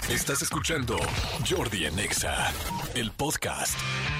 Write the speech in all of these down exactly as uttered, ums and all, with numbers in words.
Estás escuchando Jordi en Exa, el podcast.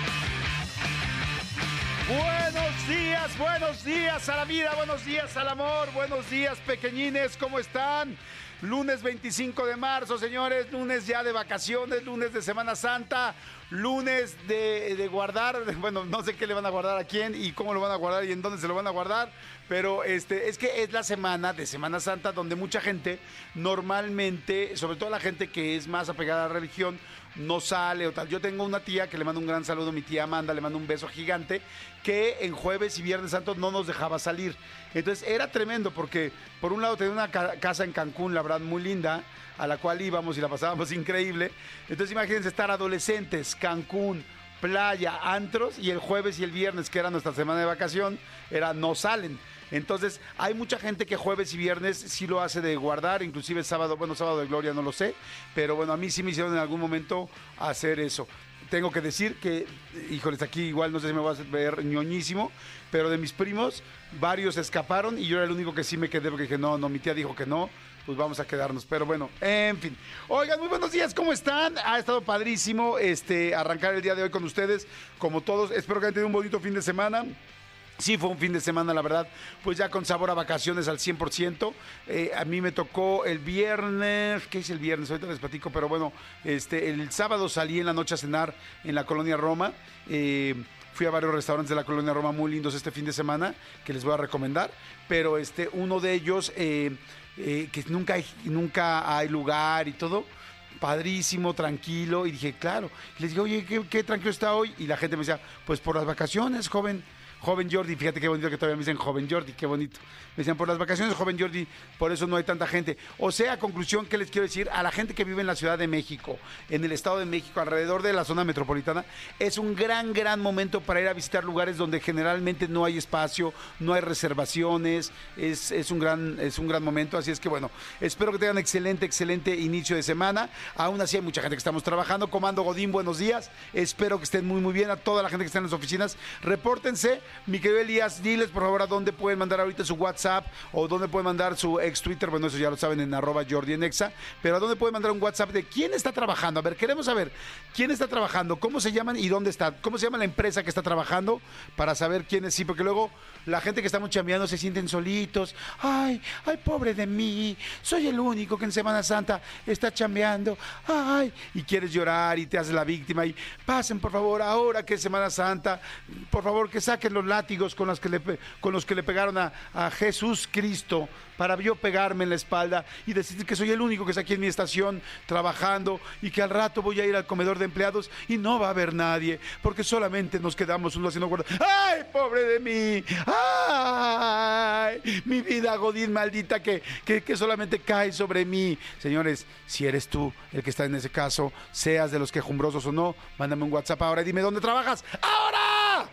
Buenos días, buenos días a la vida, buenos días al amor, buenos días pequeñines, ¿cómo están? Lunes veinticinco de marzo, señores, lunes ya de vacaciones, lunes de Semana Santa, lunes de, de guardar, bueno, no sé qué le van a guardar a quién y cómo lo van a guardar y en dónde se lo van a guardar, pero este es que es la semana de Semana Santa donde mucha gente normalmente, sobre todo la gente que es más apegada a la religión, no sale o tal. Yo tengo una tía que le mando un gran saludo, mi tía Amanda, le mando un beso gigante, que en jueves y viernes santo no nos dejaba salir. Entonces era tremendo porque por un lado tenía una ca- casa en Cancún, la verdad, muy linda, a la cual íbamos y la pasábamos increíble. Entonces imagínense estar adolescentes, Cancún, playa, antros, y el jueves y el viernes, que era nuestra semana de vacación, era no salen. Entonces, hay mucha gente que jueves y viernes sí lo hace de guardar, inclusive sábado, bueno, sábado de gloria no lo sé, pero bueno, a mí sí me hicieron en algún momento hacer eso. Tengo que decir que, híjoles, aquí igual no sé si me voy a ver ñoñísimo, pero de mis primos, varios escaparon y yo era el único que sí me quedé porque dije, no, no, mi tía dijo que no, pues vamos a quedarnos, pero bueno, en fin. Oigan, muy buenos días, ¿cómo están? Ha estado padrísimo este, arrancar el día de hoy con ustedes, como todos, espero que hayan tenido un bonito fin de semana. Sí, fue un fin de semana, la verdad, pues ya con sabor a vacaciones al cien por ciento. Eh, a mí me tocó el viernes, ¿qué hice el viernes? Ahorita les platico, pero bueno, este, el sábado salí en la noche a cenar en la Colonia Roma. Eh, fui a varios restaurantes de la Colonia Roma muy lindos este fin de semana, que les voy a recomendar, pero este, uno de ellos, eh, eh, que nunca hay, nunca hay lugar y todo, padrísimo, tranquilo, y dije, claro. Y les dije, oye, ¿qué, qué tranquilo está hoy? Y la gente me decía, pues por las vacaciones, joven. Joven Jordi, fíjate qué bonito que todavía me dicen Joven Jordi, qué bonito. Me decían, por las vacaciones, Joven Jordi, por eso no hay tanta gente. O sea, conclusión, ¿qué les quiero decir? A la gente que vive en la Ciudad de México, en el Estado de México, alrededor de la zona metropolitana, es un gran, gran momento para ir a visitar lugares donde generalmente no hay espacio, no hay reservaciones, es, es, un, gran, es un gran momento. Así es que, bueno, espero que tengan excelente, excelente inicio de semana. Aún así hay mucha gente que estamos trabajando. Comando Godín, buenos días. Espero que estén muy, muy bien. A toda la gente que está en las oficinas, repórtense. Mi querido Elías, diles por favor a dónde pueden mandar ahorita su WhatsApp o dónde pueden mandar su ex Twitter, bueno, eso ya lo saben en arroba Jordi en Exa, pero a dónde pueden mandar un WhatsApp de quién está trabajando. A ver, queremos saber quién está trabajando, cómo se llaman y dónde está, cómo se llama la empresa que está trabajando para saber quién es, sí, porque luego la gente que estamos chambeando se sienten solitos. Ay, ay, pobre de mí, soy el único que en Semana Santa está chambeando. Ay, y quieres llorar y te haces la víctima y pasen por favor ahora que es Semana Santa, por favor que saquen los látigos con los que le, con los que le pegaron a, a Jesús Cristo para yo pegarme en la espalda y decir que soy el único que está aquí en mi estación trabajando y que al rato voy a ir al comedor de empleados y no va a haber nadie porque solamente nos quedamos uno haciendo guarda. ¡Ay, pobre de mí! ¡Ay! Mi vida godín maldita que, que, que solamente cae sobre mí. Señores, si eres tú el que está en ese caso, seas de los quejumbrosos o no, mándame un WhatsApp ahora y dime dónde trabajas. ¡Ahora!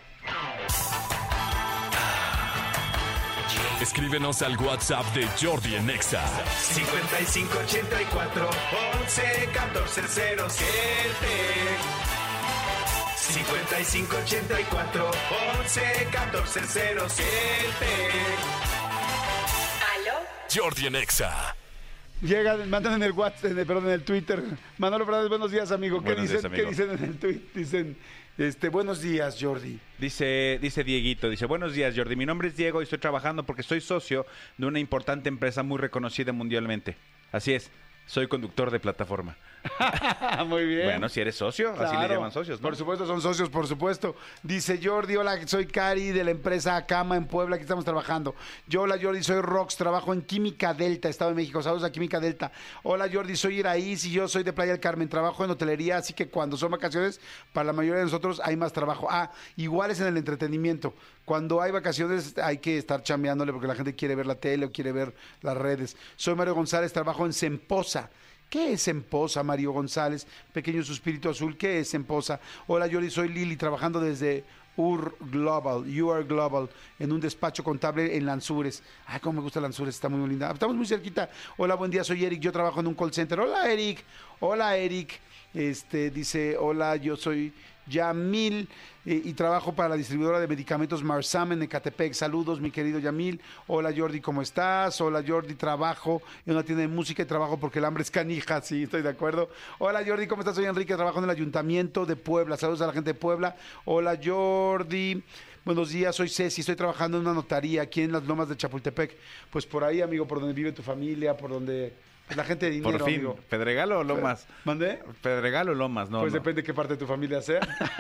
Escríbenos al WhatsApp de Jordi en Exa. cincuenta y cinco ochenta y cuatro once catorce cero siete. cincuenta y cinco ochenta y cuatro once catorce cero siete. ¿Aló? Jordi en Exa. Llega, mandan en el WhatsApp, en el, perdón, en el Twitter. Manolo Fernández, buenos días, amigo. ¿Qué Buenos dicen, días, amigo. ¿Qué dicen en el tweet? Dicen, este, buenos días, Jordi. Dice, dice Dieguito, dice, buenos días, Jordi. Mi nombre es Diego y estoy trabajando porque soy socio de una importante empresa muy reconocida mundialmente. Así es, soy conductor de plataforma. Muy bien. Bueno, si eres socio, así le Claro. llaman socios, ¿no? Por supuesto, son socios, por supuesto. Dice Jordi, hola, soy Cari de la empresa Acama en Puebla, aquí estamos trabajando. Yo, hola Jordi, soy Rox, trabajo en Química Delta, Estado de México. Saludos a Química Delta. Hola Jordi, soy Iraíz y yo soy de Playa del Carmen, trabajo en hotelería, así que cuando son vacaciones, para la mayoría de nosotros hay más trabajo. Ah, igual es en el entretenimiento. Cuando hay vacaciones hay que estar chambeándole porque la gente quiere ver la tele o quiere ver las redes. Soy Mario González, trabajo en Semposa. ¿Qué es Semposa, Mario González? Pequeño suspirito azul, ¿qué es Semposa? Hola, Jordi, soy Lili, trabajando desde U R Global, U R Global, en un despacho contable en Lanzures. Ay, cómo me gusta Lanzures, está muy linda. Estamos muy cerquita. Hola, buen día, soy Eric, yo trabajo en un call center. Hola, Eric. Hola, Eric. Este, dice, hola, yo soy Yamil, eh, y trabajo para la distribuidora de medicamentos Marsam en Ecatepec. Saludos, mi querido Yamil. Hola, Jordi, ¿cómo estás? Hola, Jordi, trabajo en una tienda de música y trabajo porque el hambre es canija. Sí, estoy de acuerdo. Hola, Jordi, ¿cómo estás? Soy Enrique, trabajo en el Ayuntamiento de Puebla. Saludos a la gente de Puebla. Hola, Jordi. Buenos días, soy Ceci, estoy trabajando en una notaría aquí en las Lomas de Chapultepec. Pues por ahí, amigo, por donde vive tu familia, por donde... La gente de dinero, Por fin, amigo. ¿Pedregal o Lomas? ¿Mandé? Pedregal o Lomas, no. Pues no. depende de qué parte de tu familia sea.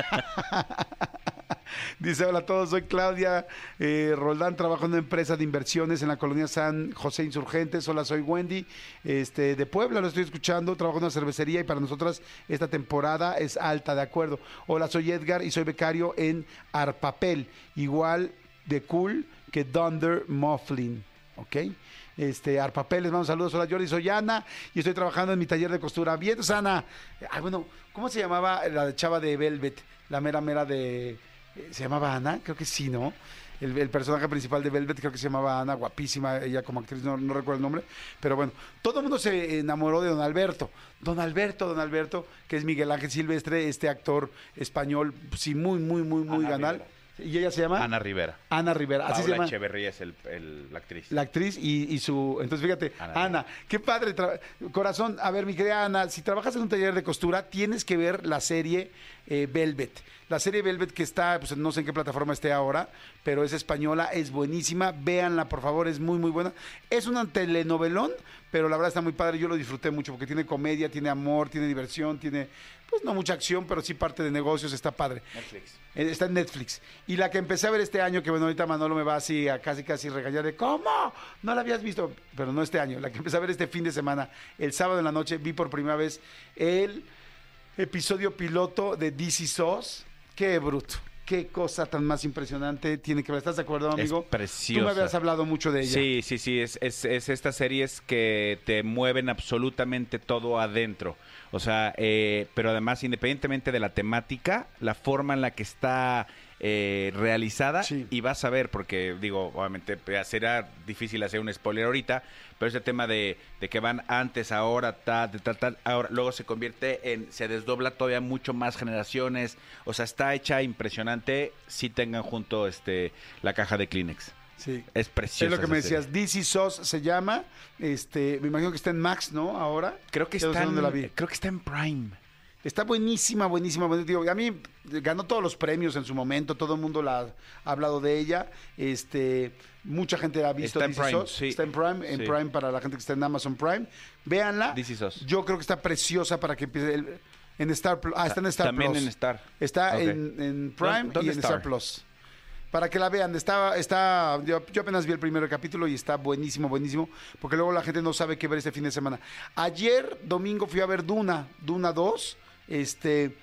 Dice, hola a todos, soy Claudia eh, Roldán, trabajo en una empresa de inversiones en la colonia San José Insurgentes. Hola, soy Wendy, este, de Puebla, lo estoy escuchando, trabajo en una cervecería y para nosotras esta temporada es alta, de acuerdo. Hola, soy Edgar y soy becario en Arpapel, igual de cool que Dunder Mifflin, ¿ok? Este, Arpapel, les mando saludos. Hola, Jordi, soy Ana y estoy trabajando en mi taller de costura. Bien, Ana. Ah, bueno, ¿cómo se llamaba la chava de Velvet? La mera mera de... ¿Se llamaba Ana? Creo que sí, ¿no? El, el personaje principal de Velvet creo que se llamaba Ana, guapísima, ella como actriz, no, no recuerdo el nombre, pero bueno, todo el mundo se enamoró de Don Alberto. Don Alberto, Don Alberto, que es Miguel Ángel Silvestre, este actor español, sí, muy, muy, muy, muy Ana ganal. Rivera. ¿Y ella se llama? Ana Rivera. Ana Rivera, así se Paola llama. Echeverría es el, el- la actriz. La actriz y, y su... Entonces, fíjate, Ana, Ana, qué padre. tra- Corazón, a ver, mi querida Ana, si trabajas en un taller de costura, tienes que ver la serie eh, Velvet. La serie Velvet que está, pues no sé en qué plataforma esté ahora, pero es española, es buenísima. Véanla, por favor, es muy, muy buena. Es un telenovelón, pero la verdad está muy padre. Yo lo disfruté mucho porque tiene comedia, tiene amor, tiene diversión, tiene, pues no mucha acción, pero sí parte de negocios, está padre. Netflix. Eh, Está en Netflix. Y la que empecé a ver este año, que bueno, ahorita Manolo me va así a casi casi regañar de ¿cómo? No la habías visto, pero no este año. La que empecé a ver este fin de semana, el sábado en la noche, vi por primera vez el episodio piloto de This Is Us. Qué bruto. Qué cosa tan más impresionante tiene que ver. ¿Estás de acuerdo, amigo? Es preciosa. Tú me habías hablado mucho de ella. Sí, sí, sí, es, es, es estas series que te mueven absolutamente todo adentro. O sea, eh, pero además, independientemente de la temática, la forma en la que está eh, realizada, Sí. y vas a ver, porque digo, obviamente eh, será difícil hacer un spoiler ahorita, pero ese tema de, de que van antes, ahora, tal, de tal, tal, ahora, luego se convierte en, se desdobla todavía mucho más generaciones, o sea, está hecha impresionante, si tengan junto este la caja de Kleenex. Sí. Es precioso. Es lo que me decías. This Is Us se llama. Este, me imagino que está en Max, ¿no? Ahora. Creo que Ya no sé está dónde la en, vi. creo que está en Prime. Está buenísima, buenísima. buenísima. Digo, a mí ganó todos los premios en su momento, todo el mundo la ha hablado de ella. Este, mucha gente la ha visto. Está en This Is Prime, Us. sí. Está en Prime, en Sí. Prime para la gente que está en Amazon Prime. Véanla. This Is Us. Yo creo que está preciosa para que empiece el- en Star Plus. Ah, está en Star También Plus. en Star. Está Ok. en, en Prime ¿Dónde y en está? Star Plus. Para que la vean, está, está, yo, yo apenas vi el primer capítulo y está buenísimo, buenísimo, porque luego la gente no sabe qué ver este fin de semana. Ayer, domingo, fui a ver Duna, Duna dos, este,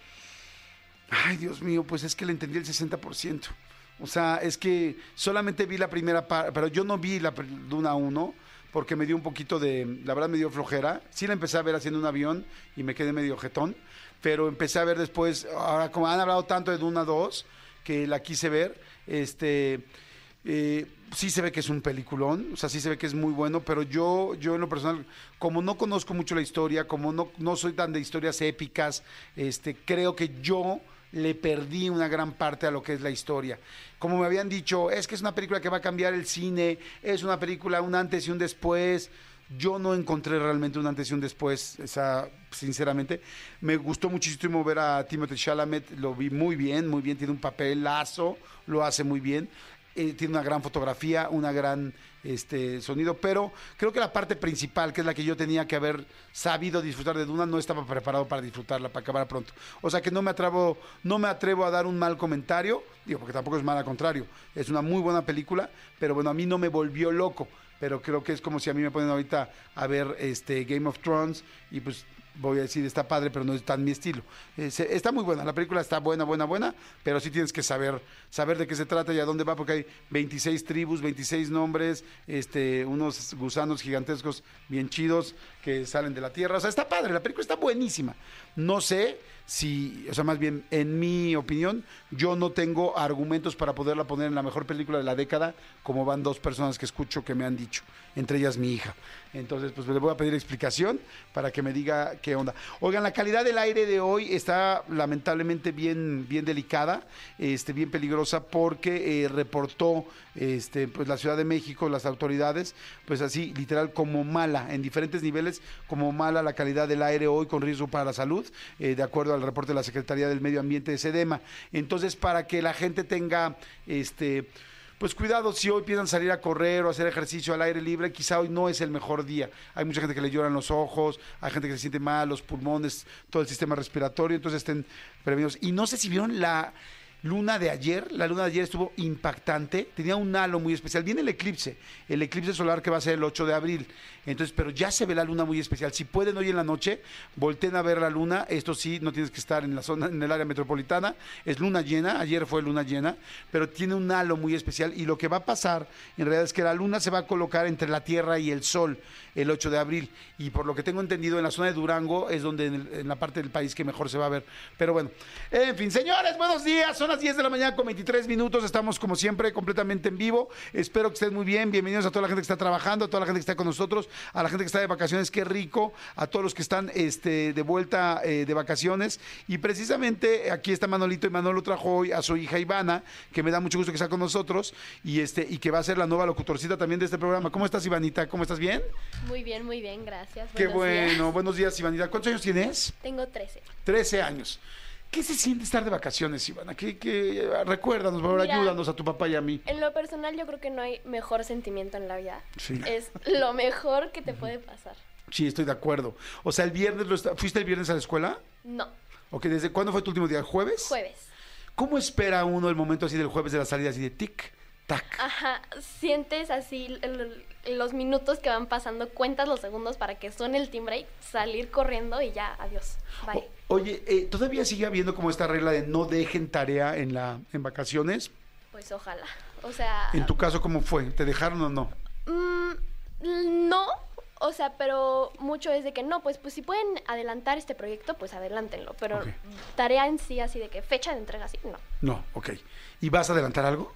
ay Dios mío, pues es que le entendí el sesenta por ciento. O sea, es que solamente vi la primera parte, pero yo no vi la pr- Duna uno, porque me dio un poquito de, la verdad me dio flojera. Sí la empecé a ver haciendo un avión y me quedé medio jetón, pero empecé a ver después, ahora como han hablado tanto de Duna dos, que la quise ver, este, eh, sí se ve que es un peliculón, o sea, sí se ve que es muy bueno, pero yo, yo en lo personal, como no conozco mucho la historia, como no, no soy tan de historias épicas, este, creo que yo le perdí una gran parte a lo que es la historia. Como me habían dicho, es que es una película que va a cambiar el cine, es una película un antes y un después. Yo no encontré realmente un antes y un después, esa, sinceramente. Me gustó muchísimo ver a Timothée Chalamet, lo vi muy bien, muy bien, tiene un papelazo, lo hace muy bien. Eh, tiene una gran fotografía, una gran este sonido, pero creo que la parte principal, que es la que yo tenía que haber sabido disfrutar de Duna, no estaba preparado para disfrutarla, para acabar pronto. O sea que no me atrevo, no me atrevo a dar un mal comentario, digo, porque tampoco es mal, al contrario, es una muy buena película, pero bueno, a mí no me volvió loco, pero creo que es como si a mí me ponen ahorita a ver este Game of Thrones y pues voy a decir, está padre, pero no es tan mi estilo. Eh, se- está muy buena, la película está buena, buena, buena, pero sí tienes que saber saber de qué se trata y a dónde va, porque hay veintiséis tribus, veintiséis nombres, este, unos gusanos gigantescos bien chidos que salen de la tierra. O sea, está padre, la película está buenísima. No sé si, o sea, más bien, en mi opinión, yo no tengo argumentos para poderla poner en la mejor película de la década, como van dos personas que escucho que me han dicho, entre ellas mi hija. Entonces, pues le voy a pedir explicación para que me diga qué onda. Oigan, la calidad del aire de hoy está lamentablemente bien, bien delicada, este, bien peligrosa, porque eh, reportó este, pues la Ciudad de México, las autoridades, pues así, literal, como mala, en diferentes niveles, como mala la calidad del aire hoy, con riesgo para la salud, eh, de acuerdo al reporte de la Secretaría del Medio Ambiente de SEDEMA. Entonces, para que la gente tenga, este... pues cuidado, si hoy piensan salir a correr o hacer ejercicio al aire libre, quizá hoy no es el mejor día. Hay mucha gente que le lloran los ojos, hay gente que se siente mal, los pulmones, todo el sistema respiratorio, entonces estén prevenidos. Y no sé si vieron la luna de ayer, la luna de ayer estuvo impactante, tenía un halo muy especial. Viene el eclipse, el eclipse solar que va a ser el ocho de abril, entonces, pero ya se ve la luna muy especial. Si pueden hoy en la noche, volteen a ver la luna, esto sí, no tienes que estar en la zona, en el área metropolitana, es luna llena, ayer fue luna llena, pero tiene un halo muy especial y lo que va a pasar, en realidad, es que la luna se va a colocar entre la Tierra y el Sol el ocho de abril, y por lo que tengo entendido, en la zona de Durango es donde en, el, en la parte del país que mejor se va a ver, pero bueno, en fin, señores, buenos días, son las diez de la mañana con veintitrés minutos, estamos como siempre completamente en vivo, espero que estén muy bien, bienvenidos a toda la gente que está trabajando, a toda la gente que está con nosotros, a la gente que está de vacaciones, qué rico, a todos los que están este, de vuelta eh, de vacaciones, y precisamente aquí está Manolito, y Manolo trajo hoy a su hija Ivana, que me da mucho gusto que está con nosotros, y este y que va a ser la nueva locutorcita también de este programa. ¿Cómo estás, Ivanita? ¿Cómo estás? ¿Bien? Muy bien, muy bien, gracias. Qué Buenos bueno, días. buenos días, Ivanita. ¿Cuántos años tienes? Tengo trece. trece años. ¿Qué se siente estar de vacaciones, Ivana? ¿Qué, qué, recuérdanos, por favor, Mira, ayúdanos a tu papá y a mí. En lo personal, yo creo que no hay mejor sentimiento en la vida. Sí. Es lo mejor que te puede pasar. Sí, estoy de acuerdo. O sea, el viernes, lo está... ¿fuiste el viernes a la escuela? No, Ok, ¿desde cuándo fue tu último día? ¿El jueves? jueves. ¿Cómo espera uno el momento así del jueves de la salida, así de tic, tac? Ajá, sientes así el- el- los minutos que van pasando, cuentas los segundos para que suene el timbre y salir corriendo y ya, adiós. Bye. O- oye, eh, ¿todavía sigue habiendo como esta regla de no dejen tarea en la en vacaciones? Pues ojalá. O sea, En tu caso, ¿cómo fue? ¿Te dejaron o no? mm, no, o sea, pero mucho es de que no, pues, pues si pueden adelantar este proyecto, pues adelántenlo. Pero Ok. tarea en sí, así de que fecha de entrega, así, no. No, ok. ¿Y vas a adelantar algo?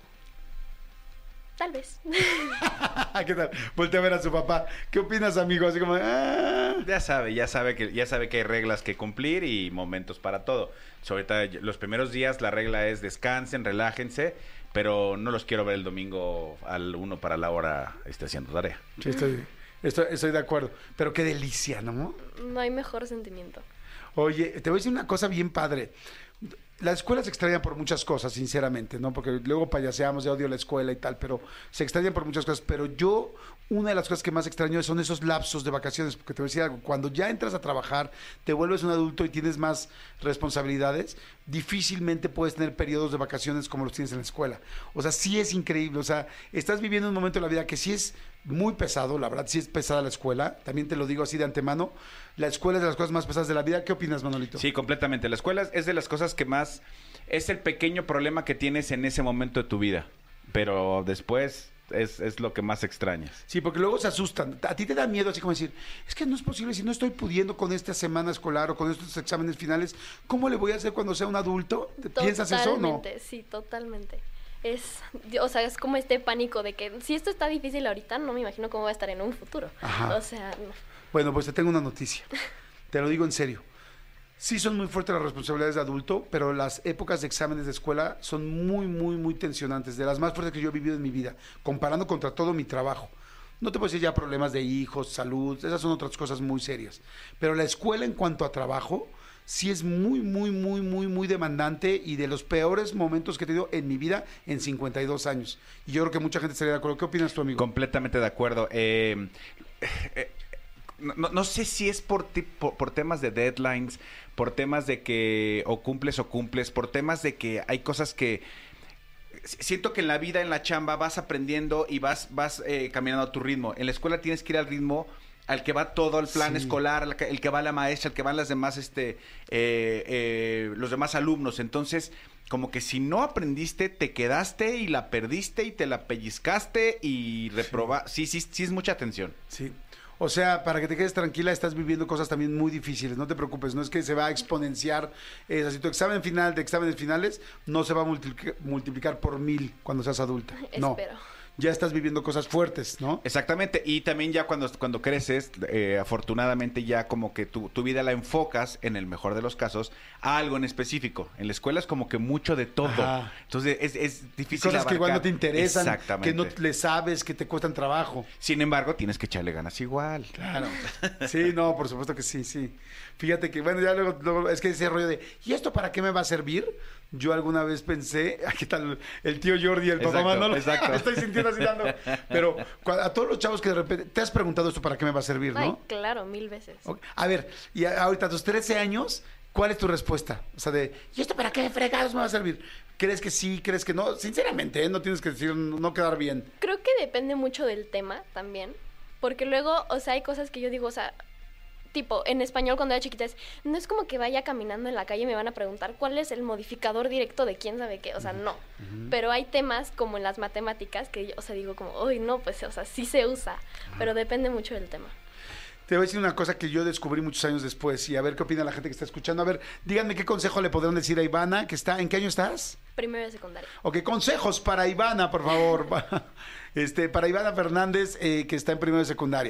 Tal vez. ¿Qué tal? Voltea a ver a su papá. ¿Qué opinas, amigo? Así como, ah. Ya sabe, ya sabe que ya sabe que hay reglas que cumplir y momentos para todo. Sobre todo los primeros días la regla es descansen, relájense, pero no los quiero ver el domingo al uno para la hora esté haciendo tarea. Sí, estoy, estoy, estoy de acuerdo. Pero qué delicia, ¿no? No hay mejor sentimiento. Oye, te voy a decir una cosa bien padre. Las escuelas se extrañan por muchas cosas, sinceramente, ¿no? Porque luego payaseamos, ya odio la escuela y tal, pero se extrañan por muchas cosas. Pero yo, una de las cosas que más extraño son esos lapsos de vacaciones, porque te voy a decir algo, cuando ya entras a trabajar, te vuelves un adulto y tienes más responsabilidades, difícilmente puedes tener periodos de vacaciones como los tienes en la escuela. O sea, sí es increíble, o sea, estás viviendo un momento de la vida que sí es muy pesado, la verdad, sí es pesada la escuela, también te lo digo así de antemano, la escuela es de las cosas más pesadas de la vida. ¿Qué opinas, Manolito? Sí, completamente. La escuela es de las cosas que más... Es el pequeño problema que tienes en ese momento de tu vida, pero después es, es lo que más extrañas. Sí, porque luego se asustan. A ti te da miedo así como decir, es que no es posible, si no estoy pudiendo con esta semana escolar o con estos exámenes finales, ¿cómo le voy a hacer cuando sea un adulto? ¿Piensas eso o no? Totalmente, sí, totalmente. Es, o sea, es como este pánico de que si esto está difícil ahorita, no me imagino cómo va a estar en un futuro. Ajá. O sea, no. Bueno, pues te tengo una noticia. Te lo digo en serio. Sí son muy fuertes las responsabilidades de adulto, pero las épocas de exámenes de escuela son muy, muy, muy tensionantes, de las más fuertes que yo he vivido en mi vida, comparando contra todo mi trabajo. No te puedo decir ya problemas de hijos, salud, esas son otras cosas muy serias. Pero la escuela en cuanto a trabajo, sí es muy, muy, muy, muy, muy demandante y de los peores momentos que he tenido en mi vida en cincuenta y dos años. Y yo creo que mucha gente estaría de acuerdo. ¿Qué opinas tú, amigo? Completamente de acuerdo. Eh, eh, no, no- no sé si es por, ti- por, por temas de deadlines, por temas de que o cumples o cumples, por temas de que hay cosas que... Siento que en la vida, en la chamba, vas aprendiendo y vas, vas eh, caminando a tu ritmo. En la escuela tienes que ir al ritmo al que va todo el plan Sí. escolar, al que- el que va la maestra, el que van las demás, este, eh, eh, los demás alumnos. Entonces, como que si no aprendiste, te quedaste y la perdiste y te la pellizcaste y reproba. Sí, sí, sí es mucha atención. Sí. O sea, para que te quedes tranquila, estás viviendo cosas también muy difíciles. No te preocupes, no es que se va a exponenciar. Es así, tu examen final de exámenes finales no se va a multiplicar, multiplicar por mil cuando seas adulta. No. Espero. ya estás viviendo cosas fuertes, ¿no? Exactamente, y también ya cuando, cuando creces, eh, afortunadamente ya como que tu, tu vida la enfocas, en el mejor de los casos, a algo en específico. En la escuela es como que mucho de todo. Ajá. Entonces es, es difícil Cosas abarcar. que igual no te interesan, Exactamente. que no le sabes, que te cuestan trabajo. Sin embargo, tienes que echarle ganas igual. Claro. Sí, no, por supuesto que sí, sí. Fíjate que, bueno, ya luego, luego es que ese rollo de, ¿y esto para qué me va a servir? Yo alguna vez pensé, ¿qué tal el tío Jordi, el papá Exacto, Manolo? exacto. Me estoy sintiendo así dando. Pero cua- a todos los chavos que de repente, te has preguntado esto para qué me va a servir, ¿no? Ay, claro, mil veces. Ok. A ver, y a- ahorita a tus trece años, ¿cuál es tu respuesta? O sea, de, ¿y esto para qué fregados me va a servir? ¿Crees que sí? ¿Crees que no? Sinceramente, ¿eh? No tienes que decir, no quedar bien. Creo que depende mucho del tema también, porque luego, o sea, hay cosas que yo digo, o sea, tipo, en español cuando era chiquita es, no es como que vaya caminando en la calle y me van a preguntar cuál es el modificador directo de quién sabe qué, o sea, no. Pero hay temas como en las matemáticas que, yo, o sea, digo como, uy, no, pues, o sea, sí se usa, pero depende mucho del tema. Te voy a decir una cosa que yo descubrí muchos años después y a ver qué opina la gente que está escuchando. A ver, díganme qué consejo le podrán decir a Ivana, que está, ¿en qué año estás? Primero de secundaria. Ok, consejos para Ivana, por favor. Este, para Ivana Fernández, eh, que está en primero de secundaria.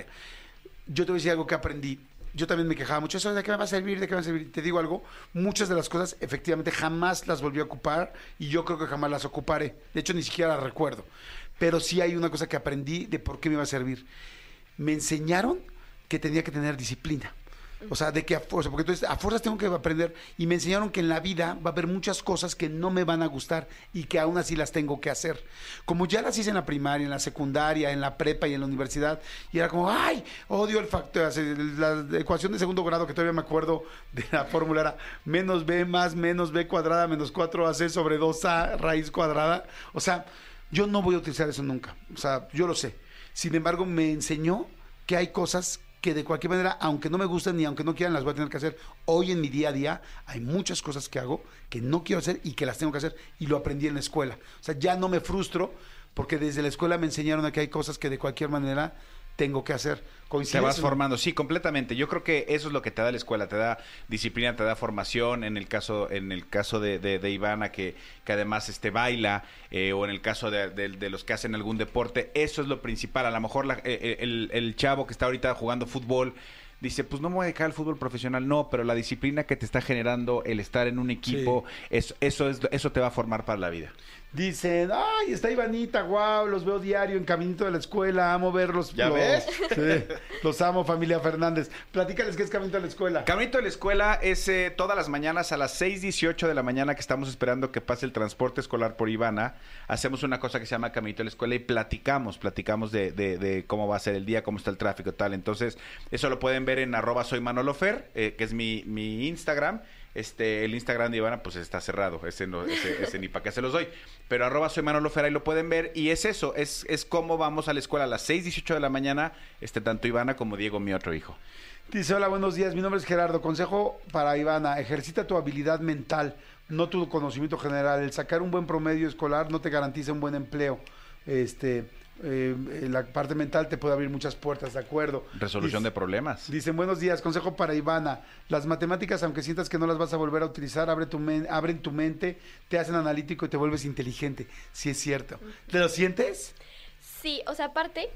Yo te voy a decir algo que aprendí. Yo también me quejaba mucho, ¿eso de qué me va a servir? ¿De qué me va a servir? Te digo algo, muchas de las cosas efectivamente jamás las volví a ocupar y yo creo que jamás las ocuparé. De hecho, ni siquiera las recuerdo. Pero sí hay una cosa que aprendí de por qué me iba a servir. Me enseñaron que tenía que tener disciplina. O sea, de que a fuerza, porque entonces a fuerzas tengo que aprender y me enseñaron que en la vida va a haber muchas cosas que no me van a gustar y que aún así las tengo que hacer. Como ya las hice en la primaria, en la secundaria, en la prepa y en la universidad y era como, ay, odio el factor, la, la ecuación de segundo grado que todavía me acuerdo de la fórmula era menos b más menos b cuadrada menos cuatro a c sobre dos a raíz cuadrada. O sea, yo no voy a utilizar eso nunca. O sea, yo lo sé. Sin embargo, me enseñó que hay cosas que de cualquier manera, aunque no me gusten ni aunque no quieran, las voy a tener que hacer. Hoy en mi día a día hay muchas cosas que hago que no quiero hacer y que las tengo que hacer y lo aprendí en la escuela. O sea, ya no me frustro porque desde la escuela me enseñaron a que hay cosas que de cualquier manera tengo que hacer. Te vas formando, sí, completamente. Yo creo que eso es lo que te da la escuela, te da disciplina, te da formación. En el caso, en el caso de, de, de Ivana, que, que además este baila, eh, o en el caso de, de, de los que hacen algún deporte, eso es lo principal. A lo mejor la, eh, el, el chavo que está ahorita jugando fútbol dice, pues no me voy a dedicar al fútbol profesional, no, pero la disciplina que te está generando el estar en un equipo, sí. eso, eso, es, eso te va a formar para la vida. Dicen, ay, está Ivanita, guau, los veo diario en caminito de la escuela, amo verlos. ¿Ya los, ves? Sí, los amo, familia Fernández. Platícales qué es Caminito de la Escuela. Caminito de la Escuela es eh, todas las mañanas a las seis dieciocho de la mañana que estamos esperando que pase el transporte escolar por Ivana. Hacemos una cosa que se llama Caminito de la Escuela y platicamos, platicamos de, de, de cómo va a ser el día, cómo está el tráfico y tal. Entonces, eso lo pueden ver en arroba soy Manolofer, eh, que es mi, mi Instagram. Este, el Instagram de Ivana, pues está cerrado, ese, no, ese, ese ni para qué se los doy, pero arroba soy Manolo Fer, ahí lo pueden ver, y es eso, es, es cómo vamos a la escuela a las seis dieciocho de la mañana, este, tanto Ivana como Diego, mi otro hijo. Dice, hola, buenos días, mi nombre es Gerardo, consejo para Ivana, ejercita tu habilidad mental, no tu conocimiento general, el sacar un buen promedio escolar no te garantiza un buen empleo, este... Eh, la parte mental te puede abrir muchas puertas, ¿de acuerdo? Resolución Dice, de problemas. Dicen, buenos días, consejo para Ivana. Las matemáticas, aunque sientas que no las vas a volver a utilizar, abre tu men abren tu mente, te hacen analítico y te vuelves inteligente. Sí es cierto. ¿Te lo sientes? Sí, o sea, aparte,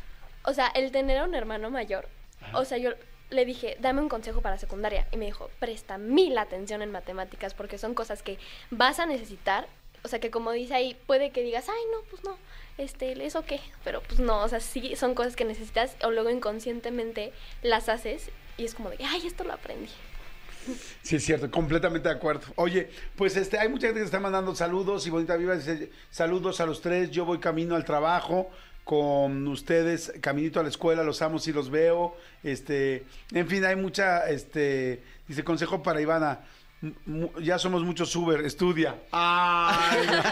o sea, el tener a un hermano mayor, Ajá. o sea, yo le dije, dame un consejo para secundaria. Y me dijo, presta mil atención en matemáticas porque son cosas que vas a necesitar. O sea, que como dice ahí, puede que digas, ay, no, pues no, este, ¿eso qué? Pero pues no, o sea, sí son cosas que necesitas o luego inconscientemente las haces y es como de, ay, esto lo aprendí. Sí, es cierto, completamente de acuerdo. Oye, pues este, hay mucha gente que está mandando saludos y Bonita Viva dice, saludos a los tres, yo voy camino al trabajo con ustedes, caminito a la escuela, los amo si los veo, este, en fin, hay mucha, este, dice, consejo para Ivana, ya somos muchos Uber, estudia. Ay, no.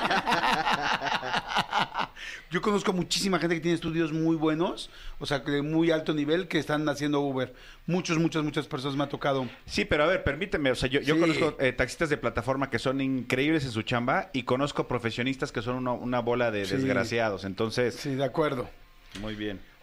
Yo conozco muchísima gente que tiene estudios muy buenos, o sea, de muy alto nivel, que están haciendo Uber. Muchos, muchas, muchas personas me ha tocado. Sí, pero a ver, permíteme, o sea, yo, yo sí. conozco eh, taxistas de plataforma que son increíbles en su chamba y conozco profesionistas que son una, una bola de sí. desgraciados, entonces... Sí, de acuerdo. Muy bien.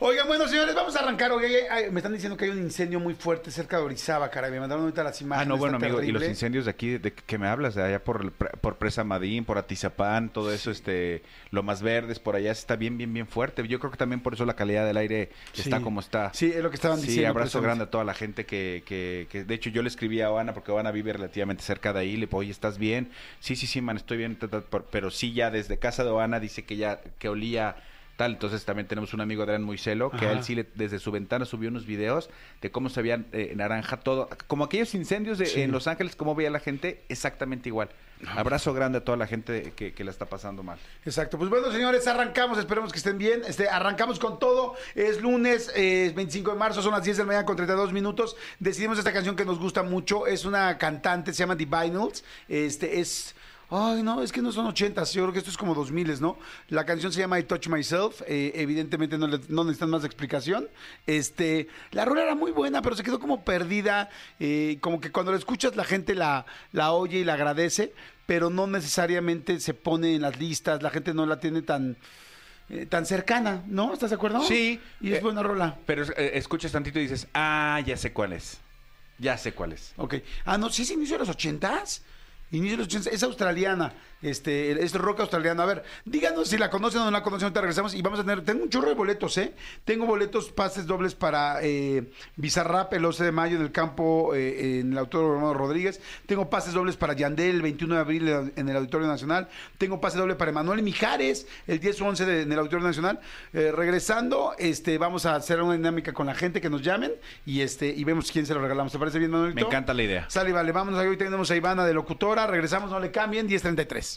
Oigan, bueno, señores, vamos a arrancar. Oye, hay- hay- me están diciendo que hay un incendio muy fuerte cerca de Orizaba, caray. Me mandaron ahorita las imágenes. Ah, no, bueno, está amigo, y los terrible. incendios de aquí, ¿de qué me hablas? De allá por, por Presa Madín, por Atizapán, todo eso, este, Lomas Verdes, por allá está bien, bien, bien fuerte. Yo creo que también por eso la calidad del aire está Sí. como está. Sí, es lo que estaban Sí, diciendo. abrazo precisamente. grande a toda la gente que, que, que, de hecho, yo le escribí a Oana, porque Oana vive relativamente cerca de ahí, le digo, oye, ¿estás bien? Sí, sí, sí, man, estoy bien, ta, ta, por- pero sí, ya desde casa de Oana dice que ya, que olía tal. Entonces también tenemos un amigo, Adrián Moiselo, que a Ajá. él sí le- desde su ventana subió unos videos de cómo se veía eh, naranja todo, como aquellos incendios de, Sí. en Los Ángeles, cómo veía la gente, exactamente igual. Abrazo grande a toda la gente que, que la está pasando mal. Exacto. Pues bueno, señores, arrancamos. Esperemos que estén bien. Este, arrancamos con todo. Es lunes, eh, veinticinco de marzo, son las diez de la mañana con treinta y dos minutos. Decidimos esta canción que nos gusta mucho. Es una cantante, se llama The Vinyls. Este es... Ay, no, es que no son ochentas, yo creo que esto es como dos miles, ¿no? La canción se llama I Touch Myself, eh, evidentemente no, le- no necesitan más explicación. Este, la rola era muy buena, pero se quedó como perdida, eh, como que cuando la escuchas la gente la, la oye y la agradece, pero no necesariamente se pone en las listas, la gente no la tiene tan, eh, tan cercana, ¿no? ¿Estás de acuerdo? Sí. Y es Eh, buena rola. Pero eh, escuchas tantito y dices, ah, ya sé cuál es. Ya sé cuál es. Ok. Ah, no, sí es inicio de los ochentas. Inicio de los ochentas. Es australiana. Este, es rock australiano. A ver, díganos si la conocen o no la conocen. Ahorita regresamos y vamos a tener. Tengo un chorro de boletos, ¿eh? Tengo boletos, pases dobles para eh, Bizarrap el once de mayo en el campo, eh, en el Auditorio Romano Rodríguez. Tengo pases dobles para Yandel el veintiuno de abril en el Auditorio Nacional. Tengo pase doble para Emanuel Mijares el diez o once de, en el Auditorio Nacional. Eh, regresando, este, vamos a hacer una dinámica con la gente que nos llamen y este y vemos quién se lo regalamos. ¿Te parece bien, Manuelito? Me encanta la idea. Sale, vale, vámonos. Hoy tenemos a Ivana de locutora. Regresamos, no le cambien, diez treinta y tres.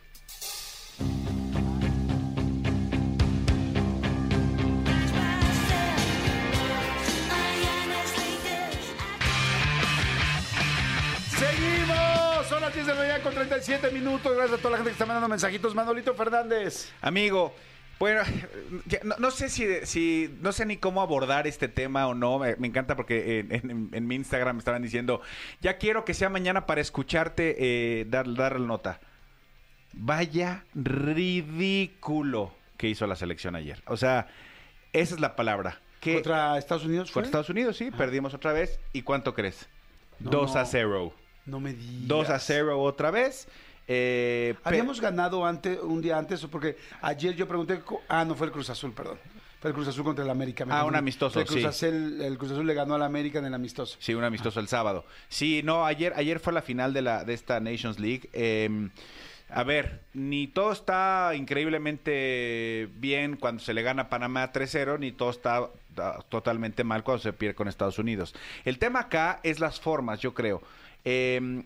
Seguimos, son las diez de la mañana con treinta y siete minutos. Gracias a toda la gente que está mandando mensajitos. Manolito Fernández. Amigo, bueno, ya, no, no sé si, si, no sé ni cómo abordar este tema o no. Me, me encanta porque en, en- en mi Instagram me estaban diciendo, ya quiero que sea mañana para escucharte eh, dar, dar la nota. Vaya ridículo que hizo la selección ayer. O sea, esa es la palabra. Que Contra Estados Unidos fue. contra Estados Unidos, sí, perdimos otra vez. ¿Y cuánto crees? No, dos no. a cero. No me digas. dos a cero otra vez. Eh, pe- Habíamos ganado antes, un día antes, o porque ayer yo pregunté. co- Ah, no, fue el Cruz Azul, perdón. Fue el Cruz Azul contra el América. me Ah, confundí. un amistoso, Fue el Cruz sí. Azul, el Cruz Azul le ganó al América en el amistoso. Sí, un amistoso el sábado. Sí, no, ayer, ayer fue la final de la de esta Nations League. Eh, a ver, ni todo está increíblemente bien cuando se le gana a Panamá tres cero, ni todo está ah, totalmente mal cuando se pierde con Estados Unidos. El tema acá es las formas, yo creo. Eh,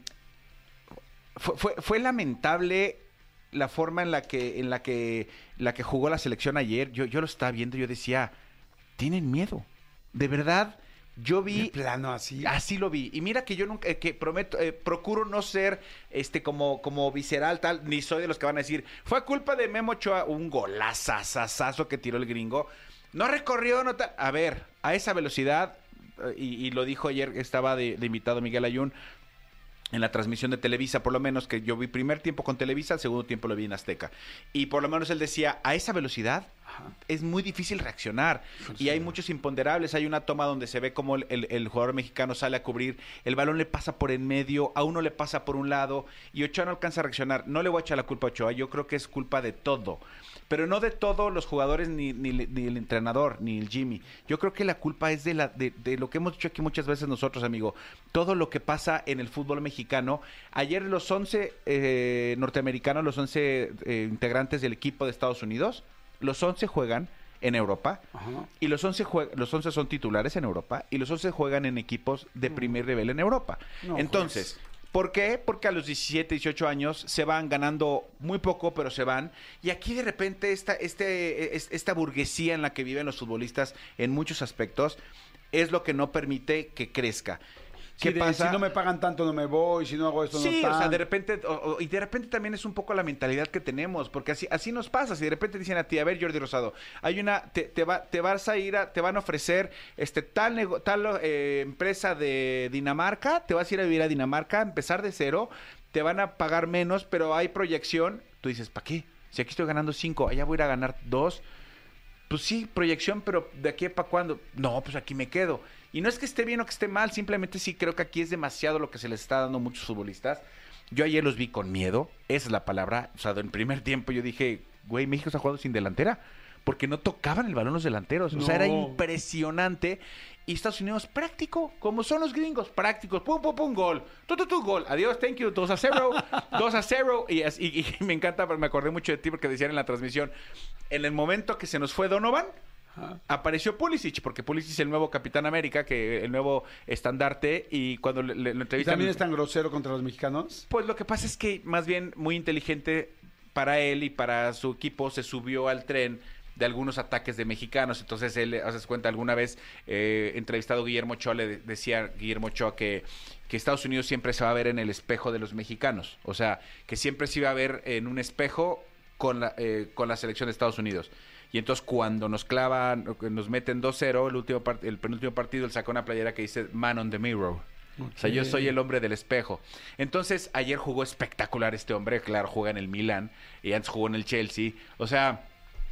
fue, fue, fue lamentable la forma en la que en la que la que jugó la selección ayer. Yo, yo lo estaba viendo y yo decía, tienen miedo. De verdad, yo vi... De plano así. Así lo vi. Y mira que yo nunca, eh, que prometo, eh, procuro no ser este como, como visceral, tal, ni soy de los que van a decir, fue culpa de Memo Ochoa, un golazazazazo que tiró el gringo. No recorrió, no tal. A ver, a esa velocidad, eh, y, y lo dijo ayer, estaba de, de invitado Miguel Ayun, en la transmisión de Televisa, por lo menos, que yo vi primer tiempo con Televisa, el segundo tiempo lo vi en Azteca. Y por lo menos él decía, a esa velocidad es muy difícil reaccionar. Y hay muchos imponderables. Hay una toma donde se ve como el, el- el jugador mexicano sale a cubrir, el balón le pasa por en medio, a uno le pasa por un lado, y Ochoa no alcanza a reaccionar. No le voy a echar la culpa a Ochoa, yo creo que es culpa de todo. Pero no de todos los jugadores, ni, ni, ni el entrenador, ni el Jimmy. Yo creo que la culpa es de, la, de, de lo que hemos dicho aquí muchas veces nosotros, amigo. Todo lo que pasa en el fútbol mexicano. Ayer los once eh, norteamericanos, los once eh, integrantes del equipo de Estados Unidos, los once juegan en Europa. Ajá. Y los once, jue- los once son titulares en Europa. Y los once juegan en equipos de primer nivel en Europa. No, Entonces... ¿Por qué? Porque a los diecisiete, dieciocho años se van ganando muy poco, pero se van. Y aquí de repente esta, este, es- esta burguesía en la que viven los futbolistas en muchos aspectos es lo que no permite que crezca. Sí, ¿Qué de, pasa? Si no me pagan tanto, no me voy. Si no hago esto, Sí, no o sea, tan. de repente, o- o- y de repente también es un poco la mentalidad que tenemos, porque así, así nos pasa. Si de repente dicen a ti, a ver, Jordi Rosado, hay una, te, te, va, te vas a ir a, te van a ofrecer este tal, nego- tal eh, empresa de Dinamarca, te vas a ir a vivir a Dinamarca, empezar de cero, te van a pagar menos, pero hay proyección. Tú dices, ¿para qué? Si aquí estoy ganando cinco, allá voy a ir a ganar dos. pues sí, proyección, pero ¿de aquí para cuándo? No, pues aquí me quedo. Y no es que esté bien o que esté mal, simplemente sí creo que aquí es demasiado lo que se les está dando a muchos futbolistas. Yo ayer los vi con miedo, esa es la palabra. O sea, en primer tiempo yo dije, güey, México está jugando sin delantera, porque no tocaban el balón los delanteros. No. O sea, era impresionante. Y Estados Unidos práctico, como son los gringos, prácticos. Pum, pum, pum, gol. Tu, tu, tu, gol. Adiós, thank you. dos a cero. dos a cero. Y, y, y me encanta, me acordé mucho de ti porque decían en la transmisión, en el momento que se nos fue Donovan, ajá, apareció Pulisic, porque Pulisic es el nuevo Capitán América, que el nuevo estandarte, y cuando le, le, lo ¿Y entrevistan... también es tan grosero contra los mexicanos? Pues lo que pasa es que más bien muy inteligente para él y para su equipo se subió al tren de algunos ataques de mexicanos. Entonces él, haces cuenta, alguna vez eh, entrevistado Guillermo Ochoa, le de- decía Guillermo Ochoa que, que Estados Unidos siempre se va a ver en el espejo de los mexicanos. O sea, que siempre se iba a ver en un espejo con la, eh, con la selección de Estados Unidos. Y entonces cuando nos clavan, nos meten dos cero, el último part- el penúltimo partido, él saca una playera que dice Man on the Mirror. Okay. O sea, yo soy el hombre del espejo. Entonces, ayer jugó espectacular este hombre. Claro, juega en el Milan y antes jugó en el Chelsea. O sea,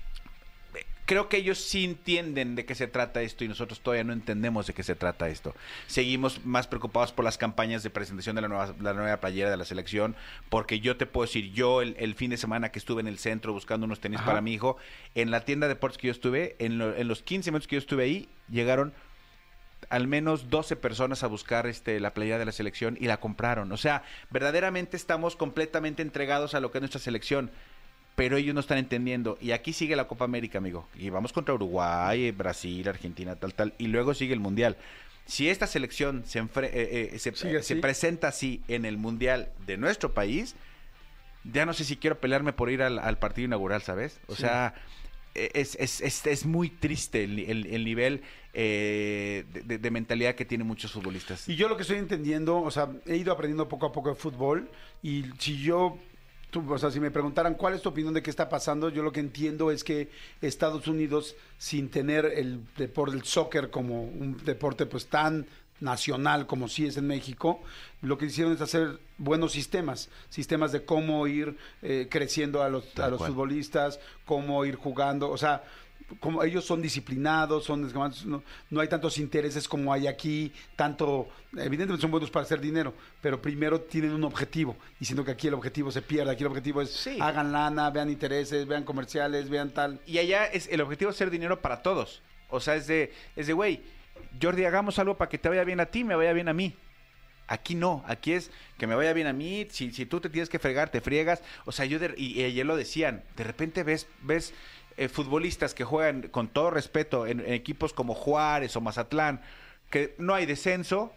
creo que ellos sí entienden de qué se trata esto y nosotros todavía no entendemos de qué se trata esto. Seguimos más preocupados por las campañas de presentación de la nueva, la nueva playera de la selección, porque yo te puedo decir, yo el, el fin de semana que estuve en el centro buscando unos tenis, ajá, para mi hijo, en la tienda de deportes que yo estuve, en, lo, en los quince minutos que yo estuve ahí, llegaron al menos doce personas a buscar este la playera de la selección y la compraron. O sea, verdaderamente estamos completamente entregados a lo que es nuestra selección, pero ellos no están entendiendo. Y aquí sigue la Copa América, amigo. Y vamos contra Uruguay, Brasil, Argentina, tal, tal. Y luego sigue el Mundial. Si esta selección se, enfre- eh, eh, se, eh, se presenta así en el Mundial de nuestro país, ya no sé si quiero pelearme por ir al, al partido inaugural, ¿sabes? O sí. sea, es, es, es, es muy triste el, el, el nivel eh, de, de mentalidad que tienen muchos futbolistas. Y yo lo que estoy entendiendo, o sea, he ido aprendiendo poco a poco de fútbol, y si yo... Tú, o sea, si me preguntaran cuál es tu opinión de qué está pasando, yo lo que entiendo es que Estados Unidos, sin tener el deporte del soccer como un deporte pues tan nacional como sí es en México, lo que hicieron es hacer buenos sistemas, sistemas de cómo ir eh, creciendo a los, a los futbolistas, cómo ir jugando, o sea, como ellos son disciplinados, son no, no hay tantos intereses como hay aquí, tanto, evidentemente son buenos para hacer dinero, pero primero tienen un objetivo, y siento que aquí el objetivo se pierde, aquí el objetivo es sí. hagan lana, vean intereses, vean comerciales, vean tal. Y allá es el objetivo es hacer dinero para todos, o sea, es de, es de güey, Jordi, hagamos algo para que te vaya bien a ti, me vaya bien a mí. Aquí no, aquí es que me vaya bien a mí, si, si tú te tienes que fregar, te friegas, o sea, yo, de, y, y ayer lo decían, de repente ves, ves, Eh, futbolistas que juegan con todo respeto en, en equipos como Juárez o Mazatlán, que no hay descenso,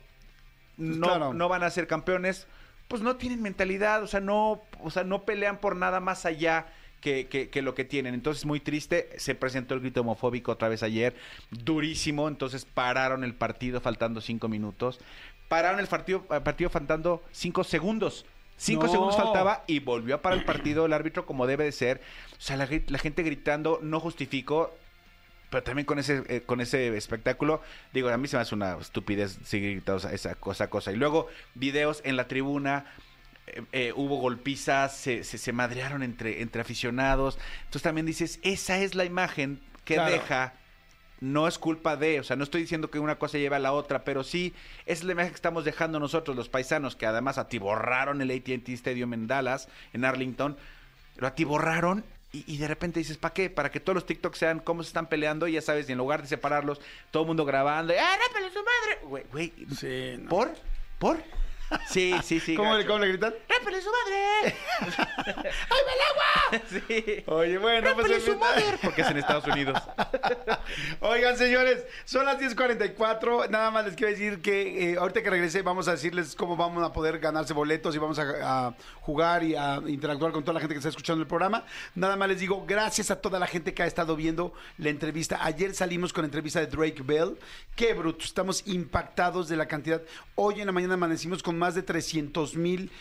no, claro. no van a ser campeones, pues no tienen mentalidad, o sea, no, o sea, no pelean por nada más allá que, que, que lo que tienen. Entonces, muy triste, se presentó el grito homofóbico otra vez ayer, durísimo, entonces pararon el partido faltando cinco minutos, pararon el partido, el partido faltando cinco segundos. Cinco no. segundos faltaba y volvió a parar el partido el árbitro como debe de ser. O sea, la, la gente gritando, no justificó, pero también con ese eh, con ese espectáculo, digo, a mí se me hace una estupidez seguir gritando esa, esa cosa, cosa. Y luego videos en la tribuna, eh, eh, hubo golpizas, se, se, se madrearon entre, entre aficionados. Entonces también dices, esa es la imagen que claro. deja... No es culpa de, o sea, no estoy diciendo que una cosa lleve a la otra, pero sí es la imagen que estamos dejando nosotros, los paisanos, que además atiborraron el A T and T Stadium en Dallas, en Arlington, lo atiborraron y, y de repente dices, ¿para qué? Para que todos los TikToks sean cómo se están peleando y ya sabes, y en lugar de separarlos, todo el mundo grabando, ¡ah, rápale su madre! Güey, güey, sí, no. ¿por? ¿Por? Sí, sí, sí. ¿Cómo, le, ¿Cómo le gritan? ¡Rápale su madre! ¡Ay, el agua! Sí. Oye, bueno, ¡rápale pues... su madre! Porque es en Estados Unidos. Oigan, señores, son las diez cuarenta y cuatro. Nada más les quiero decir que eh, ahorita que regrese vamos a decirles cómo vamos a poder ganarse boletos y vamos a, a jugar y a interactuar con toda la gente que está escuchando el programa. Nada más les digo, gracias a toda la gente que ha estado viendo la entrevista. Ayer salimos con la entrevista de Drake Bell. Qué bruto, estamos impactados de la cantidad. Hoy en la mañana amanecimos con más de trescientos mil views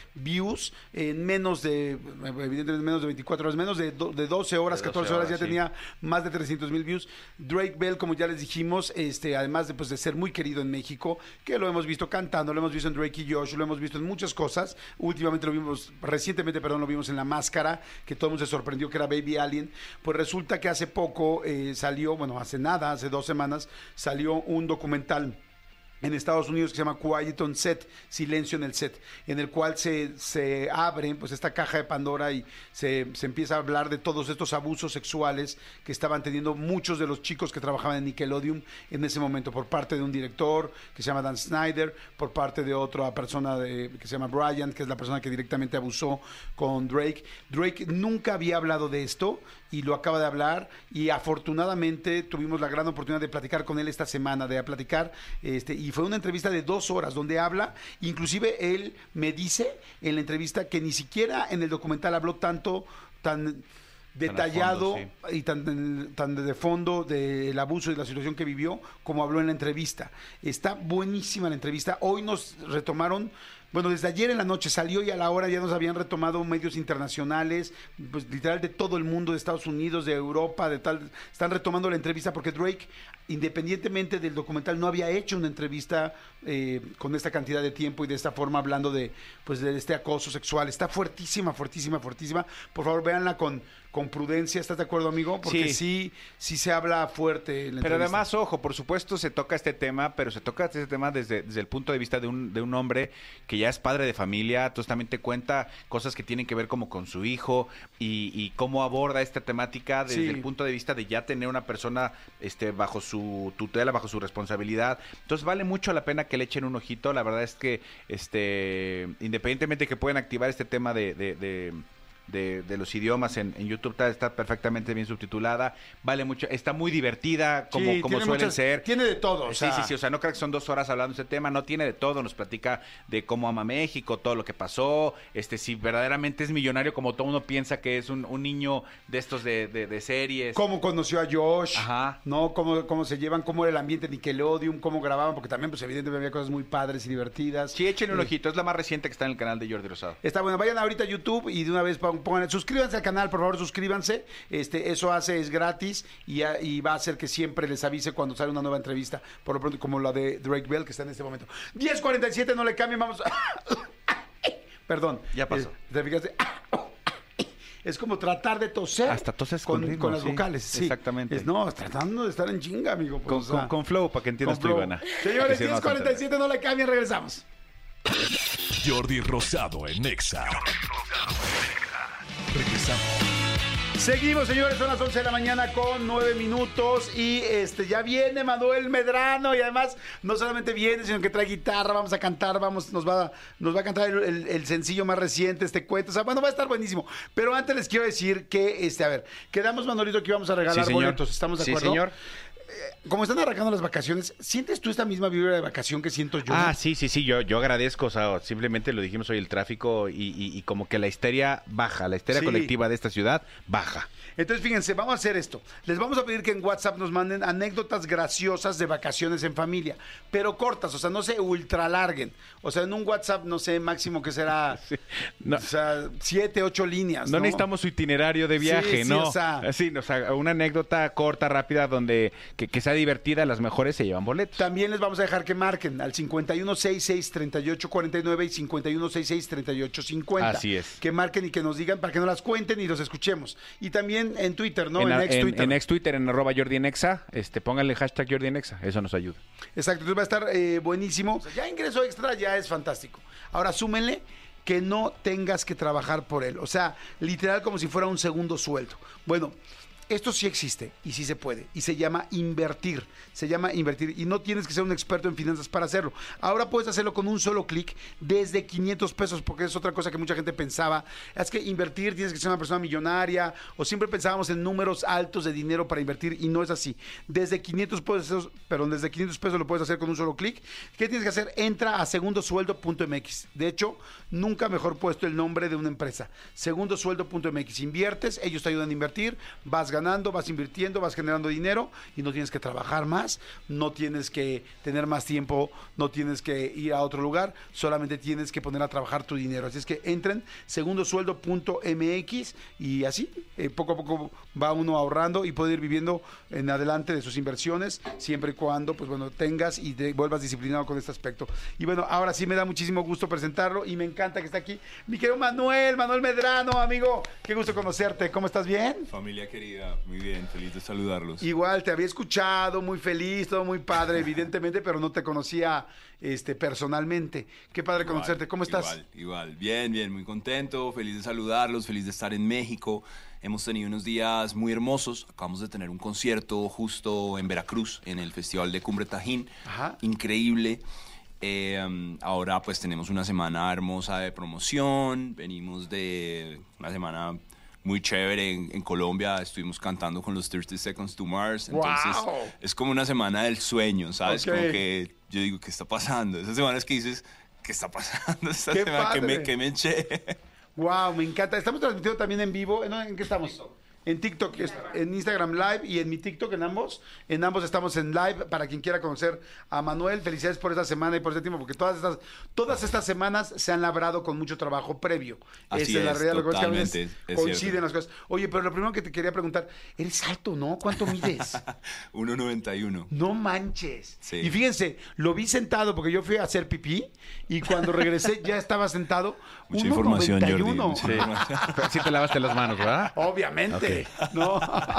views en menos de, evidentemente menos de veinticuatro horas, menos de, do, de doce horas, de doce catorce horas, horas, ya sí. tenía más de trescientos mil views. Drake Bell, como ya les dijimos, este, además de, pues, de ser muy querido en México, que lo hemos visto cantando, lo hemos visto en Drake y Josh, lo hemos visto en muchas cosas. Últimamente lo vimos, recientemente, perdón, lo vimos en La Máscara, que todo el mundo se sorprendió que era Baby Alien. Pues resulta que hace poco eh, salió, bueno, hace nada, hace dos semanas, salió un documental en Estados Unidos que se llama Quiet on Set, Silencio en el Set, en el cual se, se abre pues esta caja de Pandora y se, se empieza a hablar de todos estos abusos sexuales que estaban teniendo muchos de los chicos que trabajaban en Nickelodeon en ese momento, por parte de un director que se llama Dan Snyder, por parte de otra persona de, que se llama Brian, que es la persona que directamente abusó con Drake. Drake nunca había hablado de esto y lo acaba de hablar, y afortunadamente tuvimos la gran oportunidad de platicar con él esta semana, de platicar, este, y fue una entrevista de dos horas donde habla, inclusive él me dice en la entrevista que ni siquiera en el documental habló tanto, tan detallado fondo, sí. y tan, tan de fondo del abuso y de la situación que vivió como habló en la entrevista. Está buenísima la entrevista. Hoy nos retomaron, bueno, desde ayer en la noche salió y a la hora ya nos habían retomado medios internacionales, pues literal de todo el mundo, de Estados Unidos, de Europa, de tal, están retomando la entrevista porque Drake, independientemente del documental, no había hecho una entrevista eh, con esta cantidad de tiempo y de esta forma, hablando de, pues, de este acoso sexual. Está fuertísima, fuertísima, fuertísima. Por favor, véanla con, con prudencia. ¿Estás de acuerdo, amigo? Porque sí, sí, sí se habla fuerte en la Pero entrevista. además, ojo, por supuesto se toca este tema, pero se toca este tema desde, desde el punto de vista de un, de un hombre que ya es padre de familia, entonces también te cuenta cosas que tienen que ver como con su hijo y, y cómo aborda esta temática desde Sí. el punto de vista de ya tener una persona este, bajo su tutela, bajo su responsabilidad. Entonces vale mucho la pena que le echen un ojito. La verdad es que este independientemente que pueden activar este tema de... de, de De, de los idiomas en, en YouTube, está, está perfectamente bien subtitulada, vale mucho, está muy divertida como, Sí, como tiene suelen muchas- ser. Tiene de todo, o sea. Sí, sí, sí, o sea, no creo que son dos horas hablando de ese tema, no tiene de todo, nos platica de cómo ama México, todo lo que pasó, este, si verdaderamente es millonario como todo uno piensa que es un, un niño de estos de, de, de series. Cómo conoció a Josh, Ajá. ¿no? Cómo, cómo se llevan, cómo era el ambiente de Nickelodeon, cómo grababan, porque también, pues, evidentemente había cosas muy padres y divertidas. Sí, échenle un Eh, ojito, es la más reciente que está en el canal de Jordi Rosado. Está bueno, vayan ahorita a YouTube y de una vez pon- pongan, suscríbanse al canal, por favor, suscríbanse. Este, eso hace, es gratis y, a- y va a hacer que siempre les avise cuando sale una nueva entrevista, por lo pronto, como la de Drake Bell, que está en este momento. diez cuarenta y siete, no le cambien, vamos. Perdón. Ya pasó. Eh, ¿te fijaste? Es como tratar de toser. Hasta toses con, con ritmo, con las sí, vocales. Sí. exactamente. Es, no, tratando de estar en chinga, amigo. pues, Con, o sea, con- con flow, para que entiendas con tú, flow. Ivana. Señores, Que sí, diez vamos a cuarenta y siete, no le cambien, regresamos. Jordi Rosado en Exa. Regresamos. Seguimos, señores, son las once de la mañana con nueve minutos y este ya viene Manuel Medrano y además no solamente viene, sino que trae guitarra, vamos a cantar, vamos, nos va, nos va a cantar el, el- el sencillo más reciente, este cuento, o sea, bueno, va a estar buenísimo. Pero antes les quiero decir que, este, a ver, quedamos, Manolito, que íbamos a regalar Sí, señor. boletos, ¿estamos de Sí, acuerdo? señor. Como están arrancando las vacaciones, ¿sientes tú esta misma vibra de vacación que siento yo? Ah, sí, sí, sí, yo, yo agradezco, o sea, simplemente lo dijimos hoy, el tráfico y, y- y como que la histeria baja, la histeria Sí. colectiva de esta ciudad baja. Entonces, fíjense, vamos a hacer esto. Les vamos a pedir que en WhatsApp nos manden anécdotas graciosas de vacaciones en familia, pero cortas, o sea, no se ultralarguen. O sea, en un WhatsApp, no sé, máximo que será, Sí. No. o sea, siete, ocho líneas, No, ¿no? necesitamos su itinerario de viaje, Sí, sí, ¿no? o sea- Sí, o sea, una anécdota corta, rápida, donde que, que sea divertida, las mejores se llevan boletos. También les vamos a dejar que marquen al cincuenta y uno sesenta y seis, treinta y ocho cuarenta y nueve y cincuenta y uno sesenta y seis, treinta y ocho cincuenta. Así es. Que marquen y que nos digan para que nos las cuenten y los escuchemos. Y también en Twitter, ¿no? en, En, a- ex en- Twitter. en ex Twitter, en arroba Jordi en Exa, este, pónganle hashtag Jordi en Exa, eso nos ayuda. Exacto, entonces va a estar eh, buenísimo. O sea, ya ingreso extra ya es fantástico. Ahora súmenle que no tengas que trabajar por él. O sea, literal como si fuera un segundo sueldo. Bueno, esto sí existe y sí se puede. Y se llama invertir. Se llama invertir. Y no tienes que ser un experto en finanzas para hacerlo. Ahora puedes hacerlo con un solo clic desde quinientos pesos, porque es otra cosa que mucha gente pensaba. Es que invertir tienes que ser una persona millonaria, o siempre pensábamos en números altos de dinero para invertir y no es así. Desde quinientos pesos, perdón, desde quinientos pesos lo puedes hacer con un solo clic. ¿Qué tienes que hacer? Entra a segundosueldo punto m x. De hecho, nunca mejor puesto el nombre de una empresa. segundosueldo punto m x. Inviertes, ellos te ayudan a invertir, vas ganando ganando, vas invirtiendo, vas generando dinero y no tienes que trabajar más, no tienes que tener más tiempo, no tienes que ir a otro lugar, solamente tienes que poner a trabajar tu dinero. Así es que entren segundosueldo punto m x y así eh, poco a poco va uno ahorrando y puede ir viviendo en adelante de sus inversiones, siempre y cuando pues bueno tengas y te vuelvas disciplinado con este aspecto. Y bueno, ahora sí me da muchísimo gusto presentarlo y me encanta que esté aquí mi querido Manuel, Manuel Medrano, amigo, qué gusto conocerte. ¿Cómo estás? ¿Bien? Familia querida, muy bien, feliz de saludarlos. Igual, te había escuchado, muy feliz, todo muy padre, evidentemente, pero no te conocía este, personalmente. Qué padre Igual, conocerte. ¿Cómo estás? Igual, igual, bien, bien, muy contento, feliz de saludarlos, feliz de estar en México. Hemos tenido unos días muy hermosos. Acabamos de tener un concierto justo en Veracruz, en el Festival de Cumbre Tajín. Ajá. Increíble. Eh, um, ahora pues tenemos una semana hermosa de promoción. Venimos de una semana muy chévere en, en Colombia. Estuvimos cantando con los thirty Seconds to Mars. Entonces ¡Wow! es como una semana del sueño, ¿sabes? Ok. Como que yo digo, ¿qué está pasando? Esas semanas que dices, ¿qué está pasando esta ¡Qué semana? Que padre! me, que me eché. Wow, me encanta. Estamos transmitiendo también en vivo. ¿No? ¿En qué estamos? En TikTok, es- en Instagram Live y en mi TikTok, en ambos. En ambos estamos en live para quien quiera conocer a Manuel. Felicidades por esta semana y por este tiempo, porque todas estas, todas estas semanas se han labrado con mucho trabajo previo. Así Esa la es, realidad. Lo que pasa es que a veces totalmente, es coinciden cierto. las cosas. Oye, pero lo primero que te quería preguntar, eres alto, ¿no? ¿Cuánto mides? uno noventa y uno. No manches. Sí. Y fíjense, lo vi sentado porque yo fui a hacer pipí y cuando regresé ya estaba sentado. Mucha uno información, noventa y Jordi. uno. mucha Sí. información. Pero sí te lavaste las manos, ¿verdad? Obviamente, no.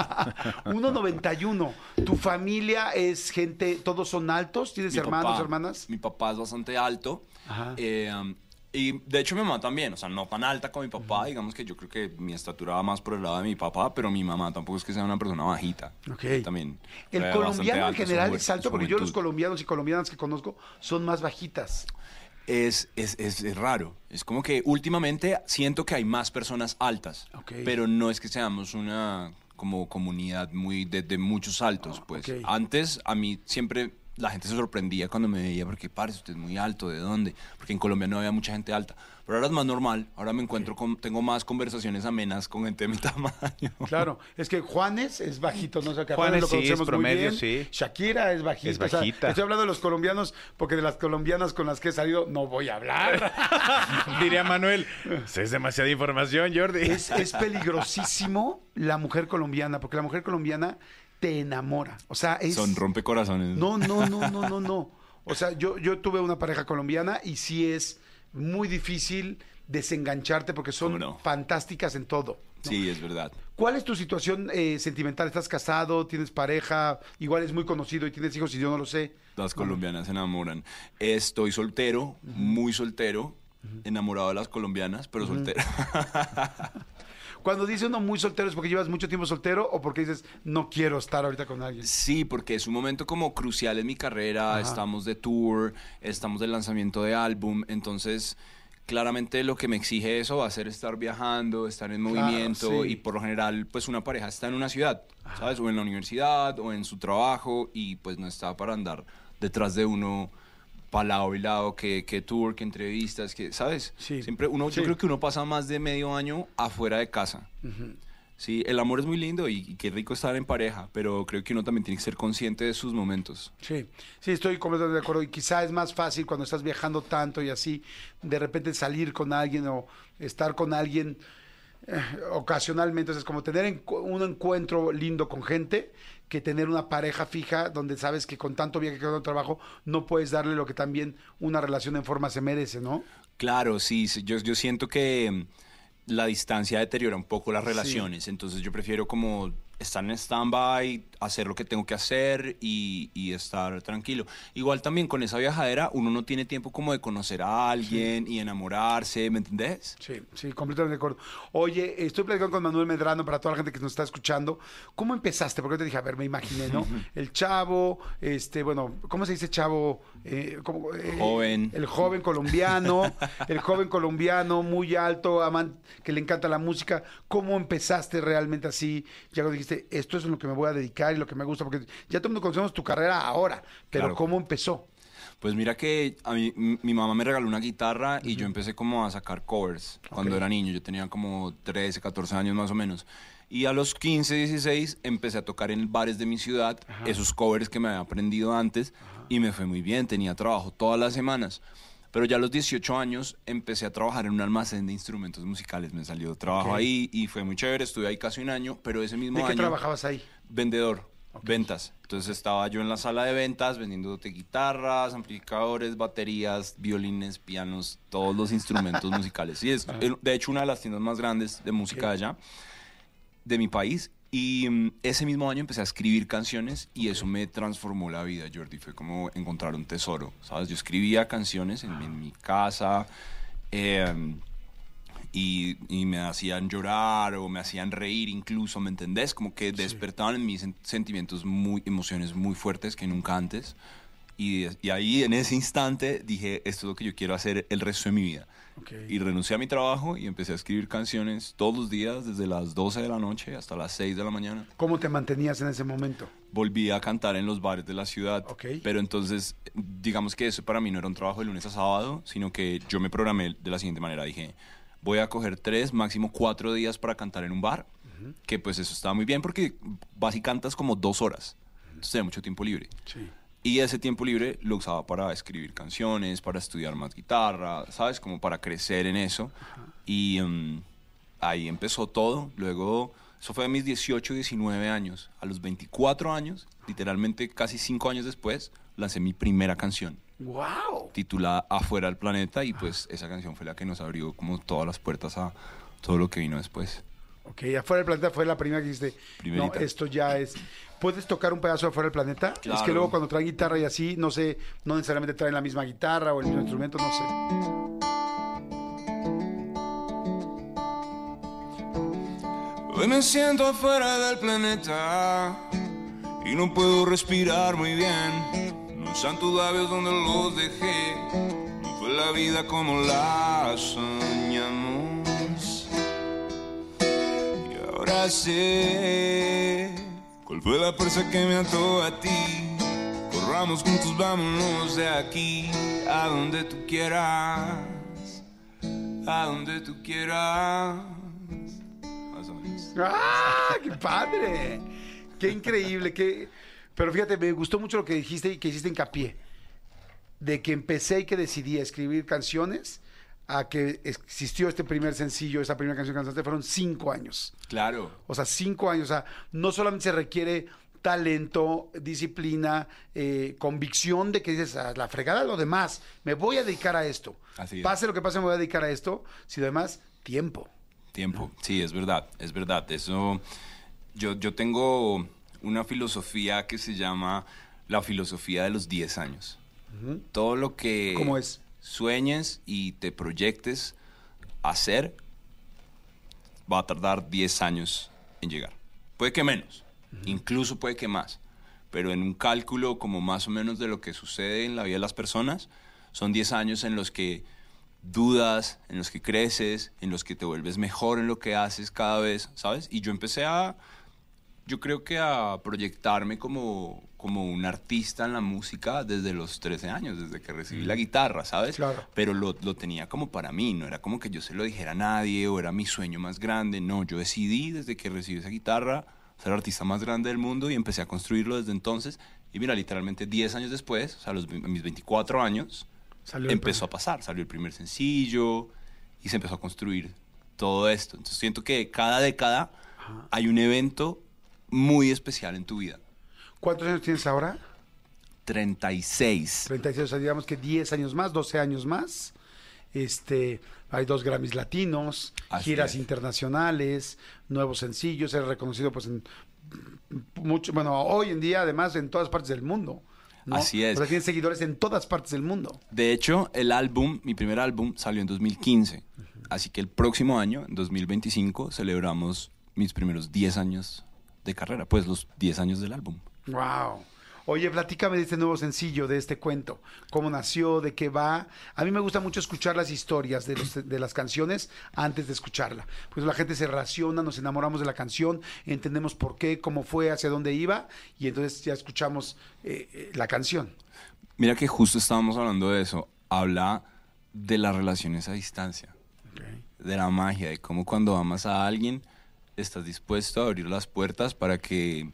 uno noventa y uno. ¿Tu familia es gente, todos son altos? ¿Tienes Mi hermanos, papá- hermanas? Mi papá es bastante alto. Ajá. eh, um, y de hecho mi mamá también, o sea, no tan alta como mi papá, digamos que yo creo que mi estatura va más por el lado de mi papá, pero mi mamá tampoco es que sea una persona bajita. Ok. También. El fue bastante colombiano en alta en su general ju- es alto en su porque yo los juventud. colombianos y colombianas que conozco son más bajitas. Es, es, es, es raro. Es como que últimamente siento que hay más personas altas, Ok. pero no es que seamos una como comunidad muy de, de muchos altos, pues. ok. Antes a mí siempre la gente se sorprendía cuando me veía porque, parece usted es muy alto, ¿de dónde? Porque en Colombia no había mucha gente alta. Pero ahora es más normal, ahora me encuentro con, tengo más conversaciones amenas con gente de mi tamaño. Claro, es que Juanes es bajito, no sé qué. Juanes lo sí, conocemos es muy promedio, bien. sí. Shakira es bajita. Es o sea, bajita. estoy hablando de los colombianos porque de las colombianas con las que he salido no voy a hablar. Diría Manuel, es demasiada información, Jordi. es, es peligrosísimo la mujer colombiana, porque la mujer colombiana te enamora. O sea, es... Son rompecorazones. No, no, no, no, no, no. O sea, yo, yo tuve una pareja colombiana y sí es muy difícil desengancharte porque son ¿Cómo no? fantásticas en todo. ¿no? Sí, es verdad. ¿Cuál es tu situación eh, sentimental? ¿Estás casado? ¿Tienes pareja? Igual es muy conocido y tienes hijos y yo no lo sé. Las colombianas se enamoran. Estoy soltero, muy soltero, enamorado de las colombianas, pero soltero. Cuando dice uno muy soltero, ¿es porque llevas mucho tiempo soltero o porque dices no quiero estar ahorita con alguien? Sí, porque es un momento como crucial en mi carrera, Ajá. estamos de tour, estamos del lanzamiento de álbum, entonces claramente lo que me exige eso va a ser estar viajando, estar en Claro, movimiento sí. y por lo general pues una pareja está en una ciudad, ¿sabes? O en la universidad o en su trabajo y pues no está para andar detrás de uno para lado y lado, que, que tour, que entrevistas, que, ¿sabes? Sí. Siempre uno, Sí. yo creo que uno pasa más de medio año afuera de casa. Sí, el amor es muy lindo y, y qué rico estar en pareja, pero creo que uno también tiene que ser consciente de sus momentos. Sí, sí, estoy completamente de acuerdo. Y quizá es más fácil cuando estás viajando tanto y así, de repente salir con alguien o estar con alguien eh, ocasionalmente. O sea, es como tener encu- un encuentro lindo con gente que tener una pareja fija donde sabes que con tanto viaje que con tanto trabajo no puedes darle lo que también una relación en forma se merece, ¿no? Claro, sí, sí, yo, yo siento que mm, la distancia deteriora un poco las relaciones, entonces yo prefiero como estar en stand-by, hacer lo que tengo que hacer y, y estar tranquilo. Igual también con esa viajadera uno no tiene tiempo como de conocer a alguien y enamorarse, ¿me entendés? Sí, sí, completamente de acuerdo. Oye, estoy platicando con Manuel Medrano para toda la gente que nos está escuchando. ¿Cómo empezaste? Porque yo te dije, a ver, me imaginé, ¿no? El chavo, este, bueno, ¿cómo se dice chavo? Eh, ¿cómo, eh, Joven. El joven colombiano, el joven colombiano, muy alto, amante, que le encanta la música. ¿Cómo empezaste realmente así? Ya cuando dijiste, esto es en lo que me voy a dedicar y lo que me gusta, porque ya todo el mundo conocemos tu carrera ahora, pero Claro. ¿cómo empezó? Pues mira que a mí, m- mi mamá me regaló una guitarra y yo empecé como a sacar covers cuando Ok. era niño. Yo tenía como trece, catorce años más o menos. Y a los quince, dieciséis empecé a tocar en bares de mi ciudad esos covers que me había aprendido antes y me fue muy bien. Tenía trabajo todas las semanas. Pero ya a los dieciocho años empecé a trabajar en un almacén de instrumentos musicales. Me salió trabajo Ok. ahí y fue muy chévere. Estuve ahí casi un año, pero ese mismo ¿De qué año... trabajabas ahí? Vendedor, ventas. Entonces estaba yo en la sala de ventas vendiéndote guitarras, amplificadores, baterías, violines, pianos, todos los instrumentos musicales. Y es, el- de hecho, una de las tiendas más grandes de música de allá, de mi país. Y mm, ese mismo año empecé a escribir canciones y eso me transformó la vida, Jordi. Fue como encontrar un tesoro, ¿sabes? Yo escribía canciones en, en mi casa. eh, y, y me hacían llorar o me hacían reír incluso, ¿me entendés? Como que despertaban en mí sen- sentimientos muy, emociones muy fuertes que nunca antes. Y, y ahí en ese instante dije, esto es lo que yo quiero hacer el resto de mi vida. Ok. Y renuncié a mi trabajo y empecé a escribir canciones todos los días, desde las doce de la noche hasta las seis de la mañana. ¿Cómo te mantenías en ese momento? Volví a cantar en los bares de la ciudad. Ok. Pero entonces, digamos que eso para mí no era un trabajo de lunes a sábado, sino que yo me programé de la siguiente manera. Dije, voy a coger tres, máximo cuatro días para cantar en un bar, que pues eso estaba muy bien porque vas y cantas como dos horas. Entonces tenía mucho tiempo libre. Sí. Y ese tiempo libre lo usaba para escribir canciones, para estudiar más guitarra, ¿sabes? Como para crecer en eso. Y um, ahí empezó todo. Luego, eso fue a mis dieciocho, diecinueve años. A los veinticuatro años, literalmente casi cinco años después, lancé mi primera canción, ¡Wow! titulada Afuera del Planeta. Y pues esa canción fue la que nos abrió como todas las puertas a todo lo que vino después. Ok, Afuera del Planeta fue la primera que dijiste, no, Primerita. esto ya es... ¿Puedes tocar un pedazo de Afuera del Planeta? Es que Claro. luego cuando traen guitarra y así, no sé, no necesariamente traen la misma guitarra o el mismo instrumento, no sé. Hoy me siento afuera del planeta y no puedo respirar muy bien. No están tus labios donde los dejé. No fue la vida como la soñamos. Y ahora sé cuál fue la fuerza que me ató a ti. Corramos juntos, vámonos de aquí a donde tú quieras, a donde tú quieras. Más o menos. ¡Ah, qué padre! ¡Qué increíble! Qué... Pero fíjate, me gustó mucho lo que dijiste y que hiciste hincapié. De que empecé y que decidí a escribir canciones a que existió este primer sencillo, esa primera canción que cantaste, fueron cinco años. Claro. O sea, cinco años. O sea, no solamente se requiere talento, disciplina, eh, convicción de que dices, a la fregada lo demás, me voy a dedicar a esto. Así es. Pase lo que pase, me voy a dedicar a esto. Sino además, tiempo. Tiempo, sí, es verdad, es verdad. Eso, yo, yo tengo una filosofía que se llama la filosofía de los diez años. Todo lo que ¿Cómo es? sueñes y te proyectes a hacer va a tardar diez años en llegar. Puede que menos, incluso puede que más, pero en un cálculo como más o menos de lo que sucede en la vida de las personas, son diez años en los que dudas, en los que creces, en los que te vuelves mejor en lo que haces cada vez, ¿sabes? Y yo empecé a, yo creo que a proyectarme como, como un artista en la música desde los trece años, desde que recibí la guitarra, ¿sabes? Claro. Pero lo, lo tenía como para mí, no era como que yo se lo dijera a nadie o era mi sueño más grande, no, yo decidí desde que recibí esa guitarra ser el artista más grande del mundo y empecé a construirlo desde entonces. Y mira, literalmente diez años después, o sea, a los, a mis veinticuatro años, Salió el empezó a pasar, salió el primer sencillo y se empezó a construir todo esto. Entonces siento que cada década hay un evento muy especial en tu vida. ¿Cuántos años tienes ahora? treinta y seis. treinta y seis, o sea, digamos que diez años más, doce años más. Este, hay dos Grammys latinos, Así giras es. internacionales, nuevos sencillos, eres reconocido pues en mucho, bueno, hoy en día además en todas partes del mundo, ¿no? Así es. O sea, tienes seguidores en todas partes del mundo. De hecho, el álbum, mi primer álbum, salió en dos mil quince. Así que el próximo año, en dos mil veinticinco, celebramos mis primeros diez años de carrera, pues los diez años del álbum. Wow. Oye, platícame de este nuevo sencillo, de este cuento. ¿Cómo nació? ¿De qué va? A mí me gusta mucho escuchar las historias de, los- de las canciones antes de escucharla. Pues la gente se relaciona, nos enamoramos de la canción, entendemos por qué, cómo fue, hacia dónde iba, y entonces ya escuchamos eh, eh, la canción. Mira que justo estábamos hablando de eso. Habla de las relaciones a distancia, Okay. de la magia, de cómo cuando amas a alguien estás dispuesto a abrir las puertas para que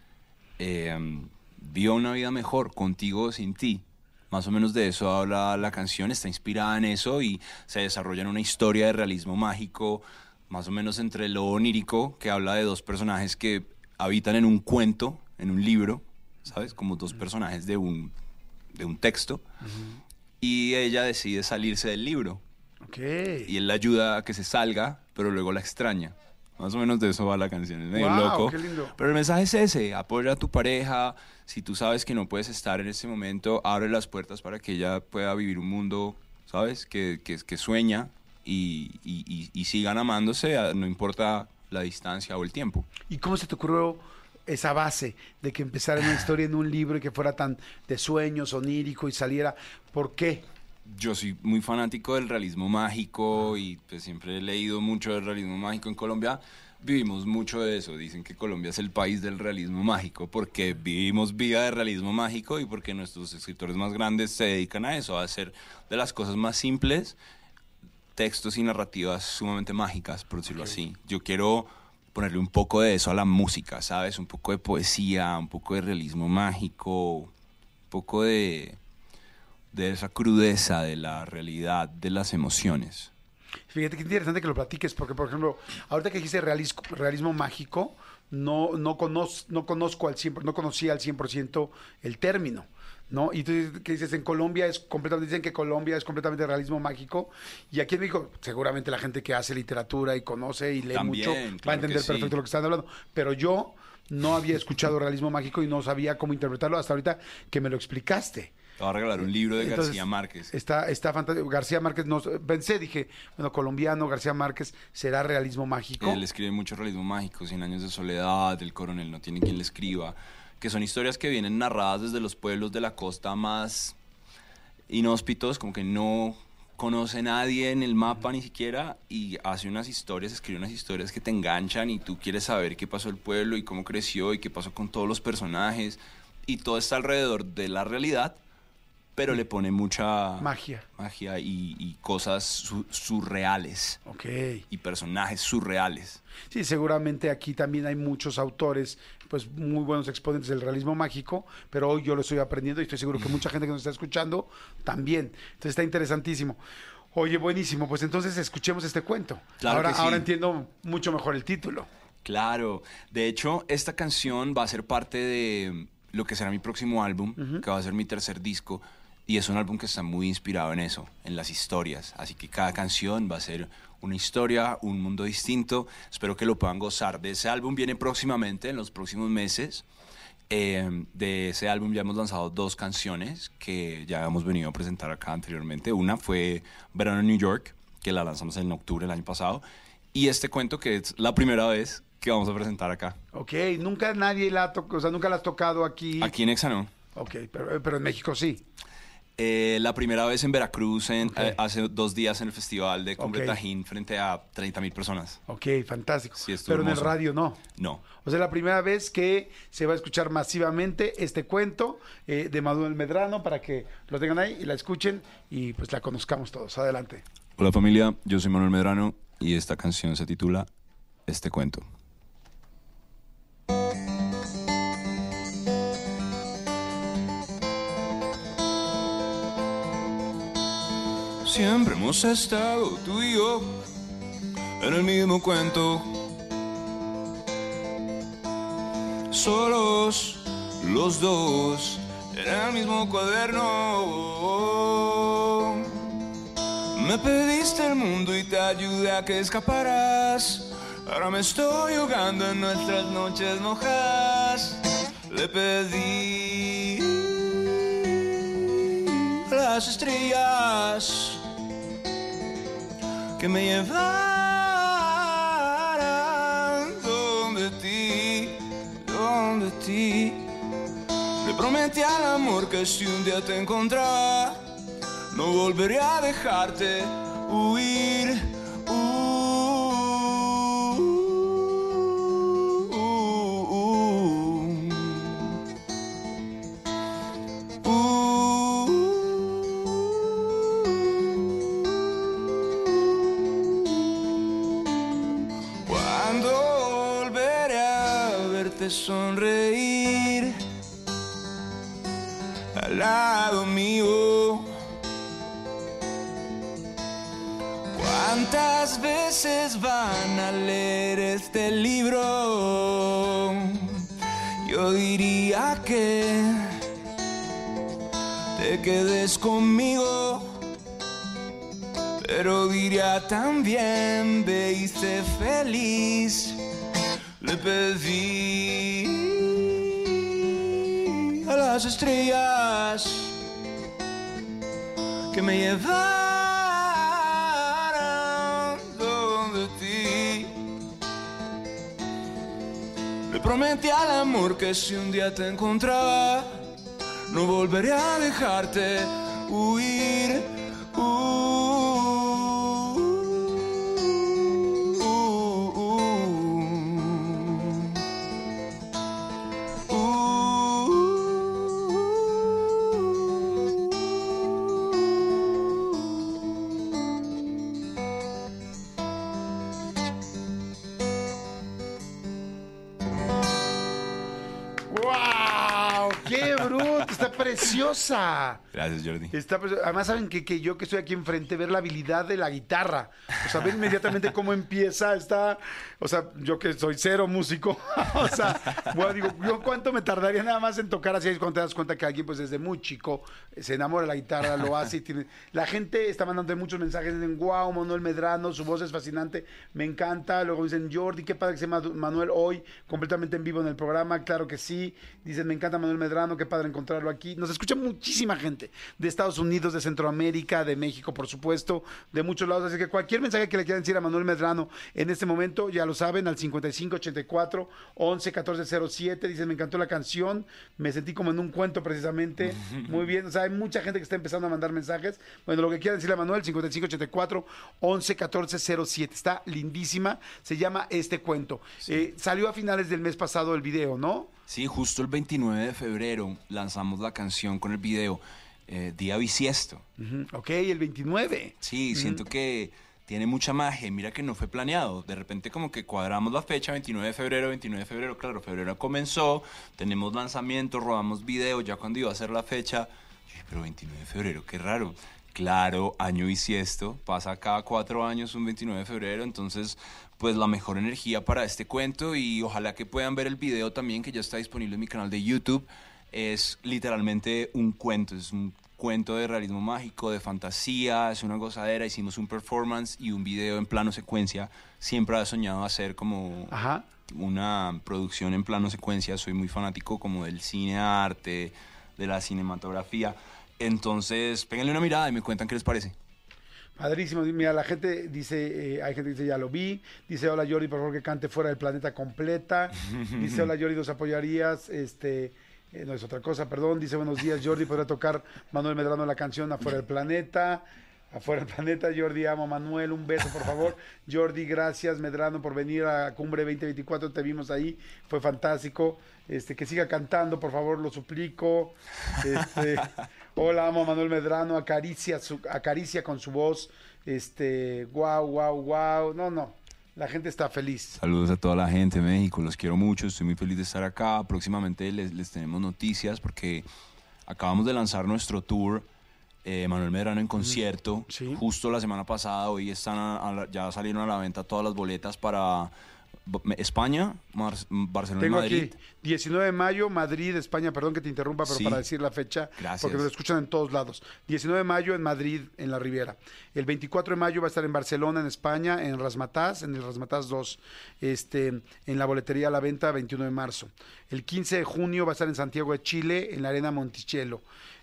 eh, viva una vida mejor, contigo o sin ti. Más o menos de eso habla la canción, está inspirada en eso y se desarrolla en una historia de realismo mágico, más o menos entre lo onírico, que habla de dos personajes que habitan en un cuento, en un libro, ¿sabes? Como dos personajes de un, de un texto. Uh-huh. Y ella decide salirse del libro. Okay. Y él la ayuda a que se salga, pero luego la extraña. Más o menos de eso va la canción, es medio Wow, loco. qué lindo. Pero el mensaje es ese, apoya a tu pareja. Si tú sabes que no puedes estar en ese momento, abre las puertas para que ella pueda vivir un mundo, ¿sabes? Que, que, que sueña y, y, y, y sigan amándose, no importa la distancia o el tiempo. ¿Y cómo se te ocurrió esa base de que empezara una historia en un libro y que fuera tan de sueños, onírico y saliera? ¿Por qué? Yo soy muy fanático del realismo mágico y pues siempre he leído mucho del realismo mágico en Colombia. Vivimos mucho de eso. Dicen que Colombia es el país del realismo mágico porque vivimos vida de realismo mágico y porque nuestros escritores más grandes se dedican a eso, a hacer de las cosas más simples textos y narrativas sumamente mágicas, por decirlo okay. así. Yo quiero ponerle un poco de eso a la música, ¿sabes? Un poco de poesía, un poco de realismo mágico, un poco de, de esa crudeza de la realidad, de las emociones. Fíjate que interesante que lo platiques, porque, por ejemplo, ahorita que dijiste realismo, realismo mágico, no, no, conozco, no, conozco al cien por ciento, no conocía al cien por ciento el término, ¿no? Y tú que dices, en Colombia es completamente, dicen que Colombia es completamente realismo mágico, y aquí en México seguramente la gente que hace literatura y conoce y lee También, mucho claro va a entender sí. perfecto lo que están hablando, pero yo no había escuchado realismo mágico y no sabía cómo interpretarlo hasta ahorita que me lo explicaste. Te voy a regalar un libro de Entonces, García Márquez. Está, está fantástico. García Márquez, no, pensé, dije, bueno, colombiano, García Márquez, ¿será realismo mágico? Él escribe mucho realismo mágico, Cien años de soledad, El coronel no tiene quien le escriba, que son historias que vienen narradas desde los pueblos de la costa más inhóspitos, como que no conoce nadie en el mapa ni siquiera, y hace unas historias, escribe unas historias que te enganchan y tú quieres saber qué pasó el pueblo y cómo creció y qué pasó con todos los personajes, y todo está alrededor de la realidad, pero le pone mucha magia, magia y, y cosas su, surreales. Okay. Y personajes surreales. Sí, seguramente aquí también hay muchos autores, pues muy buenos exponentes del realismo mágico, pero hoy yo lo estoy aprendiendo y estoy seguro que mucha gente que nos está escuchando también. Entonces está interesantísimo. Oye, buenísimo, pues entonces escuchemos este cuento. Claro ahora, que sí. ahora entiendo mucho mejor el título. Claro. De hecho, esta canción va a ser parte de lo que será mi próximo álbum, uh-huh. que va a ser mi tercer disco. Y es un álbum que está muy inspirado en eso, en las historias. Así que cada canción va a ser una historia, un mundo distinto. Espero que lo puedan gozar. De ese álbum viene próximamente, en los próximos meses. Eh, de ese álbum ya hemos lanzado dos canciones que ya hemos venido a presentar acá anteriormente. Una fue Verano en New York, que la lanzamos en octubre del año pasado. Y este cuento que es la primera vez que vamos a presentar acá. Ok, nunca nadie la ha tocado, o sea, nunca la has tocado aquí. Aquí en Exa no. Ok, pero, pero en México sí. Eh, la primera vez en Veracruz, en, Okay. eh, hace dos días en el festival de Cumbre Okay. Tajín frente a treinta mil personas. Ok, fantástico. Sí, estuvo pero en el hermoso. radio no. No. O sea, la primera vez que se va a escuchar masivamente este cuento eh, de Manuel Medrano para que lo tengan ahí y la escuchen y pues la conozcamos todos. Adelante. Hola familia, yo soy Manuel Medrano y esta canción se titula Este cuento. Siempre hemos estado tú y yo en el mismo cuento, solos los dos en el mismo cuaderno. Me pediste el mundo y te ayudé a que escaparas. Ahora me estoy ahogando en nuestras noches mojadas. Le pedí a las estrellas que me llevaran donde ti, donde ti. Le prometí al amor que si un día te encontrara, no volveré a dejarte huir. Uh, uh, uh, uh, uh. verte sonreír al lado mío. ¿Cuántas veces van a leer este libro? Yo diría que te quedes conmigo, pero diría también ve y sé feliz. Le pedí a las estrellas que me llevaran donde ti. Le prometí al amor que si un día te encontraba, no volveré a dejarte huir. Uh, uh, uh, ¡Wow! ¡Qué bruto! Está preciosa. Gracias, Jordi. Está precio- Además, saben que, que yo que estoy aquí enfrente, ver la habilidad de la guitarra. O sea, ver inmediatamente cómo empieza. Está. O sea, yo que soy cero músico. O sea, bueno, digo, yo cuánto me tardaría nada más en tocar así. Es cuando te das cuenta que alguien, pues desde muy chico, se enamora de la guitarra, lo hace y tiene. La gente está mandando muchos mensajes. Dicen, wow, Manuel Medrano, su voz es fascinante, me encanta. Luego dicen, Jordi, qué padre que se llama Manuel hoy, completamente en vivo en el programa. Claro que sí. Dicen, me encanta Manuel Medrano, qué padre encontrarlo aquí. Nos escucha muchísima gente de Estados Unidos, de Centroamérica, de México, por supuesto, de muchos lados. Así que cualquier mensaje que le quieran decir a Manuel Medrano en este momento, ya lo saben, al cincuenta y cinco ochenta y cuatro once catorce cero siete. Dicen, me encantó la canción, me sentí como en un cuento precisamente. Muy bien, o sea, hay mucha gente que está empezando a mandar mensajes. Bueno, lo que quieran decirle a Manuel, cincuenta y cinco ochenta y cuatro once catorce cero siete. Está lindísima, se llama Este Cuento. Sí. Eh, salió a finales del mes pasado el video, ¿no? Sí, justo el veintinueve de febrero lanzamos la canción con el video, eh, Día Bisiesto. Ujú, ok, el veintinueve. Sí, siento que tiene mucha magia. Mira que no fue planeado. De repente como que cuadramos la fecha, veintinueve de febrero, veintinueve de febrero. Claro, febrero comenzó, tenemos lanzamiento, rodamos video. Ya cuando iba a ser la fecha, yo dije, pero veintinueve de febrero, qué raro. Claro, año bisiesto, pasa cada cuatro años un veintinueve de febrero. Entonces, pues la mejor energía para este cuento. Y ojalá que puedan ver el video también, que ya está disponible en mi canal de YouTube. Es literalmente un cuento, es un cuento de realismo mágico, de fantasía, es una gozadera. Hicimos un performance y un video en plano secuencia. Siempre he soñado hacer como Ajá. una producción en plano secuencia. Soy muy fanático como del cine arte, de la cinematografía. Entonces, péguenle una mirada y me cuentan qué les parece. Padrísimo. Mira, la gente dice, eh, hay gente que dice, ya lo vi. Dice, hola Jordi, por favor que cante Fuera del Planeta completa. Dice, hola Jordi, ¿nos apoyarías? Este, eh, no es otra cosa, perdón. Dice, buenos días Jordi, ¿podría tocar Manuel Medrano la canción Afuera del Planeta? Afuera del Planeta, Jordi, amo a Manuel, un beso por favor. Jordi, gracias Medrano por venir a Cumbre veinte veinticuatro, te vimos ahí, fue fantástico. Este, que siga cantando, por favor, lo suplico. Este, hola, amo a Manuel Medrano, acaricia, su, acaricia con su voz. Este, wow, wow, wow. No, no, la gente está feliz. Saludos a toda la gente de México, los quiero mucho, estoy muy feliz de estar acá. Próximamente les, les tenemos noticias porque acabamos de lanzar nuestro tour, eh, Manuel Medrano en concierto, Sí. justo la semana pasada. Hoy están a- a la- ya salieron a la venta todas las boletas para B- España, Mar- Barcelona Tengo y Madrid. aquí diecinueve de mayo, Madrid, España, perdón que te interrumpa, pero Sí. para decir la fecha, Gracias. porque nos escuchan en todos lados. diecinueve de mayo en Madrid, en la Riviera. El veinticuatro de mayo va a estar en Barcelona, en España, en Rasmataz, en el Rasmataz dos, este, en la boletería a la venta, veintiuno de marzo. El quince de junio va a estar en Santiago de Chile, en la Arena Monticello.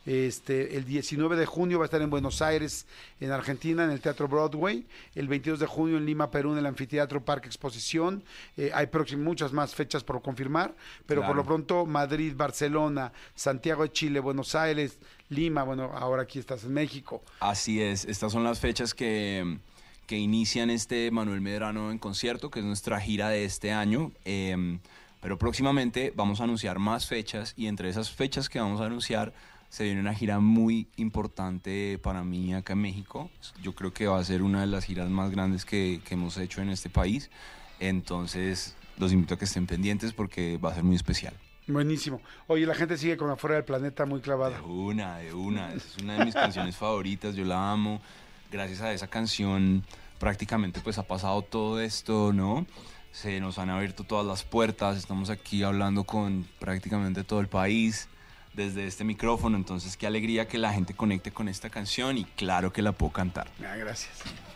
Este, el diecinueve de junio va a estar en Buenos Aires, en Argentina, en el Teatro Broadway. El veintidós de junio en Lima, Perú, en el Anfiteatro Parque Exposición. Eh, hay próxim- muchas más fechas por confirmar, pero por Claro. lo pronto Madrid, Barcelona, Santiago de Chile, Buenos Aires, Lima, bueno, ahora aquí estás en México. Así es, estas son las fechas que, que inician este Manuel Medrano en concierto, que es nuestra gira de este año. Eh, pero próximamente vamos a anunciar más fechas y entre esas fechas que vamos a anunciar se viene una gira muy importante para mí acá en México. Yo creo que va a ser una de las giras más grandes que, que hemos hecho en este país. Entonces, los invito a que estén pendientes porque va a ser muy especial. Buenísimo. Oye, la gente sigue con Afuera del Planeta muy clavada. De una, de una. Esa es una de mis canciones favoritas, yo la amo. Gracias a esa canción prácticamente pues ha pasado todo esto, ¿no? Se nos han abierto todas las puertas, estamos aquí hablando con prácticamente todo el país desde este micrófono, entonces qué alegría que la gente conecte con esta canción y claro que la puedo cantar. Ah, gracias.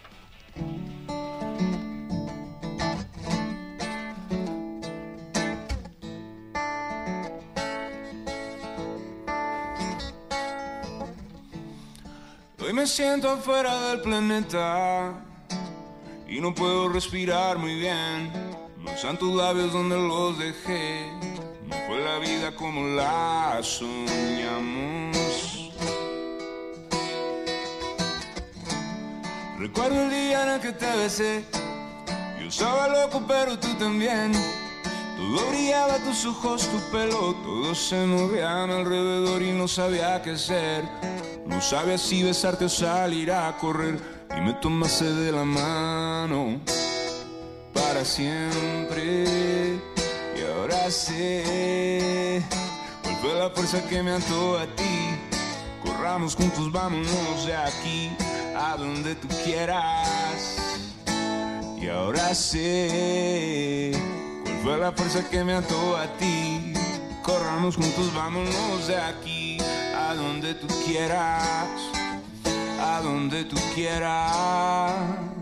Hoy me siento afuera del planeta y no puedo respirar muy bien. No están tus labios donde los dejé. No fue la vida como la soñamos. Recuerdo el día en el que te besé. Yo estaba loco pero tú también. Todo brillaba, tus ojos, tu pelo. Todo se movía a mi alrededor y no sabía qué hacer. No sabía si besarte o salir a correr. Y me tomaste de la mano para siempre. Y ahora sé cuál fue la fuerza que me ató a ti. Corramos juntos, vámonos de aquí a donde tú quieras. Y ahora sé cuál fue la fuerza que me ató a ti. Corramos juntos, vámonos de aquí a donde tú quieras, a donde tú quieras.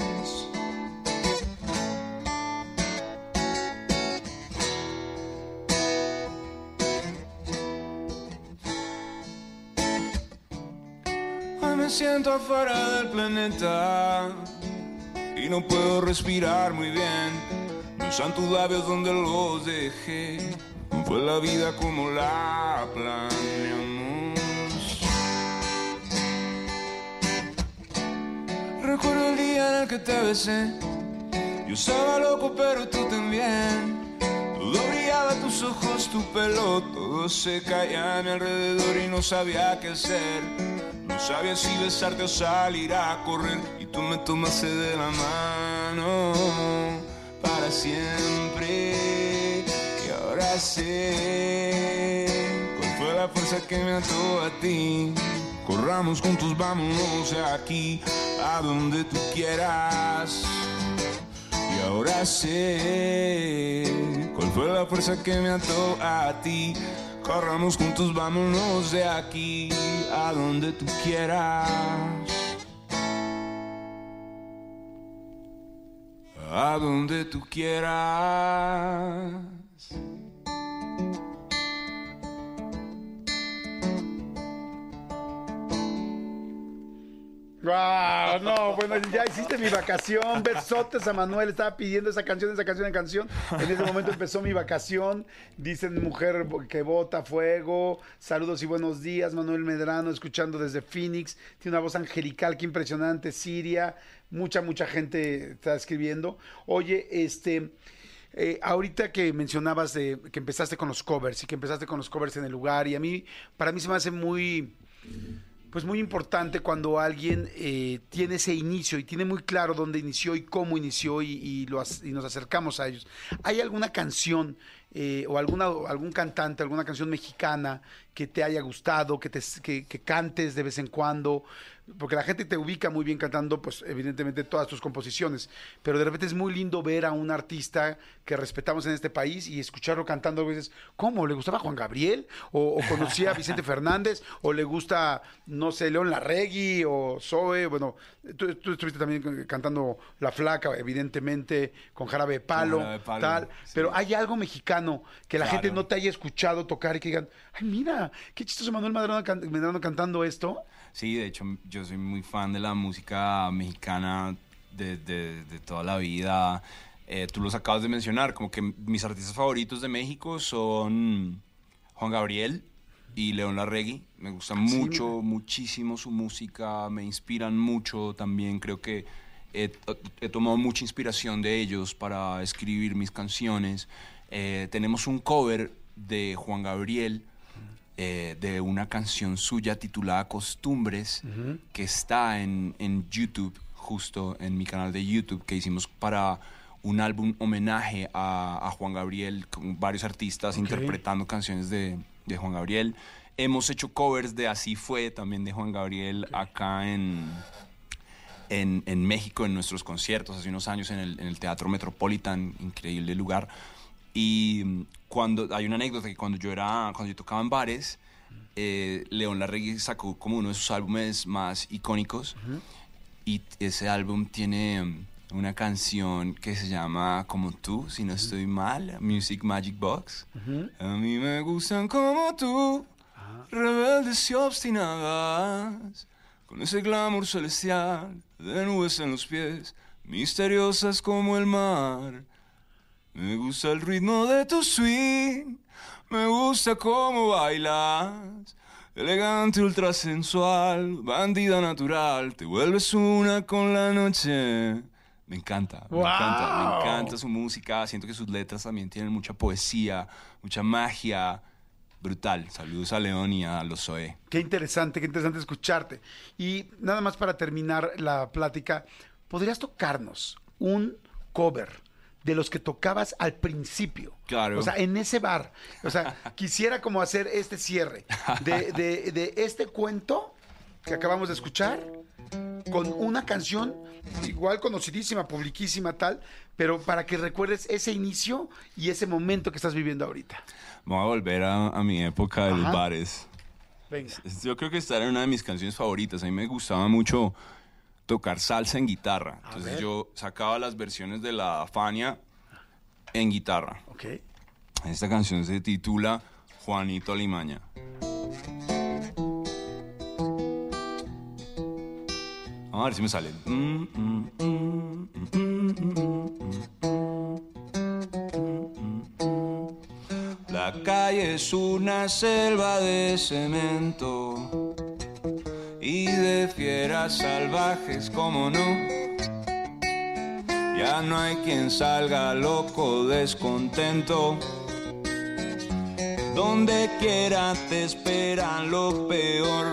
Hoy me siento afuera del planeta y no puedo respirar muy bien. No están tus labios donde los dejé. No fue la vida como la planeamos. Recuerdo el día en el que te besé. Yo estaba loco pero tú también. Todo brillaba, tus ojos, tu pelo. Todo se caía a mi alrededor y no sabía qué hacer. No sabía si besarte o salir a correr. Y tú me tomaste de la mano para siempre. Y ahora sé cuál fue la fuerza que me ató a ti. Corramos juntos, vámonos de aquí a donde tú quieras. Y ahora sé cuál fue la fuerza que me ató a ti. Corramos juntos, vámonos de aquí a donde tú quieras. A donde tú quieras. ¡Wow! No, bueno, ya hiciste mi vacación. Besotes a Manuel, estaba pidiendo esa canción, esa canción, esa canción. En ese momento empezó mi vacación. Dicen mujer que bota fuego. Saludos y buenos días, Manuel Medrano, escuchando desde Phoenix. Tiene una voz angelical, qué impresionante. Siria, mucha, mucha gente está escribiendo. Oye, este... Eh, ahorita que mencionabas de, que empezaste con los covers y que empezaste con los covers en el lugar, y a mí, para mí se me hace muy... pues muy importante cuando alguien eh, tiene ese inicio y tiene muy claro dónde inició y cómo inició y, y, lo, y nos acercamos a ellos. ¿Hay alguna canción eh, o alguna, algún cantante, alguna canción mexicana que te haya gustado, que, te, que, que cantes de vez en cuando? Porque la gente te ubica muy bien cantando, pues evidentemente todas tus composiciones, pero de repente es muy lindo ver a un artista que respetamos en este país y escucharlo cantando a veces, ¿cómo? ¿Le gustaba Juan Gabriel? ¿O, o conocía a Vicente Fernández? ¿O le gusta, no sé, León Larregui o Zoe? Bueno, tú, tú estuviste también cantando La Flaca, evidentemente, con Jarabe de Palo, Jarabe de Palo, tal, sí. Pero hay algo mexicano que la Claro. gente no te haya escuchado tocar y que digan, ay, mira, qué chistoso Manuel Medrano, can- Medrano cantando esto. Sí, de hecho yo soy muy fan de la música mexicana de, de, de toda la vida. Eh, tú los acabas de mencionar, como que mis artistas favoritos de México son Juan Gabriel y León Larregui. Me gusta Sí, mucho, mira. muchísimo su música, me inspiran mucho también. Creo que he, he tomado mucha inspiración de ellos para escribir mis canciones. Eh, tenemos un cover de Juan Gabriel, Eh, de una canción suya titulada Costumbres, Ujú. que está en, en YouTube, justo en mi canal de YouTube, que hicimos para un álbum homenaje a, a Juan Gabriel, con varios artistas Ok. interpretando canciones de, de Juan Gabriel. Hemos hecho covers de Así Fue, también de Juan Gabriel, acá en, en, en México, en nuestros conciertos, hace unos años en el, en el Teatro Metropolitan, increíble lugar. Y cuando hay una anécdota que cuando yo, era, cuando yo tocaba en bares, eh, León Larregui sacó como uno de sus álbumes más icónicos. Uh-huh. Y ese álbum tiene una canción que se llama Como Tú, si no estoy mal, Music Magic Box. Uh-huh. A mí me gustan como tú, uh-huh. rebeldes y obstinadas, con ese glamour celestial de nubes en los pies, misteriosas como el mar. Me gusta el ritmo de tu swing, me gusta cómo bailas, elegante, ultra sensual, bandida natural, te vuelves una con la noche. Me encanta, me ¡Wow! encanta, me encanta su música, siento que sus letras también tienen mucha poesía, mucha magia, brutal. Saludos a León y a los Zoé. Qué interesante, qué interesante escucharte. Y nada más para terminar la plática, ¿podrías tocarnos un cover de los que tocabas al principio? Claro. O sea, en ese bar. O sea, quisiera como hacer este cierre de, de, de este cuento que acabamos de escuchar con una canción igual conocidísima, publiquísima, tal, pero para que recuerdes ese inicio y ese momento que estás viviendo ahorita. Voy a volver a, a mi época de Ajá. los bares. Venga. Yo creo que esta era una de mis canciones favoritas. A mí me gustaba mucho tocar salsa en guitarra. A Entonces ver. yo sacaba las versiones de la Fania en guitarra. Ok. Esta canción se titula Juanito Alimaña. Vamos a ver si me sale. Mm, mm, mm, mm, mm, mm, mm. La calle es una selva de cemento y de fieras salvajes, como no. Ya no hay quien salga loco, descontento. Donde quiera te esperan lo peor.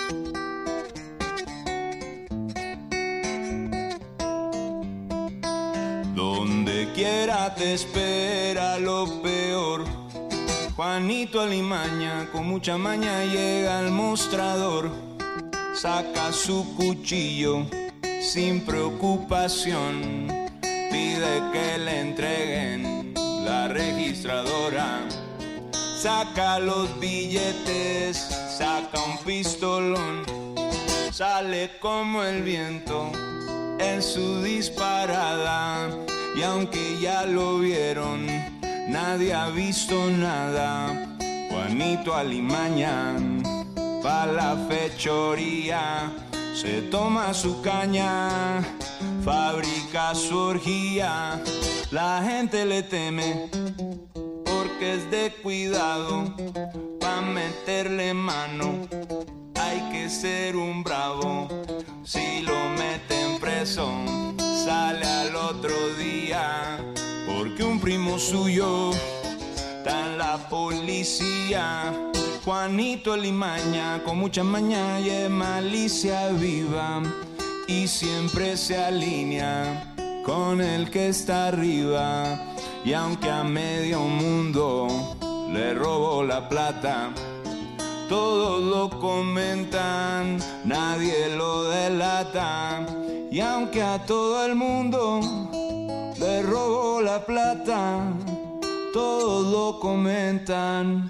Donde quiera te espera lo peor. Juanito Alimaña con mucha maña llega al mostrador. Saca su cuchillo sin preocupación. Pide que le entreguen la registradora. Saca los billetes, saca un pistolón. Sale como el viento en su disparada. Y aunque ya lo vieron, nadie ha visto nada. Juanito Alimaña pa' la fechoría, se toma su caña, fabrica su orgía. La gente le teme porque es de cuidado. Pa' meterle mano hay que ser un bravo. Si lo meten preso, sale al otro día, porque un primo suyo está en la policía. Juanito Alimaña con mucha maña y es malicia viva, y siempre se alinea con el que está arriba. Y aunque a medio mundo le robó la plata, todos lo comentan, nadie lo delata. Y aunque a todo el mundo le robó la plata, todos lo comentan,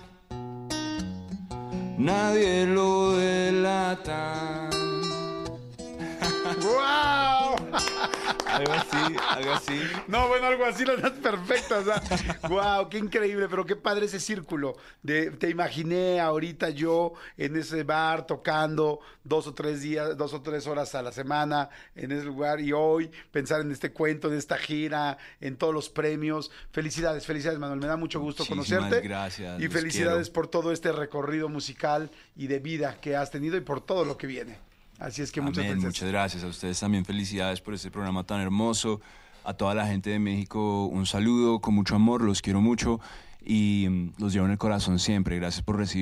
nadie lo delata. ¡Wow! Algo así, algo así. No, bueno, algo así lo das perfecto. O sea, wow, qué increíble, pero qué padre ese círculo. De, te imaginé ahorita yo en ese bar tocando dos o tres días, dos o tres horas a la semana en ese lugar, y hoy pensar en este cuento, en esta gira, en todos los premios. Felicidades, felicidades, Manuel. Me da mucho gusto Muchísimas conocerte. gracias, Y los felicidades quiero. por todo este recorrido musical y de vida que has tenido y por todo lo que viene. Así es que muchas Amén, gracias. muchas gracias a ustedes también, felicidades por este programa tan hermoso. A toda la gente de México un saludo con mucho amor, los quiero mucho y mm, los llevo en el corazón siempre. Gracias por recibirme.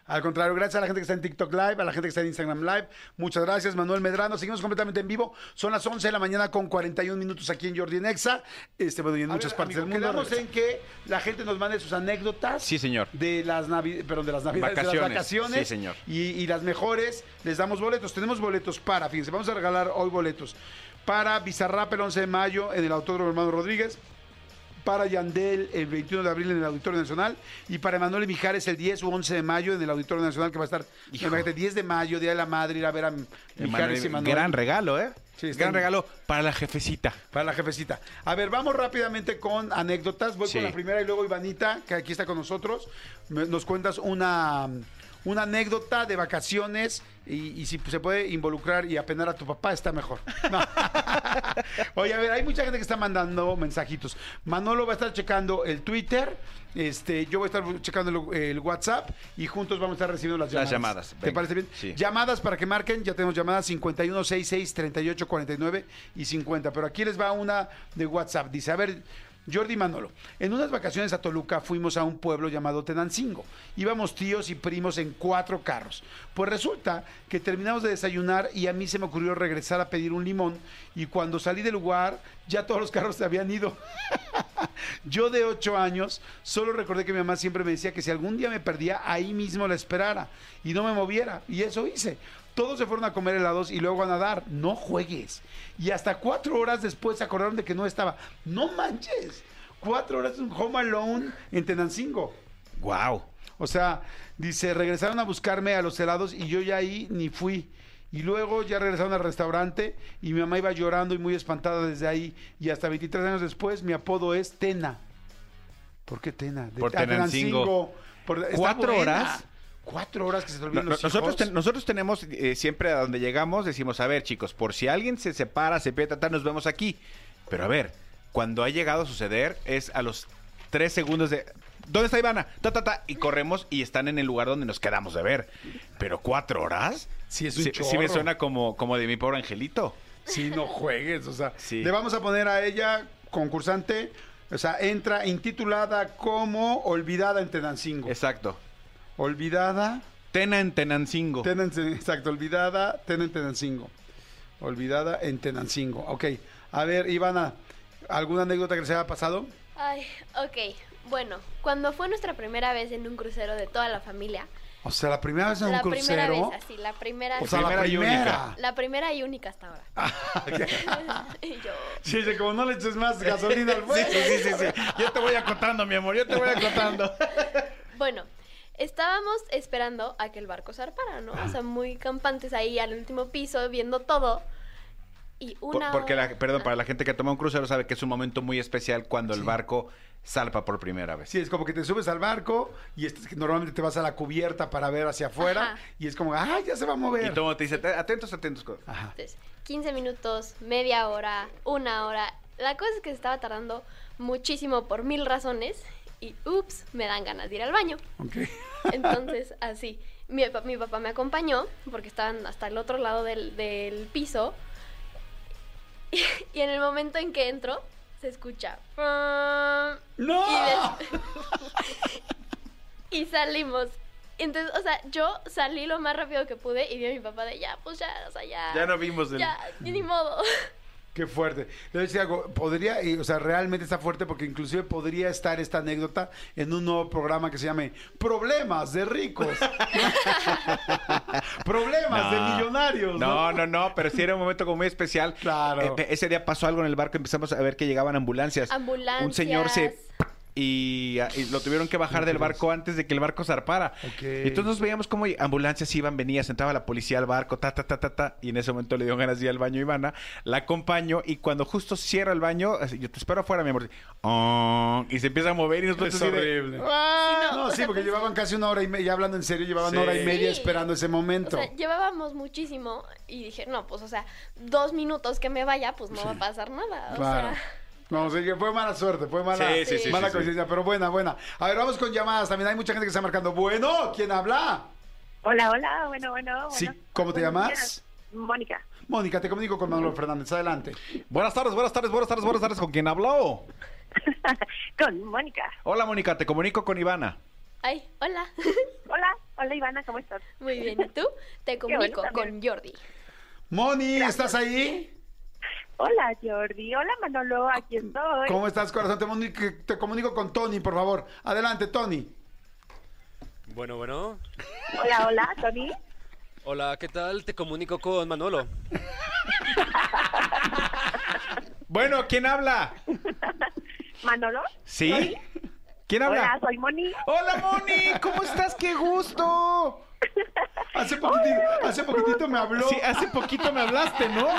Al contrario, gracias a la gente que está en TikTok Live, a la gente que está en Instagram Live. Muchas gracias, Manuel Medrano. Seguimos completamente en vivo. Son las once de la mañana con cuarenta y un minutos aquí en Jordi en Exa. Este, bueno, y en A muchas ver, partes amigo, del mundo. quedamos Quedamos en que la gente nos mande sus anécdotas. Sí, señor. De las navi perdón, de las navidades, de Vacaciones. las vacaciones. Sí, señor. Y, y las mejores, les damos boletos. Tenemos boletos para, fíjense, vamos a regalar hoy boletos para Bizarrap el once de mayo en el Autódromo Hermano Rodríguez, para Yandel el veintiuno de abril en el Auditorio Nacional y para Emanuel y Mijares el diez u once de mayo en el Auditorio Nacional, que va a estar, imagínate, diez de mayo, Día de la Madre, ir a ver a Mijares y Emanuel. Gran regalo, ¿eh? Sí, está Gran bien. regalo para la jefecita. Para la jefecita. A ver, vamos rápidamente con anécdotas. Voy Sí. con la primera y luego Ivanita, que aquí está con nosotros. Me- Nos cuentas una, una anécdota de vacaciones y, y si se puede involucrar y apenar a tu papá, está mejor. No. Oye, a ver, hay mucha gente que está mandando mensajitos. Manolo va a estar checando el Twitter. Este, yo voy a estar checando el, el WhatsApp y juntos vamos a estar recibiendo las llamadas. Las llamadas, ¿Te venga. parece bien? Sí. Llamadas para que marquen, ya tenemos llamadas cincuenta y uno sesenta y seis, treinta y ocho cuarenta y nueve y cincuenta, pero aquí les va una de WhatsApp. Dice, a ver, Jordi Manolo, en unas vacaciones a Toluca fuimos a un pueblo llamado Tenancingo. Íbamos tíos y primos en cuatro carros. Pues resulta que terminamos de desayunar y a mí se me ocurrió regresar a pedir un limón y cuando salí del lugar ya todos los carros se habían ido. Yo de ocho años solo recordé que mi mamá siempre me decía que si algún día me perdía, ahí mismo la esperara y no me moviera. Y eso hice. Todos se fueron a comer helados y luego a nadar. No juegues. Y hasta cuatro horas después se acordaron de que no estaba. No manches. Cuatro horas en Home Alone en Tenancingo. Wow. O sea, dice, regresaron a buscarme a los helados y yo ya ahí ni fui. Y luego ya regresaron al restaurante y mi mamá iba llorando y muy espantada desde ahí. Y hasta veintitrés años después mi apodo es Tena. ¿Por qué Tena? De, Por ah, Tenancingo. Por- está ¿Cuatro buena. horas? Cuatro horas que se te No, olvidan no, los nosotros, hijos. ten- nosotros tenemos eh, siempre a donde llegamos, decimos, a ver, chicos, por si alguien se separa, se pierde, tal, nos vemos aquí. Pero a ver, cuando ha llegado a suceder es a los tres segundos de... ¿Dónde está Ivana? Ta, ta, ta, y corremos y están en el lugar donde nos quedamos de ver. Pero cuatro horas, Sí, es un sí, chorro. sí me suena como, como de mi pobre angelito. Sí, no juegues, o sea, Sí. le vamos a poner a ella concursante, o sea, entra intitulada como Olvidada en Tenancingo. Exacto. Olvidada, Tena en Tenancingo. Tenen, exacto, Olvidada, Tena en Tenancingo. Olvidada en Tenancingo. Ok, a ver, Ivana, ¿alguna anécdota que les haya pasado? Ay, ok. Bueno, cuando fue nuestra primera vez en un crucero de toda la familia, O sea, la primera vez en la un primera crucero. vez, así, la primera, O sea, la Primera y primera. única. la primera y única hasta ahora. Y yo, Sí, sí, como no le eches más gasolina al Sí, fuego. sí, sí, sí, sí. Yo te voy acotando, mi amor, yo te voy acotando. bueno, estábamos esperando a que el barco zarpara, ¿no? O sea, muy campantes ahí al último piso, viendo todo. Y una Por- Porque, la, hora- perdón, para la gente que toma un crucero sabe que es un momento muy especial cuando el Sí. barco salpa por primera vez. Sí, es como que te subes al barco y este- normalmente te vas a la cubierta para ver hacia afuera Ajá. y es como, ¡ay, ya se va a Y mover! todo te dice, atentos, atentos. Ajá. Entonces, quince minutos, media hora, una hora. La cosa es que se estaba tardando muchísimo por mil razones y, ups, me dan ganas de ir al baño. Ok. Entonces, así, mi, pa- mi papá me acompañó porque estaban hasta el otro lado del, del piso y, y en el momento en que entro, se escucha... "Pum", ¡No! y, des- y salimos. Entonces, o sea, yo salí lo más rápido que pude y vi a mi papá de ya, pues ya, o sea, ya. Ya no vimos el... Ya, ni modo. Qué fuerte. Le voy a decir algo, podría, y, o sea, realmente está fuerte porque inclusive podría estar esta anécdota en un nuevo programa que se llame Problemas de ricos. Problemas de No. millonarios. No, no, no, pero sí era un momento como muy especial. Claro. Eh, ese día pasó algo en el barco, empezamos a ver que llegaban ambulancias. Ambulancias. Un señor se... Y, y lo tuvieron que bajar del barco antes de que el barco zarpara. Ok. Y entonces nos veíamos como ambulancias iban, venían, entraba la policía al barco, ta, ta, ta, ta, ta. Y en ese momento le dio ganas de ir al baño a Ivana. La acompaño y cuando justo cierra el baño, así, yo te espero afuera, mi amor. Oh, y se empieza a mover y nosotros Es así de, horrible. "Ah". No, o sí, sea, porque pues- llevaban casi una hora y media, hablando en serio, llevaban Sí. una hora y media Sí. esperando ese O momento. sea, llevábamos muchísimo y dije, no, pues, o sea, dos minutos que me vaya, pues no va a pasar nada. O Claro. sea, No, o sea, que fue mala suerte, fue mala, Sí, sí, sí, mala sí, sí. coincidencia, pero buena, buena. A ver, vamos con llamadas. También hay mucha gente que está marcando. Bueno, ¿quién habla? Hola, hola, bueno, bueno. Sí, bueno. ¿cómo te Buenos llamas? días. Mónica. Mónica, te comunico con Manuel Fernández. Adelante. Buenas tardes, buenas tardes, buenas tardes, buenas tardes. ¿Con quién habló? Con Mónica. Hola, Mónica, te comunico con Ivana. Ay, hola. Hola, hola Ivana, ¿cómo estás? Muy bien, ¿y tú? Te comunico bueno, también. con Jordi. Moni, ¿estás ahí? Hola Jordi, hola Manolo, aquí estoy. ¿Cómo estás, corazón? Te, moni- que- te comunico con Tony, por favor. Adelante, Tony. Bueno, bueno. Hola, hola, Tony. Hola, ¿qué tal? Te comunico con Manolo. Bueno, ¿quién habla? ¿Manolo? ¿Sí? ¿Quién habla? Hola, soy Moni. Hola, Moni, ¿cómo estás? ¡Qué gusto! Hace poquitito, hace poquitito me habló. Sí, hace poquito me hablaste, ¿no?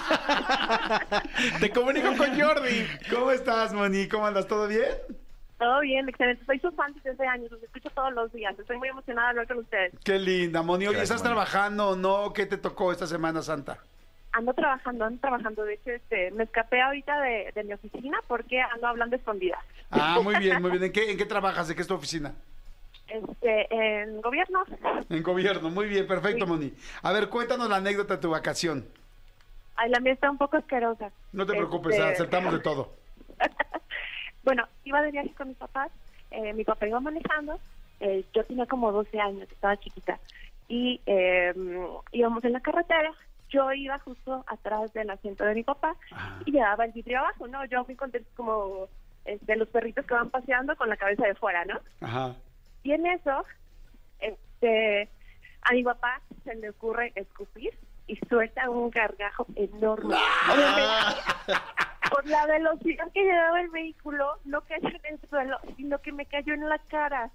Te comunico con Jordi. ¿Cómo estás, Moni? ¿Cómo andas? ¿Todo bien? Todo bien, excelente. Soy su fan desde años, los escucho todos los días. Estoy muy emocionada de hablar con ustedes. Qué linda, Moni. Oye, Gracias, ¿estás Moni. trabajando o no? ¿Qué te tocó esta Semana Santa? Ando trabajando, ando trabajando. De hecho, este, me escapé ahorita de, de mi oficina porque ando hablando escondida. Ah, muy bien, muy bien. ¿En qué, en qué trabajas? ¿De qué es tu oficina? Este, en gobierno. En gobierno. Muy bien, perfecto, Sí. Moni. A ver, cuéntanos la anécdota de tu vacación. Ay, la mía está un poco asquerosa. No te preocupes, Este, aceptamos de todo. Bueno, iba de viaje con mis papás, eh, mi papá iba manejando, eh, yo tenía como doce años, estaba chiquita, y eh, íbamos en la carretera, yo iba justo atrás del asiento de mi papá Ajá. y llevaba el vidrio abajo, ¿no? Yo fui contenta como este, los perritos que van paseando con la cabeza de fuera, ¿no? Ajá. Y en eso, este, a mi papá se le ocurre escupir y suelta un gargajo enorme. Obviamente, por la velocidad que llevaba el vehículo, no cayó en el suelo, sino que me cayó en la cara.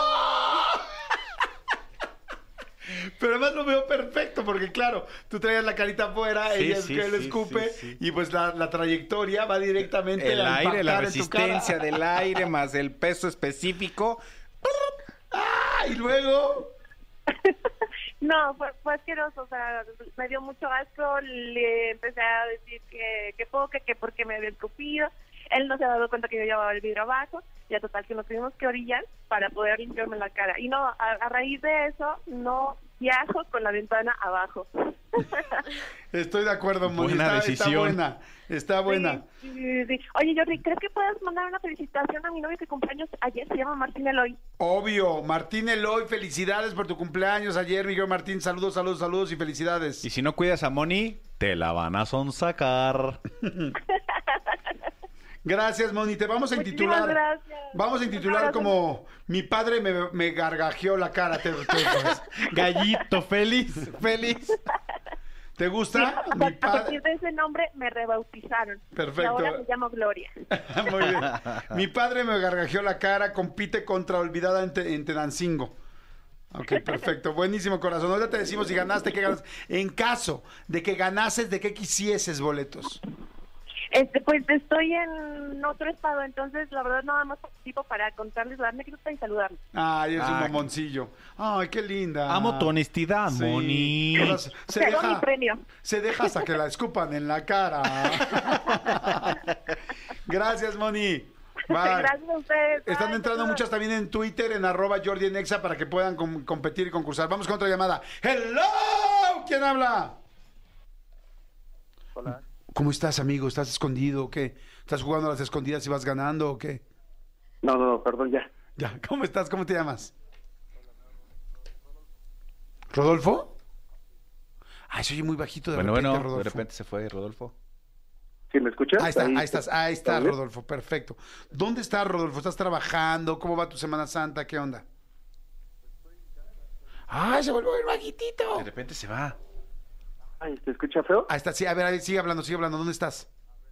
Pero además lo veo perfecto, porque claro, tú traías la carita afuera, Sí, ella es sí, que él sí, escupe, sí, sí. y pues la, la trayectoria va directamente El a aire, la impactar en tu cara. resistencia del aire más el peso específico. ¡Ah! Y luego... No, fue, fue asqueroso, o sea, me dio mucho asco, le empecé a decir que, que poca, que porque me había escupido. Él no se ha dado cuenta que yo llevaba el vidrio abajo, ya total que nos tuvimos que orillar para poder limpiarme la cara. Y no, a, a raíz de eso, no viajo con la ventana abajo. Estoy de acuerdo, Moni. Buena Está, está decisión. buena, está buena. Sí, sí, sí. Oye, Jordi, ¿crees que puedes mandar una felicitación a mi novio que cumpleaños ayer? Se llama Martín Eloy. Obvio, Martín Eloy, felicidades por tu cumpleaños ayer, Miguel Martín. Saludos, saludos, saludos y felicidades. Y si no cuidas a Moni, te la van a sonsacar. Gracias, Moni. Te vamos a Muchísimas intitular. gracias. Vamos a Un intitular abrazo. como Mi padre me, me gargajeó la cara. Te, te- pues, Gallito, feliz, feliz. ¿te Sí, gusta? a, Mi a partir padre. de ese nombre me rebautizaron. Perfecto. Y ahora me llamo Gloria. Muy bien. Mi padre me gargajeó la cara, compite contra Olvidada en, Te- en Tenancingo. Ok, perfecto. Buenísimo, corazón. Ahora te decimos si ganaste, qué ganas. En caso de que ganases, ¿de qué quisieses boletos? Este, pues estoy en otro estado, entonces la verdad nada más participo para contarles la anécdota y saludarlos. Ay, eres un Ah, mamoncillo. Ay, qué linda. Amo tu honestidad, Sí. Moni. O sea, se Pero mi deja, premio. se deja hasta que la escupan en la cara. Gracias, Moni. Bye. Gracias a ustedes. Están Bye, entrando saludos. muchas también en Twitter, en arroba Jordi en Exa, para que puedan com- competir y concursar. Vamos con otra llamada. ¡Hello! ¿Quién habla? Hola. ¿Cómo estás, amigo? ¿Estás escondido o qué? ¿Estás jugando a las escondidas y vas ganando o qué? No, no, no, perdón, ya. Ya, ¿cómo estás? ¿Cómo te llamas? ¿Rodolfo? Ay, se oye muy bajito de Bueno, repente, bueno, Rodolfo. de repente se fue Rodolfo. ¿Sí me escuchas? Ahí está, ahí estás, ahí está, bien? Rodolfo, perfecto. ¿Dónde estás, Rodolfo? ¿Estás trabajando? ¿Cómo va tu Semana Santa? ¿Qué onda? ¡Ay, se volvió el bajitito! De repente se va. Ay, ¿te escucha feo? Ahí está, sí, a ver, ahí, sigue hablando, sigue hablando. ¿Dónde estás?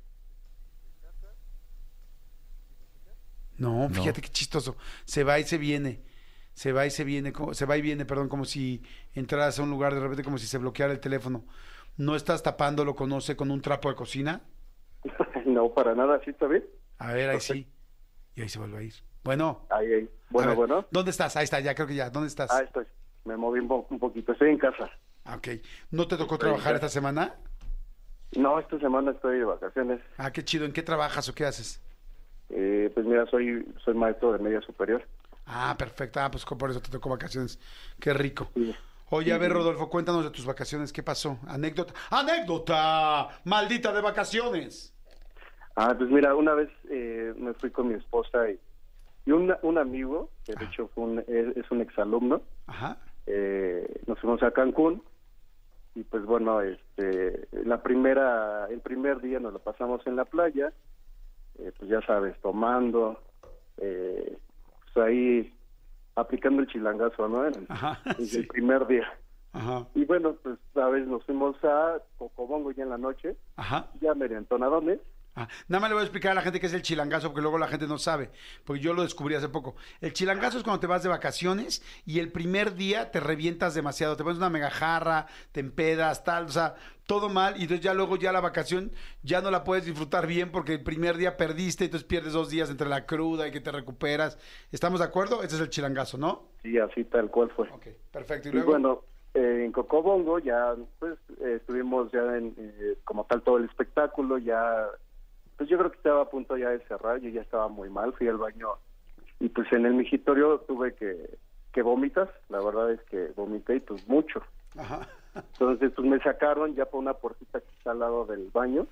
No, No. fíjate qué chistoso. Se va y se viene. Se va y se viene. como- Se va y viene, perdón, como si entraras a un lugar de repente, como si se bloqueara el teléfono. ¿No estás tapándolo con, no sé, con un trapo de cocina? No, para nada, ¿sí está bien? A ver, ahí sí. Y ahí se vuelve a ir. Bueno. Ahí, ahí. a Bueno, ver, bueno. ¿dónde estás? Ahí está, ya creo que ya. ¿Dónde estás? Ah, estoy. Me moví un, po- un poquito. Estoy en casa. Ah, ok. ¿No te tocó Estoy trabajar en esta casa. semana? No, esta semana estoy de vacaciones. Ah, qué chido. ¿En qué trabajas o qué haces? Eh, pues mira, soy soy maestro de media superior. Ah, perfecto. Ah, pues por eso te tocó vacaciones. Qué rico. Sí. Oye, a ver, Rodolfo, cuéntanos de tus vacaciones. ¿Qué pasó? Anécdota. ¡Anécdota! ¡Maldita de vacaciones! Ah, pues mira, una vez eh, me fui con mi esposa y, y un, un amigo que de hecho fue un, es, es un exalumno. Ajá. Eh, nos fuimos a Cancún y pues bueno, este, la primera, el primer día nos lo pasamos en la playa, eh, pues ya sabes, tomando, eh, pues ahí aplicando el chilangazo, ¿no? En, Ajá, desde sí. el primer día. Ajá. Y bueno, pues a veces nos fuimos a Cocobongo ya en la noche, Ajá. ya merientonadones. Ah, nada más le voy a explicar a la gente qué es el chilangazo, porque luego la gente no sabe, porque yo lo descubrí hace poco. El chilangazo es cuando te vas de vacaciones y el primer día te revientas demasiado, te pones una mega jarra, te empedas, tal, o sea, todo mal, y entonces ya luego ya la vacación ya no la puedes disfrutar bien porque el primer día perdiste, entonces pierdes dos días entre la cruda y que te recuperas. ¿Estamos de acuerdo? Ese es el chilangazo, ¿no? Sí, así tal cual fue. Ok, perfecto. ¿Y Y luego? bueno, eh, en Cocobongo ya pues eh, estuvimos ya en, eh, como tal todo el espectáculo, ya pues yo creo que estaba a punto ya de cerrar, yo ya estaba muy mal, fui al baño y pues en el migitorio tuve que, que vomitas, la verdad es que vomité y pues mucho. Ajá. Entonces pues me sacaron ya por una puertita que está al lado del baño.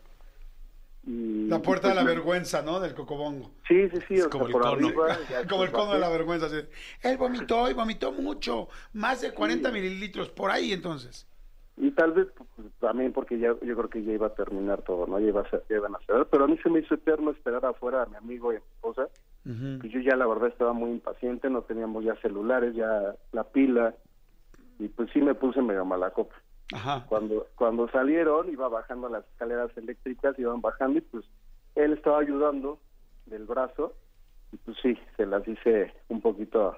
Y, La puerta pues, de la me- vergüenza, ¿no? Del Cocobongo. Sí, sí, sí, Es o como sea, el por cono. arriba. ya, Como el pues, cono de la bajé. vergüenza. Así. Él vomitó y vomitó mucho, más de cuarenta mililitros, por ahí entonces. Y tal vez pues, también porque ya yo creo que ya iba a terminar todo, ¿no? Ya, iba a ser- ya iban a cerrar, pero a mí se me hizo eterno esperar afuera a mi amigo y a mi esposa. Ujú. Y yo ya la verdad estaba muy impaciente, no teníamos ya celulares, ya la pila, y pues sí me puse medio mala copa. Ajá. Cuando cuando salieron, iba bajando las escaleras eléctricas, iban bajando y pues él estaba ayudando del brazo, y pues sí, se las hice un poquito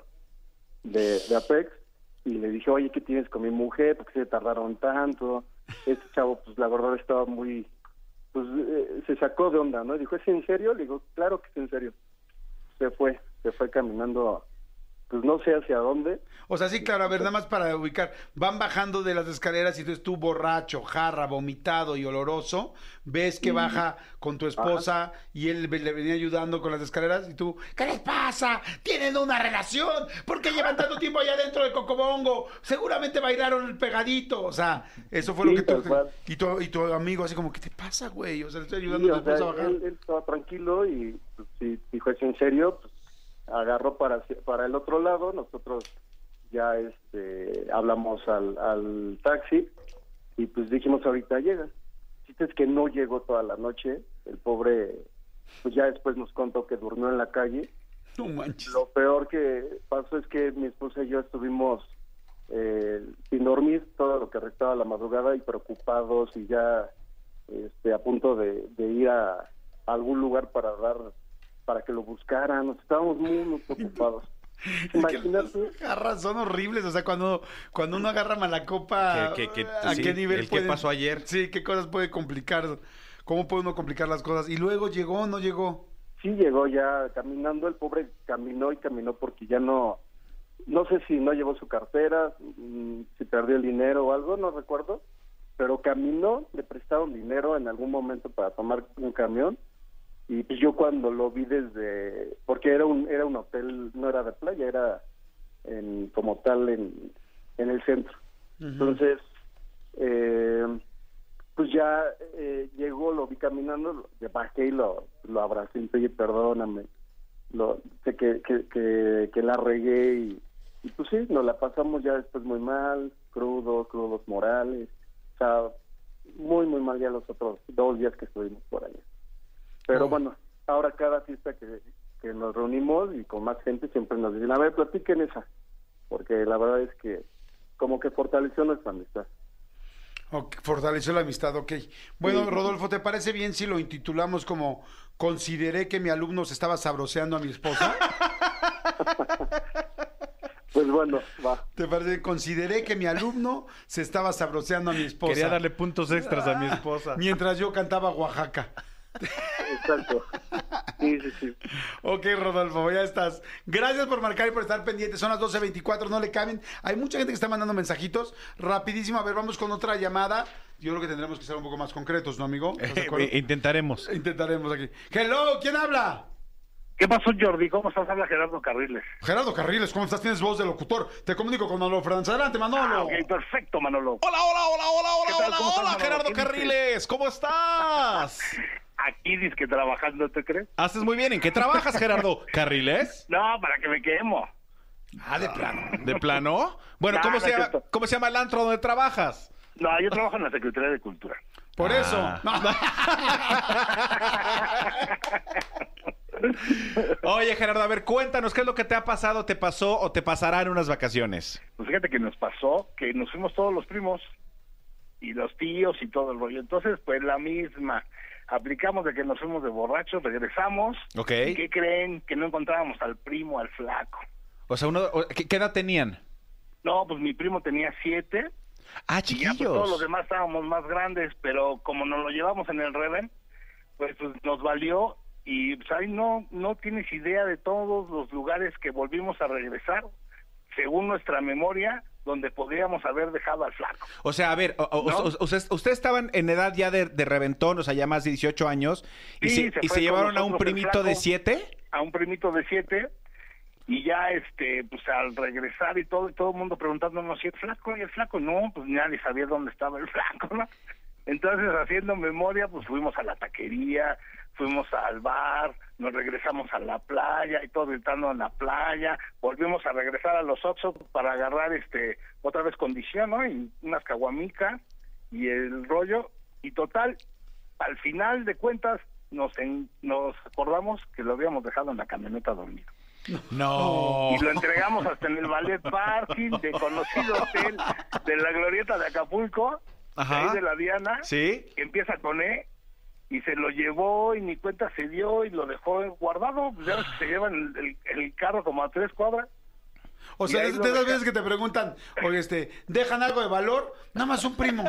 de, de Apex, y le dije, oye, ¿qué tienes con mi mujer? ¿Por qué se tardaron tanto? Este chavo, pues la verdad estaba muy, pues eh, se sacó de onda, ¿no? Dijo, ¿es en serio? Le digo, claro que es en serio. Se fue, se fue caminando, pues no sé hacia dónde. O sea, sí, claro, a ver, nada más para ubicar. Van bajando de las escaleras y entonces tú borracho, jarra, vomitado y oloroso, ves que baja con tu esposa y él ve- le venía ayudando con las escaleras y tú, ¿qué les pasa? ¿Tienen una relación? ¿Por qué llevan tanto tiempo allá dentro del Cocobongo? Seguramente bailaron el pegadito. O sea, eso fue Sí, lo que tú... tal cual. Y tu, y tu amigo así como, ¿qué te pasa, güey? O sea, le estoy ayudando Sí, a tu o sea, esposa a bajar. él, él estaba tranquilo y pues, si dijo, ¿es en serio? Pues agarró para, para el otro lado, nosotros ya este hablamos al, al taxi y pues dijimos ahorita llega. Chiste es que no llegó toda la noche, el pobre pues ya después nos contó que durmió en la calle. No manches. Lo peor que pasó es que mi esposa y yo estuvimos eh, sin dormir todo lo que restaba la madrugada y preocupados y ya este, a punto de, de ir a, a algún lugar para dar para que lo buscaran. Nos estábamos muy, muy preocupados. Es que Imagínate. las jarras son horribles, o sea, cuando, cuando uno agarra mala copa, Que- que- que- ¿a sí, qué nivel el qué pueden- pasó ayer. Sí, qué cosas puede complicar, cómo puede uno complicar las cosas. Y luego llegó o no llegó. Sí llegó ya caminando, el pobre caminó y caminó porque ya no, no sé si no llevó su cartera, mm, si perdió el dinero o algo, no recuerdo, pero caminó, le prestaron dinero en algún momento para tomar un camión y pues yo cuando lo vi desde, porque era un era un hotel, no era de playa, era en, como tal en, en el centro. Entonces, eh, pues ya eh, llegó, lo vi caminando, lo- le bajé y lo, lo abracé y le dije, oye, perdóname, lo, sé que, que, que, que la regué y, y pues sí, nos la pasamos ya después muy mal, crudos, crudos morales, o sea, muy, muy mal ya los otros dos días que estuvimos por allá. Pero Oh. bueno, ahora cada fiesta que, que nos reunimos y con más gente siempre nos dicen, a ver, platiquen esa, porque la verdad es que como que fortaleció nuestra amistad. Ok, fortaleció la amistad, ok. Bueno, Sí. Rodolfo, ¿te parece bien si lo intitulamos como consideré que mi alumno se estaba sabroseando a mi esposa? Pues bueno, va. ¿Te parece? Consideré que mi alumno se estaba sabroseando a mi esposa. Quería darle puntos extras a mi esposa. Mientras yo cantaba Oaxaca. Exacto. Sí, sí, sí. Ok, Rodolfo, ya estás. Gracias por marcar y por estar pendientes. Son las doce veinticuatro, no le cambien. Hay mucha gente que está mandando mensajitos. Rapidísimo, a ver, vamos con otra llamada. Yo creo que tendremos que ser un poco más concretos, ¿no, amigo? ¿Estás de acuerdo? Eh, Intentaremos. Intentaremos aquí. Hello, ¿quién habla? ¿Qué pasó, Jordi? ¿Cómo estás? Habla Gerardo Carriles. Gerardo Carriles, ¿cómo estás? Tienes voz de locutor. Te comunico con Manolo Fernández. Adelante, Manolo. Ah, ok, perfecto, Manolo. Hola, hola, hola, hola, ¿Qué hola, tal? hola, ¿Cómo estás, hola, Manolo? Gerardo ¿Qué dices? Carriles, ¿cómo estás? Aquí disque trabajando, ¿te crees? Haces muy bien. ¿En qué trabajas, Gerardo? ¿Carriles? No, para que me quemo. Ah, de plano. ¿De plano? Bueno, No, ¿cómo, no se es llama, cierto. ¿cómo se llama el antro donde trabajas? No, yo trabajo en la Secretaría de Cultura. Por Ah. eso. No. Oye, Gerardo, a ver, cuéntanos, ¿qué es lo que te ha pasado, te pasó o te pasará en unas vacaciones? Pues fíjate que nos pasó que nos fuimos todos los primos y los tíos y todo el rollo. Entonces, pues la misma. Aplicamos de que nos fuimos de borrachos, regresamos. Ok. ¿Y qué creen? Que no encontrábamos al primo, al flaco. O sea, uno, o- ¿qué, qué edad tenían? No, pues mi primo tenía siete. Ah, Y ya pues, chiquillos. todos los demás estábamos más grandes, pero como nos lo llevamos en el Reven, pues, pues nos valió y pues ahí no, no tienes idea de todos los lugares que volvimos a regresar, según nuestra memoria, donde podríamos haber dejado al flaco. O sea, a ver, o- o- ¿No? o- ustedes, ustedes estaban en edad ya de, de reventón, o sea, ya más de dieciocho años, y Sí, se, se y fue se con llevaron a un nosotros el primito de flaco. siete. A un primito de siete, y ya este, pues al regresar y todo, y todo el mundo preguntándonos si el flaco y el flaco, no, pues nadie sabía dónde estaba el flaco, ¿no? Entonces, haciendo memoria, pues fuimos a la taquería, fuimos al bar, nos regresamos a la playa y todo gritando en la playa, volvimos a regresar a los Oxxo para agarrar este otra vez condición, ¿no? Y unas caguamicas y el rollo, y total, al final de cuentas nos en- nos acordamos que lo habíamos dejado en la camioneta dormido. No. Y lo entregamos hasta en el ballet parking de conocido hotel de la Glorieta de Acapulco, Ajá. de ahí de la Diana, Sí. que empieza con E, y se lo llevó y ni cuenta se dio y lo dejó guardado. Pues ya ves que se llevan el, el- el carro como a tres cuadras. O Y sea, ahí de lo de esas deja. veces que te preguntan, oye, este, ¿dejan algo de valor? Nada más un primo.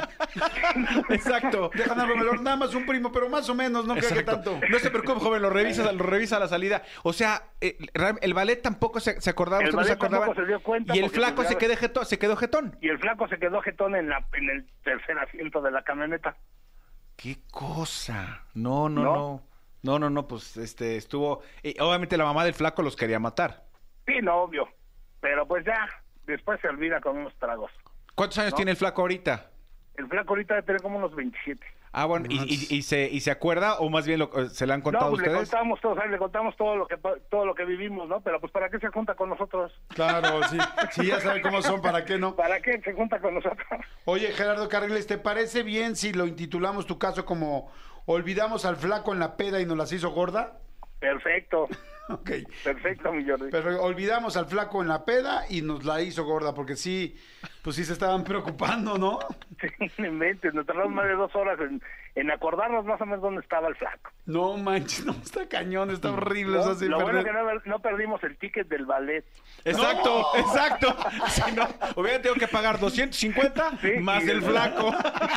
Exacto. Dejan algo de valor, nada más un primo, pero más o menos, no creo que Exacto. tanto. No se preocupe, joven, lo revisa, lo revisa a la salida. O sea, eh, el ballet tampoco se, se acordaba, El usted no se ballet tampoco acordaba. se dio cuenta Y el porque, flaco pues, se ya quedó, ves- jetón, se quedó jetón. Y el flaco se quedó jetón en, la, en el tercer asiento de la camioneta. ¿Qué cosa? No, no, ¿No? no. No, no, no, pues este estuvo. Y obviamente la mamá del flaco los quería matar. Sí, no, obvio. Pero pues ya, después se olvida con unos tragos. ¿Cuántos años ¿No? tiene el flaco ahorita? El flaco ahorita debe tener como unos veintisiete. Ah, bueno, ¿y, y- y se, ¿y se acuerda o más bien lo- se le han contado No, a pues le ustedes? contamos todo, ¿sabes? Le contamos todo lo que pa- todo lo que vivimos, ¿no? Pero pues ¿para qué se junta con nosotros? Claro, sí. Sí, ya saben cómo son, ¿para qué no? ¿Para qué se junta con nosotros? Oye, Gerardo Carriles, ¿te parece bien si lo intitulamos tu caso como Olvidamos al flaco en la peda y nos las hizo gorda? Perfecto, Ok. perfecto, mi Jordi. Pero olvidamos al flaco en la peda y nos la hizo gorda, porque sí, pues sí se estaban preocupando, ¿no? Sí, no inventes, nos tardamos más de dos horas en, en acordarnos más o menos dónde estaba el flaco. No manches, no, está cañón, está horrible. ¿no? Eso sí, Lo bueno perder- que no, no perdimos el ticket del ballet. Exacto, exacto. Si no, hubiera tenido que pagar doscientos cincuenta Sí, más y el el- flaco.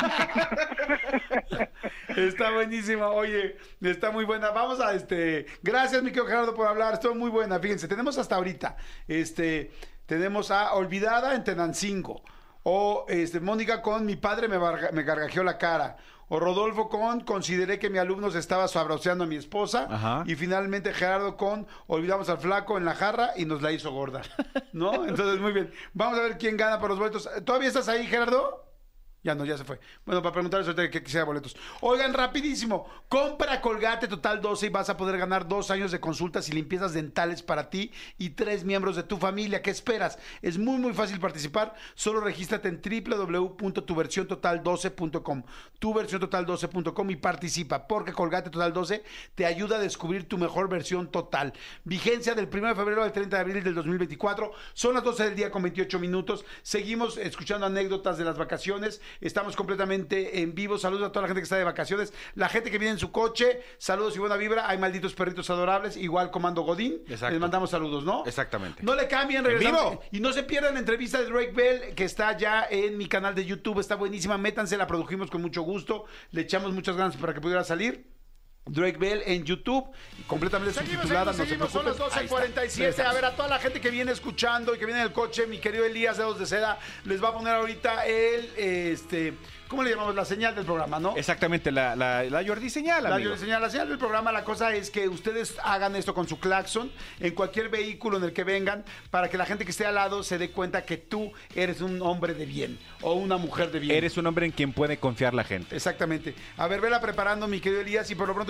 Está buenísima, oye, está muy buena. Vamos a este, gracias mi querido Gerardo por hablar, estuvo muy buena. Fíjense, tenemos hasta ahorita, este, tenemos a Olvidada en Tenancingo, o este, Mónica con Mi padre me, barga- me gargajeó la cara, o Rodolfo con Consideré que mi alumno se estaba sabroseando a mi esposa, Ajá. y finalmente Gerardo con Olvidamos al flaco en la jarra y nos la hizo gorda, ¿no? Entonces, muy bien. Vamos a ver quién gana por los boletos. ¿Todavía estás ahí, Gerardo? Ya no, ya se fue. Bueno, para preguntarles ahorita que quisiera boletos. Oigan, rapidísimo. Compra Colgate Total doce y vas a poder ganar dos años de consultas y limpiezas dentales para ti y tres miembros de tu familia. ¿Qué esperas? Es muy, muy fácil participar. Solo regístrate en doble u doble u doble u punto tu versión total doce punto com. tu versión total doce punto com y participa, porque Colgate Total doce te ayuda a descubrir tu mejor versión total. Vigencia del primero de febrero al treinta de abril del dos mil veinticuatro. Son las doce del día con veintiocho minutos. Seguimos escuchando anécdotas de las vacaciones. Estamos completamente en vivo. Saludos a toda la gente que está de vacaciones. La gente que viene en su coche. Saludos y buena vibra. Hay malditos perritos adorables. Igual Comando Godín. Exacto. Les mandamos saludos, ¿no? Exactamente. No le cambien, En regresamos. vivo. Y no se pierdan la entrevista de Drake Bell, que está ya en mi canal de YouTube. Está buenísima. Métanse, la produjimos con mucho gusto. Le echamos muchas ganas para que pudiera salir. Drake Bell en YouTube, completamente Seguimos, subtitulada, seguimos, no se seguimos, son las preocupen. doce Ahí está. cuarenta y siete. A ver, a toda la gente que viene escuchando y que viene en el coche, mi querido Elías Dedos de Seda, les va a poner ahorita el, este, ¿cómo le llamamos? La señal del programa, ¿no? Exactamente, la, la, la Jordi señal, La, amigo. señal, la señal del programa, la cosa es que ustedes hagan esto con su claxon en cualquier vehículo en el que vengan, para que la gente que esté al lado se dé cuenta que tú eres un hombre de bien o una mujer de bien. Eres un hombre en quien puede confiar la gente. Exactamente. A ver, vela preparando, mi querido Elías, y por lo pronto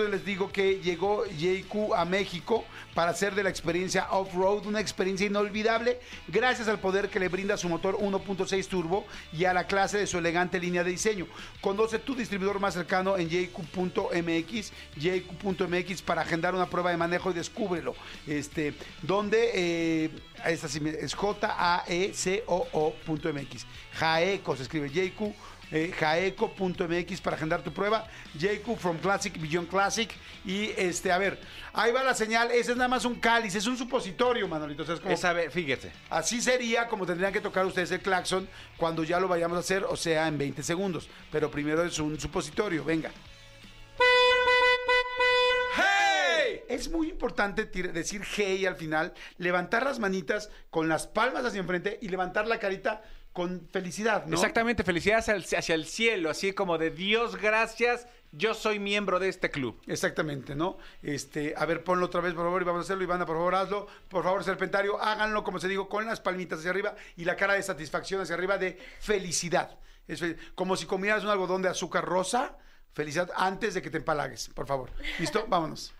les digo que llegó J Q a México para hacer de la experiencia off-road una experiencia inolvidable gracias al poder que le brinda su motor uno punto seis turbo y a la clase de su elegante línea de diseño. Conoce tu distribuidor más cercano en j q punto m x, j q punto m x para agendar una prueba de manejo y descúbrelo. Este, donde eh, esta sí es J A E C O O punto M X. Jaeco se escribe J Q. Eh, jaeco punto m x para agendar tu prueba. J Q from Classic Beyond Classic. Y este, a ver, ahí va la señal. Ese es nada más un cáliz, es un supositorio, Manolito. O sea, es como, Esa, fíjese. así sería como tendrían que tocar ustedes el claxon cuando ya lo vayamos a hacer, o sea, en veinte segundos. Pero primero es un supositorio, venga. ¡Hey! Es muy importante decir hey al final, levantar las manitas con las palmas hacia enfrente y levantar la carita con felicidad, ¿no? Exactamente, felicidad hacia el, hacia el cielo, así como de Dios, gracias, yo soy miembro de este club. Exactamente, ¿no? Este, a ver, ponlo otra vez, por favor, y vamos a hacerlo. Ivana, por favor, hazlo. Por favor, Serpentario, háganlo, como se digo, con las palmitas hacia arriba y la cara de satisfacción hacia arriba de felicidad. Es fel- como si comieras un algodón de azúcar rosa, felicidad antes de que te empalagues, por favor. ¿Listo? Vámonos.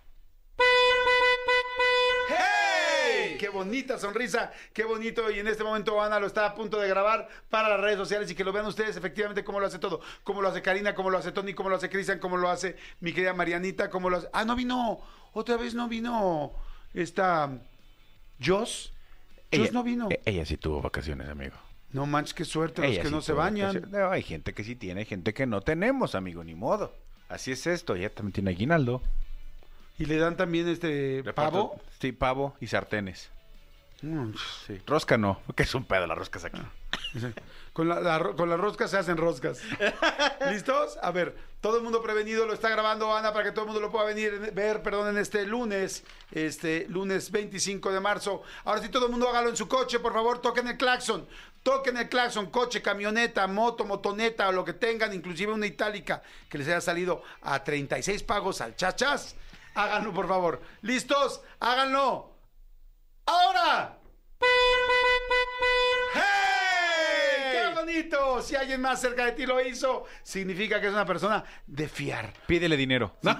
¡Hey! ¡Qué bonita sonrisa! ¡Qué bonito! Y en este momento Ana lo está a punto de grabar para las redes sociales y que lo vean ustedes efectivamente cómo lo hace todo. Cómo lo hace Karina, cómo lo hace Tony, cómo lo hace Cristian, cómo lo hace mi querida Marianita, cómo lo hace... ¡Ah, no vino! Otra vez no vino esta... ¿Joss? ¿Joss no vino? Ella sí tuvo vacaciones, amigo. No manches, qué suerte los Ella que sí no se tuvo bañan. vacaciones. No, hay gente que sí tiene, hay gente que no tenemos, amigo, ni modo. Así es esto, ella también tiene aguinaldo. ¿Y le dan también este pavo? Reparto- Sí, pavo y sartenes. Mm, Sí. Rosca no, porque es un pedo las roscas aquí. Con la, la ro- con las roscas se hacen roscas. ¿Listos? A ver, todo el mundo prevenido, lo está grabando Ana para que todo el mundo lo pueda venir ver, perdón, en este lunes, este lunes veinticinco de marzo. Ahora sí, todo el mundo hágalo en su coche, por favor, toquen el claxon. Toquen el claxon, coche, camioneta, moto, motoneta o lo que tengan, inclusive una itálica que les haya salido a treinta y seis pagos al chachas. Háganlo, por favor. ¿Listos? Háganlo. ¡Ahora! ¡Hey! ¡Qué bonito! Si alguien más cerca de ti lo hizo, significa que es una persona de fiar. Pídele dinero. ¿no?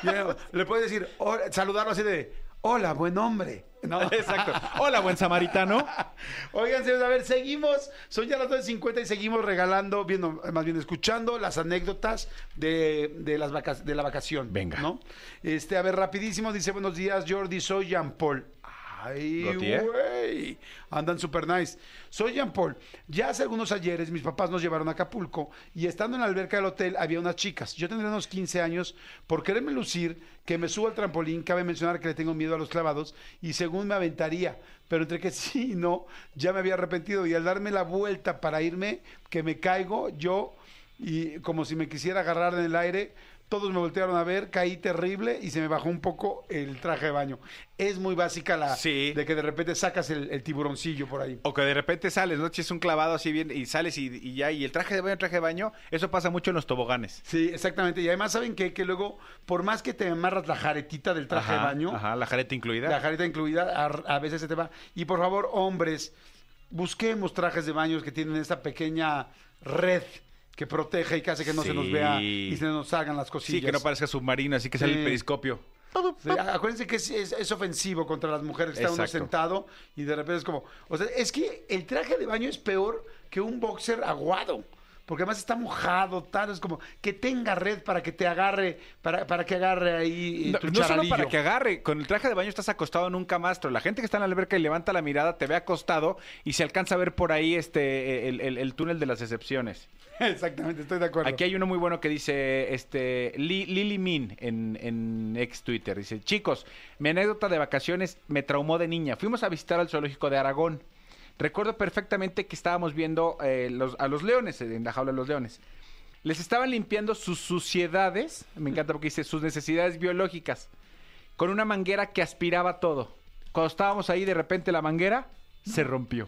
Le puedes decir, hola, saludarlo así de, hola, buen hombre. ¿No? Exacto. Hola, buen samaritano. Oigan, señores, a ver, seguimos. Son ya las dos cincuenta y seguimos regalando, viendo, más bien escuchando las anécdotas de, de, las vaca- de la vacación. Venga. ¿No? Este, a ver, rapidísimo, dice, buenos días, Jordi, soy Jean Paul. Ay, Gautier. güey. Andan super nice. Soy Jean Paul. Ya hace algunos ayeres mis papás nos llevaron a Acapulco y estando en la alberca del hotel había unas chicas. Yo tendría unos quince años. Por quererme lucir, que me subo al trampolín, cabe mencionar que le tengo miedo a los clavados y según me aventaría. Pero entre que sí y no, ya me había arrepentido y al darme la vuelta para irme, que me caigo yo y como si me quisiera agarrar en el aire. Todos me voltearon a ver, caí terrible y se me bajó un poco el traje de baño. Es muy básica la Sí. de que de repente sacas el, el tiburoncillo por ahí. O que de repente sales, ¿no? Echas un clavado así bien y sales y, y ya, y el traje de baño, el traje de baño, eso pasa mucho en los toboganes. Sí, exactamente. Y además, ¿saben qué? Que luego, por más que te amarras la jaretita del traje Ajá, de baño, Ajá, la jareta incluida. la jareta incluida, a, a veces se te va. Y por favor, hombres, busquemos trajes de baños que tienen esta pequeña red que protege y que hace que no se nos Sí. vea y se nos salgan las cosillas. Sí, que no parezca submarino, así que sale Sí. el periscopio. Sí, acuérdense que es, es- es ofensivo contra las mujeres que está uno Exacto. sentado y de repente es como... O sea, es que el traje de baño es peor que un boxer aguado. Porque además está mojado, tal, es como que tenga red para que te agarre, para, para que agarre ahí eh, No, tu no solo charalillo. para que agarre, con el traje de baño estás acostado en un camastro. La gente que está en la alberca y levanta la mirada te ve acostado y se alcanza a ver por ahí este el, el- el túnel de las excepciones. Exactamente, estoy de acuerdo. Aquí hay uno muy bueno que dice este Li- Lily Min en, en ex Twitter. Dice, chicos, mi anécdota de vacaciones me traumó de niña. Fuimos a visitar al zoológico de Aragón. Recuerdo perfectamente que estábamos viendo eh, los- a los leones, en la jaula de los leones. Les estaban limpiando sus suciedades, me encanta porque dice sus necesidades biológicas, con una manguera que aspiraba todo. Cuando estábamos ahí, de repente la manguera se rompió.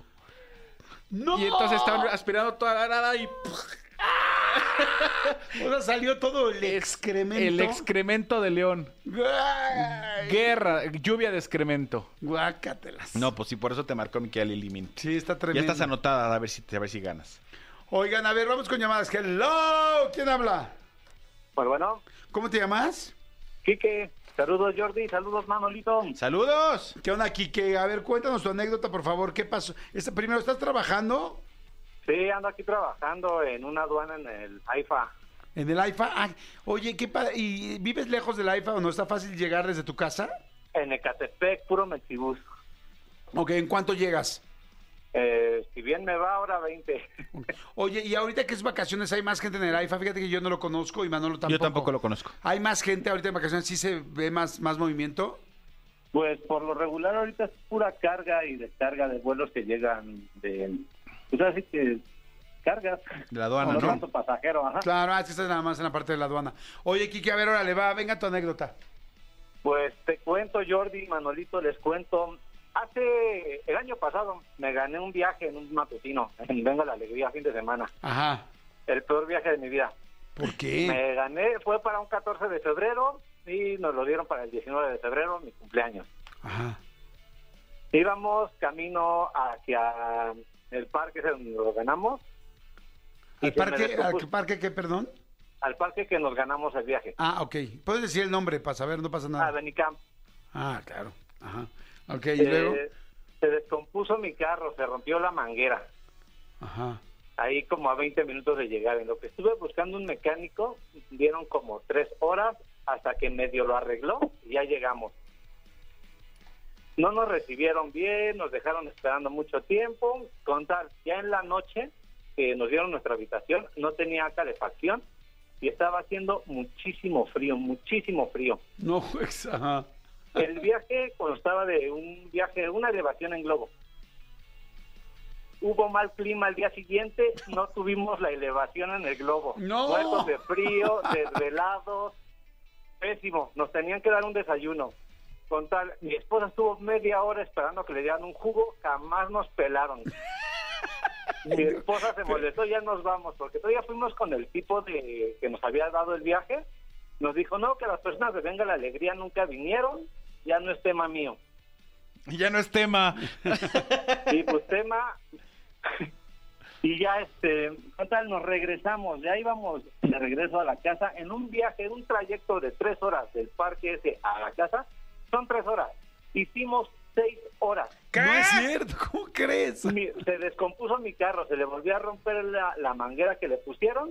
¡No! Y entonces estaban aspirando toda la nada y O sea, salió todo el excremento. el excremento de león. Ay, Guerra, lluvia de excremento. guácatelas. No, pues sí, por eso te marcó Miquel Lilimin. Sí, está Ya tremendo. estás anotada, a ver si, a ver si ganas. Oigan, a ver, vamos con llamadas. Hello, ¿quién habla? Bueno, bueno, ¿Cómo te llamas? Quique, saludos Jordi, saludos Manolito. ¡Saludos! ¿Qué onda, Quique? A ver, cuéntanos tu anécdota, por favor. ¿Qué pasó? Este, primero, ¿estás trabajando? Sí, ando aquí trabajando en una aduana en el AIFA. ¿En el AIFA? Ah, oye, ¿qué pa- ¿y vives lejos del AIFA o no está fácil llegar desde tu casa? En Ecatepec, puro Mexibus. Ok, ¿en cuánto llegas? Eh, si bien me va, ahora veinte. Oye, y ahorita que es vacaciones, ¿hay más gente en el AIFA? Fíjate que yo no lo conozco y Manolo tampoco. Yo tampoco lo conozco. ¿Hay más gente ahorita en vacaciones? ¿Sí se ve más, más movimiento? Pues por lo regular ahorita es pura carga y descarga de vuelos que llegan de... Pues así que cargas. De la aduana, no ¿no? tanto pasajero, ajá. Claro, ah, es que estás nada más en la parte de la aduana. Oye, Quique, a ver, órale, va, venga tu anécdota. Pues te cuento, Jordi, Manolito, les cuento. Hace el año pasado me gané un viaje en un matutino, en Venga la Alegría, fin de semana. Ajá. El peor viaje de mi vida. ¿Por qué? Me gané, fue para un catorce de febrero y nos lo dieron para el diecinueve de febrero, mi cumpleaños. Ajá. Íbamos camino hacia el parque donde lo ganamos. y ¿Al se me parque, descompuso- al parque qué, perdón? al parque que nos ganamos el viaje. Ah, ok. ¿Puedes decir el nombre para saber? No pasa nada. A Benicamp. Ah, claro. Ajá. Ok, y Eh, luego. se descompuso mi carro, se rompió la manguera. Ajá. Ahí como a veinte minutos de llegar. En lo que estuve buscando un mecánico, dieron como tres horas hasta que medio lo arregló y ya llegamos. No nos recibieron bien, nos dejaron esperando mucho tiempo. Con tal, ya en la noche que nos dieron nuestra habitación, no tenía calefacción y estaba haciendo muchísimo frío, muchísimo frío. No, pues, ajá. El viaje constaba de un viaje, una elevación en globo. Hubo mal clima al día siguiente, no tuvimos la elevación en el globo. ¡No! Muertos de frío, desvelados, pésimo. Nos tenían que dar un desayuno. Con tal, mi esposa estuvo media hora esperando que le dieran un jugo, jamás nos pelaron. Mi esposa se molestó, ya nos vamos, porque todavía fuimos con el tipo de que nos había dado el viaje. Nos dijo, no, que las personas de Venga la Alegría nunca vinieron, ya no es tema mío. Ya no es tema. Y pues tema... Y ya, este, total, nos regresamos, ya íbamos de regreso a la casa en un viaje, en un trayecto de tres horas del parque ese a la casa, son tres horas. Hicimos seis horas. No es cierto, ¿cómo crees? Mi- se descompuso mi carro, se le volvió a romper la, la manguera que le pusieron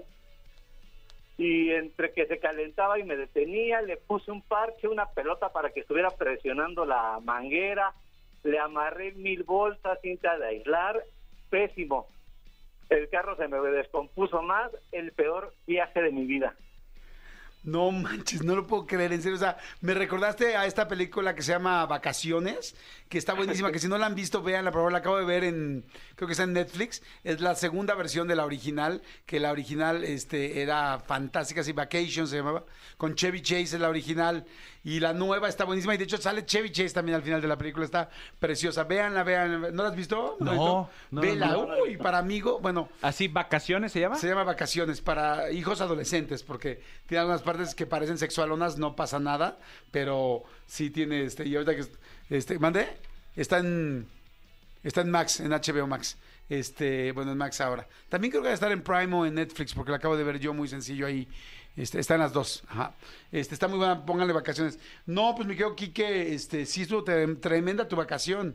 y entre que se calentaba y me detenía, le puse un parche, una pelota para que estuviera presionando la manguera, le amarré mil bolsas, cinta de aislar, pésimo. El carro se me descompuso más, el peor viaje de mi vida. No manches, no lo puedo creer, en serio. O sea, me recordaste a esta película que se llama Vacaciones, que está buenísima, que si no la han visto, véanla, por favor, la acabo de ver en, creo que está en Netflix. Es la segunda versión de la original, que la original este, era fantástica, así, Vacation se llamaba, con Chevy Chase es la original, y la nueva está buenísima, y de hecho sale Chevy Chase también al final de la película, está preciosa. Véanla, véanla. ¿No la has visto? No, visto? no, Vela, no, no. uy, para amigo, bueno... ¿Así vacaciones se llama? Se llama Vacaciones para hijos adolescentes, porque tiene algunas partes que parecen sexualonas, no pasa nada, pero sí tiene este, y ahorita que este, ¿mande? Está en está en Max, en H B O Max. Este, bueno, en Max ahora. También creo que va a estar en Prime o en Netflix, porque la acabo de ver yo muy sencillo ahí. Este, está en las dos. Ajá. Este, está muy buena, pónganle Vacaciones. No, pues me quedo Quique, este, sí estuvo tre- tremenda tu vacación.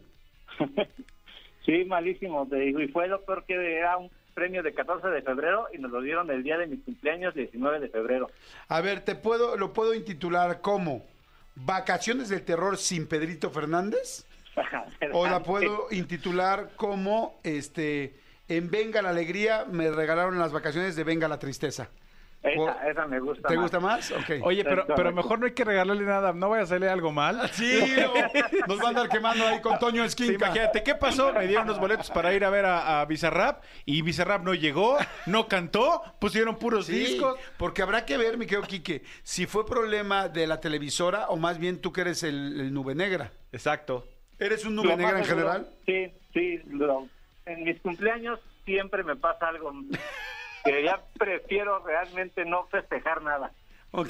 Sí, malísimo, te digo, y fue lo peor que era un premio de catorce de febrero y nos lo dieron el día de mi cumpleaños, diecinueve de febrero. A ver, te puedo, lo puedo intitular como Vacaciones del terror sin Pedrito Fernández. O la puedo intitular como este En Venga la Alegría me regalaron las vacaciones de Venga la Tristeza. Esa, esa me gusta ¿Te más. gusta más? Ok. Oye, pero, pero mejor no hay que regalarle nada, no vaya a salir algo mal. Sí, no, nos van a andar quemando ahí con Toño Sí, Esquinca. imagínate, ¿qué pasó? Me dieron los boletos para ir a ver a, a Bizarrap y Bizarrap no llegó, no cantó, pusieron puros Sí, discos. porque habrá que ver, mi querido Quique, si fue problema de la televisora o más bien tú que eres el, el nube negra. Exacto. ¿Eres un Lo nube más negra en seguro- general? Sí, sí. lo- en mis cumpleaños siempre me pasa algo que ya prefiero realmente no festejar nada. Ok.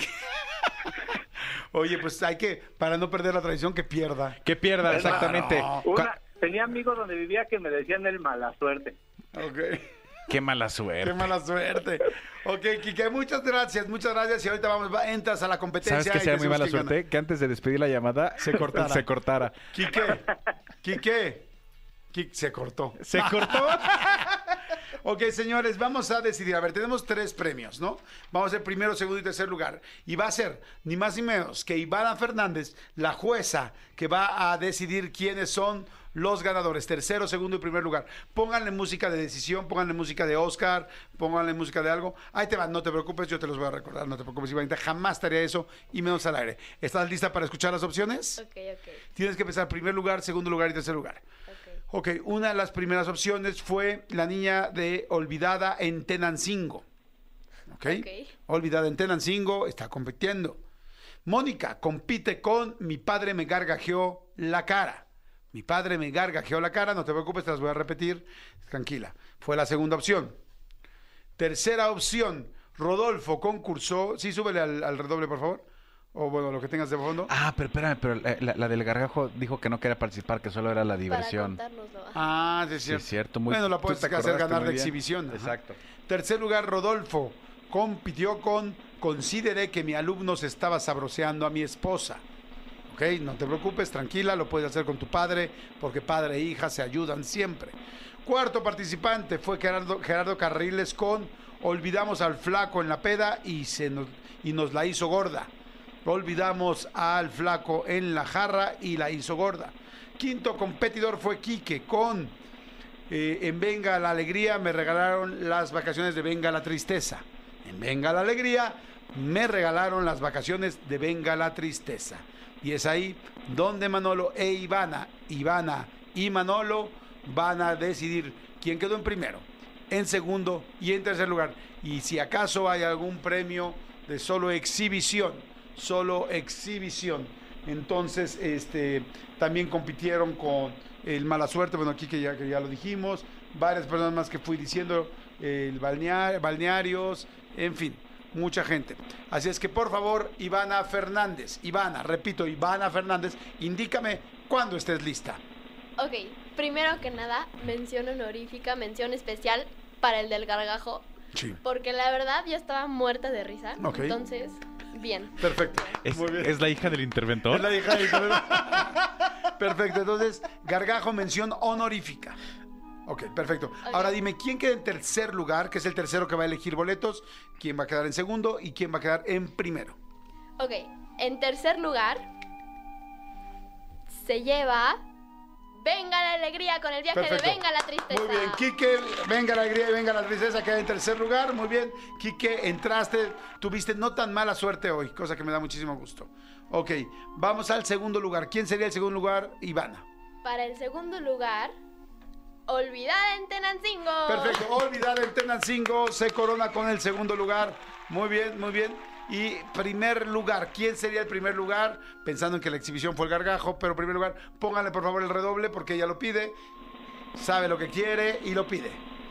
Oye, pues hay que, para no perder la tradición, que pierda. Que pierda, exactamente. Claro. Una, tenía amigos donde vivía que me decían el mala suerte. Ok. Qué mala suerte. Qué mala suerte. Ok, Quique, muchas gracias, muchas gracias. Y ahorita vamos, va, entras a la competencia. ¿Sabes qué y sería muy decimos mala quién suerte? gana. Que antes de despedir la llamada Se cortara. se cortara. Quique, Quique, Quique, se cortó. Se cortó. Ok, señores, vamos a decidir. A ver, tenemos tres premios, ¿no? Vamos a hacer primero, segundo y tercer lugar. Y va a ser, ni más ni menos, que Ivana Fernández, la jueza, que va a decidir quiénes son los ganadores. Tercero, segundo y primer lugar. Pónganle música de decisión, pónganle música de Oscar, pónganle música de algo. Ahí te van, no te preocupes, yo te los voy a recordar. No te preocupes, Ivana, jamás te haría eso y menos al aire. ¿Estás lista para escuchar las opciones? Ok, ok. Tienes que empezar primer lugar, segundo lugar y tercer lugar. Ok, una de las primeras opciones fue la niña de Olvidada en Tenancingo. Ok, Olvidada en Tenancingo está compitiendo. Mónica compite con Mi padre me gargajeó la cara. Mi padre me gargajeó la cara, no te preocupes, te las voy a repetir. Tranquila, fue la segunda opción. Tercera opción, Rodolfo concursó. Sí, súbele al, al redoble, por favor. O bueno, lo que tengas de fondo. Ah, pero espérame, pero la, la- la del gargajo dijo que no quería participar, que solo era la diversión. Ah, sí, es Sí, cierto. es cierto. Muy, Bueno, la tú puedes te hacer acordaste ganar muy de bien. exhibición. Ajá. Exacto. Tercer lugar, Rodolfo compitió con Consideré que mi alumno se estaba sabroseando a mi esposa. Ok, no te preocupes, tranquila, lo puedes hacer con tu padre, porque padre e hija se ayudan siempre. Cuarto participante fue Gerardo, Gerardo Carriles con Olvidamos al flaco en la peda y, se nos, y nos la hizo gorda. Olvidamos al flaco en la jarra y la hizo gorda. Quinto competidor fue Quique con eh, En Venga la Alegría me regalaron las vacaciones de Venga la Tristeza. En Venga la Alegría me regalaron las vacaciones de Venga la Tristeza. Y es ahí donde Manolo e Ivana, Ivana y Manolo van a decidir quién quedó en primero, en segundo y en tercer lugar. Y si acaso hay algún premio de solo exhibición, solo exhibición. Entonces, este, también compitieron con el Mala Suerte, bueno, aquí que ya, que ya lo dijimos, varias personas más que fui diciendo, el balnear, balnearios, en fin, mucha gente. Así es que, por favor, Ivana Fernández, Ivana, repito, Ivana Fernández, indícame cuándo estés lista. Ok, primero que nada, mención honorífica, mención especial para el del gargajo. Sí. Porque la verdad yo estaba muerta de risa. Ok. Entonces, bien. Perfecto. ¿Es, ¿Es la hija del interventor? Es la hija del interventor. Perfecto, entonces, gargajo, mención honorífica. Ok, perfecto. Ok. Ahora dime, ¿quién queda en tercer lugar, que es el tercero que va a elegir boletos? ¿Quién va a quedar en segundo? ¿Y quién va a quedar en primero? Ok, en tercer lugar se lleva Venga la Alegría con el viaje Perfecto. de Venga la Tristeza. Muy bien, Quique, venga la alegría y venga la tristeza, queda en tercer lugar. Muy bien, Quique, entraste, tuviste no tan mala suerte hoy, cosa que me da muchísimo gusto. Ok, vamos al segundo lugar. ¿Quién sería el segundo lugar? Ivana. Para el segundo lugar, Olvidada en Tenancingo. Perfecto, Olvidada en Tenancingo se corona con el segundo lugar. Muy bien, muy bien. Y primer lugar, ¿quién sería el primer lugar? Pensando en que la exhibición fue el gargajo, pero primer lugar, pónganle por favor el redoble porque ella lo pide, sabe lo que quiere y lo pide.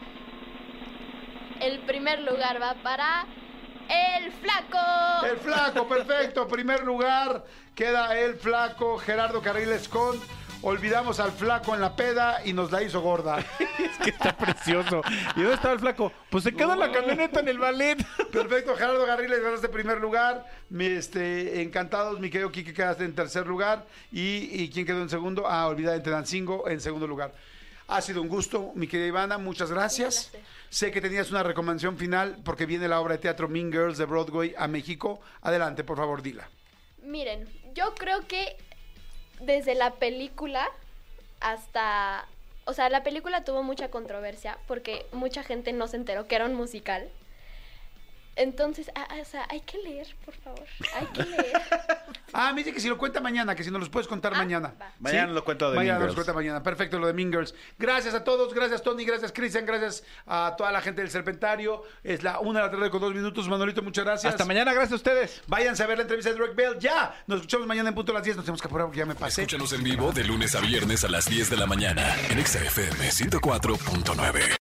El primer lugar va para El Flaco. El Flaco, perfecto, primer lugar, queda el Flaco, Gerardo Carriles con Olvidamos al Flaco en la peda y nos la hizo gorda. Es que está precioso. ¿Y dónde estaba el flaco? Pues se quedó en la camioneta en el ballet. Perfecto, Gerardo Carriles, ganaste primer lugar. Mi, este, encantados, mi querido Quique, quedaste en tercer lugar. ¿Y, y quién quedó en segundo? Ah, Olvidada en Tenancingo en segundo lugar. Ha sido un gusto, mi querida Ivana, muchas gracias. Sé que tenías una recomendación final porque viene la obra de teatro Mean Girls de Broadway a México. Adelante, por favor, dila. Miren, yo creo que desde la película hasta... O sea, la película tuvo mucha controversia porque mucha gente no se enteró que era un musical. Entonces, ah, o sea, hay que leer, por favor. Hay que leer. Ah, me dice que si lo cuenta mañana, que si nos los puedes contar mañana. Mañana ¿Sí? lo cuento de Mañana Mean nos Girls. cuenta mañana. Perfecto, lo de Mean Girls. Gracias a todos, gracias Tony, gracias Cristian, gracias a toda la gente del Serpentario. Es la una de la tarde con dos minutos. Manolito, muchas gracias. Hasta mañana, gracias a ustedes. Váyanse a ver la entrevista de Drake Bell. Ya, nos escuchamos mañana en punto a las diez. Nos tenemos que apurar porque ya me pasé. Escúchanos en vivo de lunes a viernes a las diez de la mañana en Exa F M ciento cuatro punto nueve.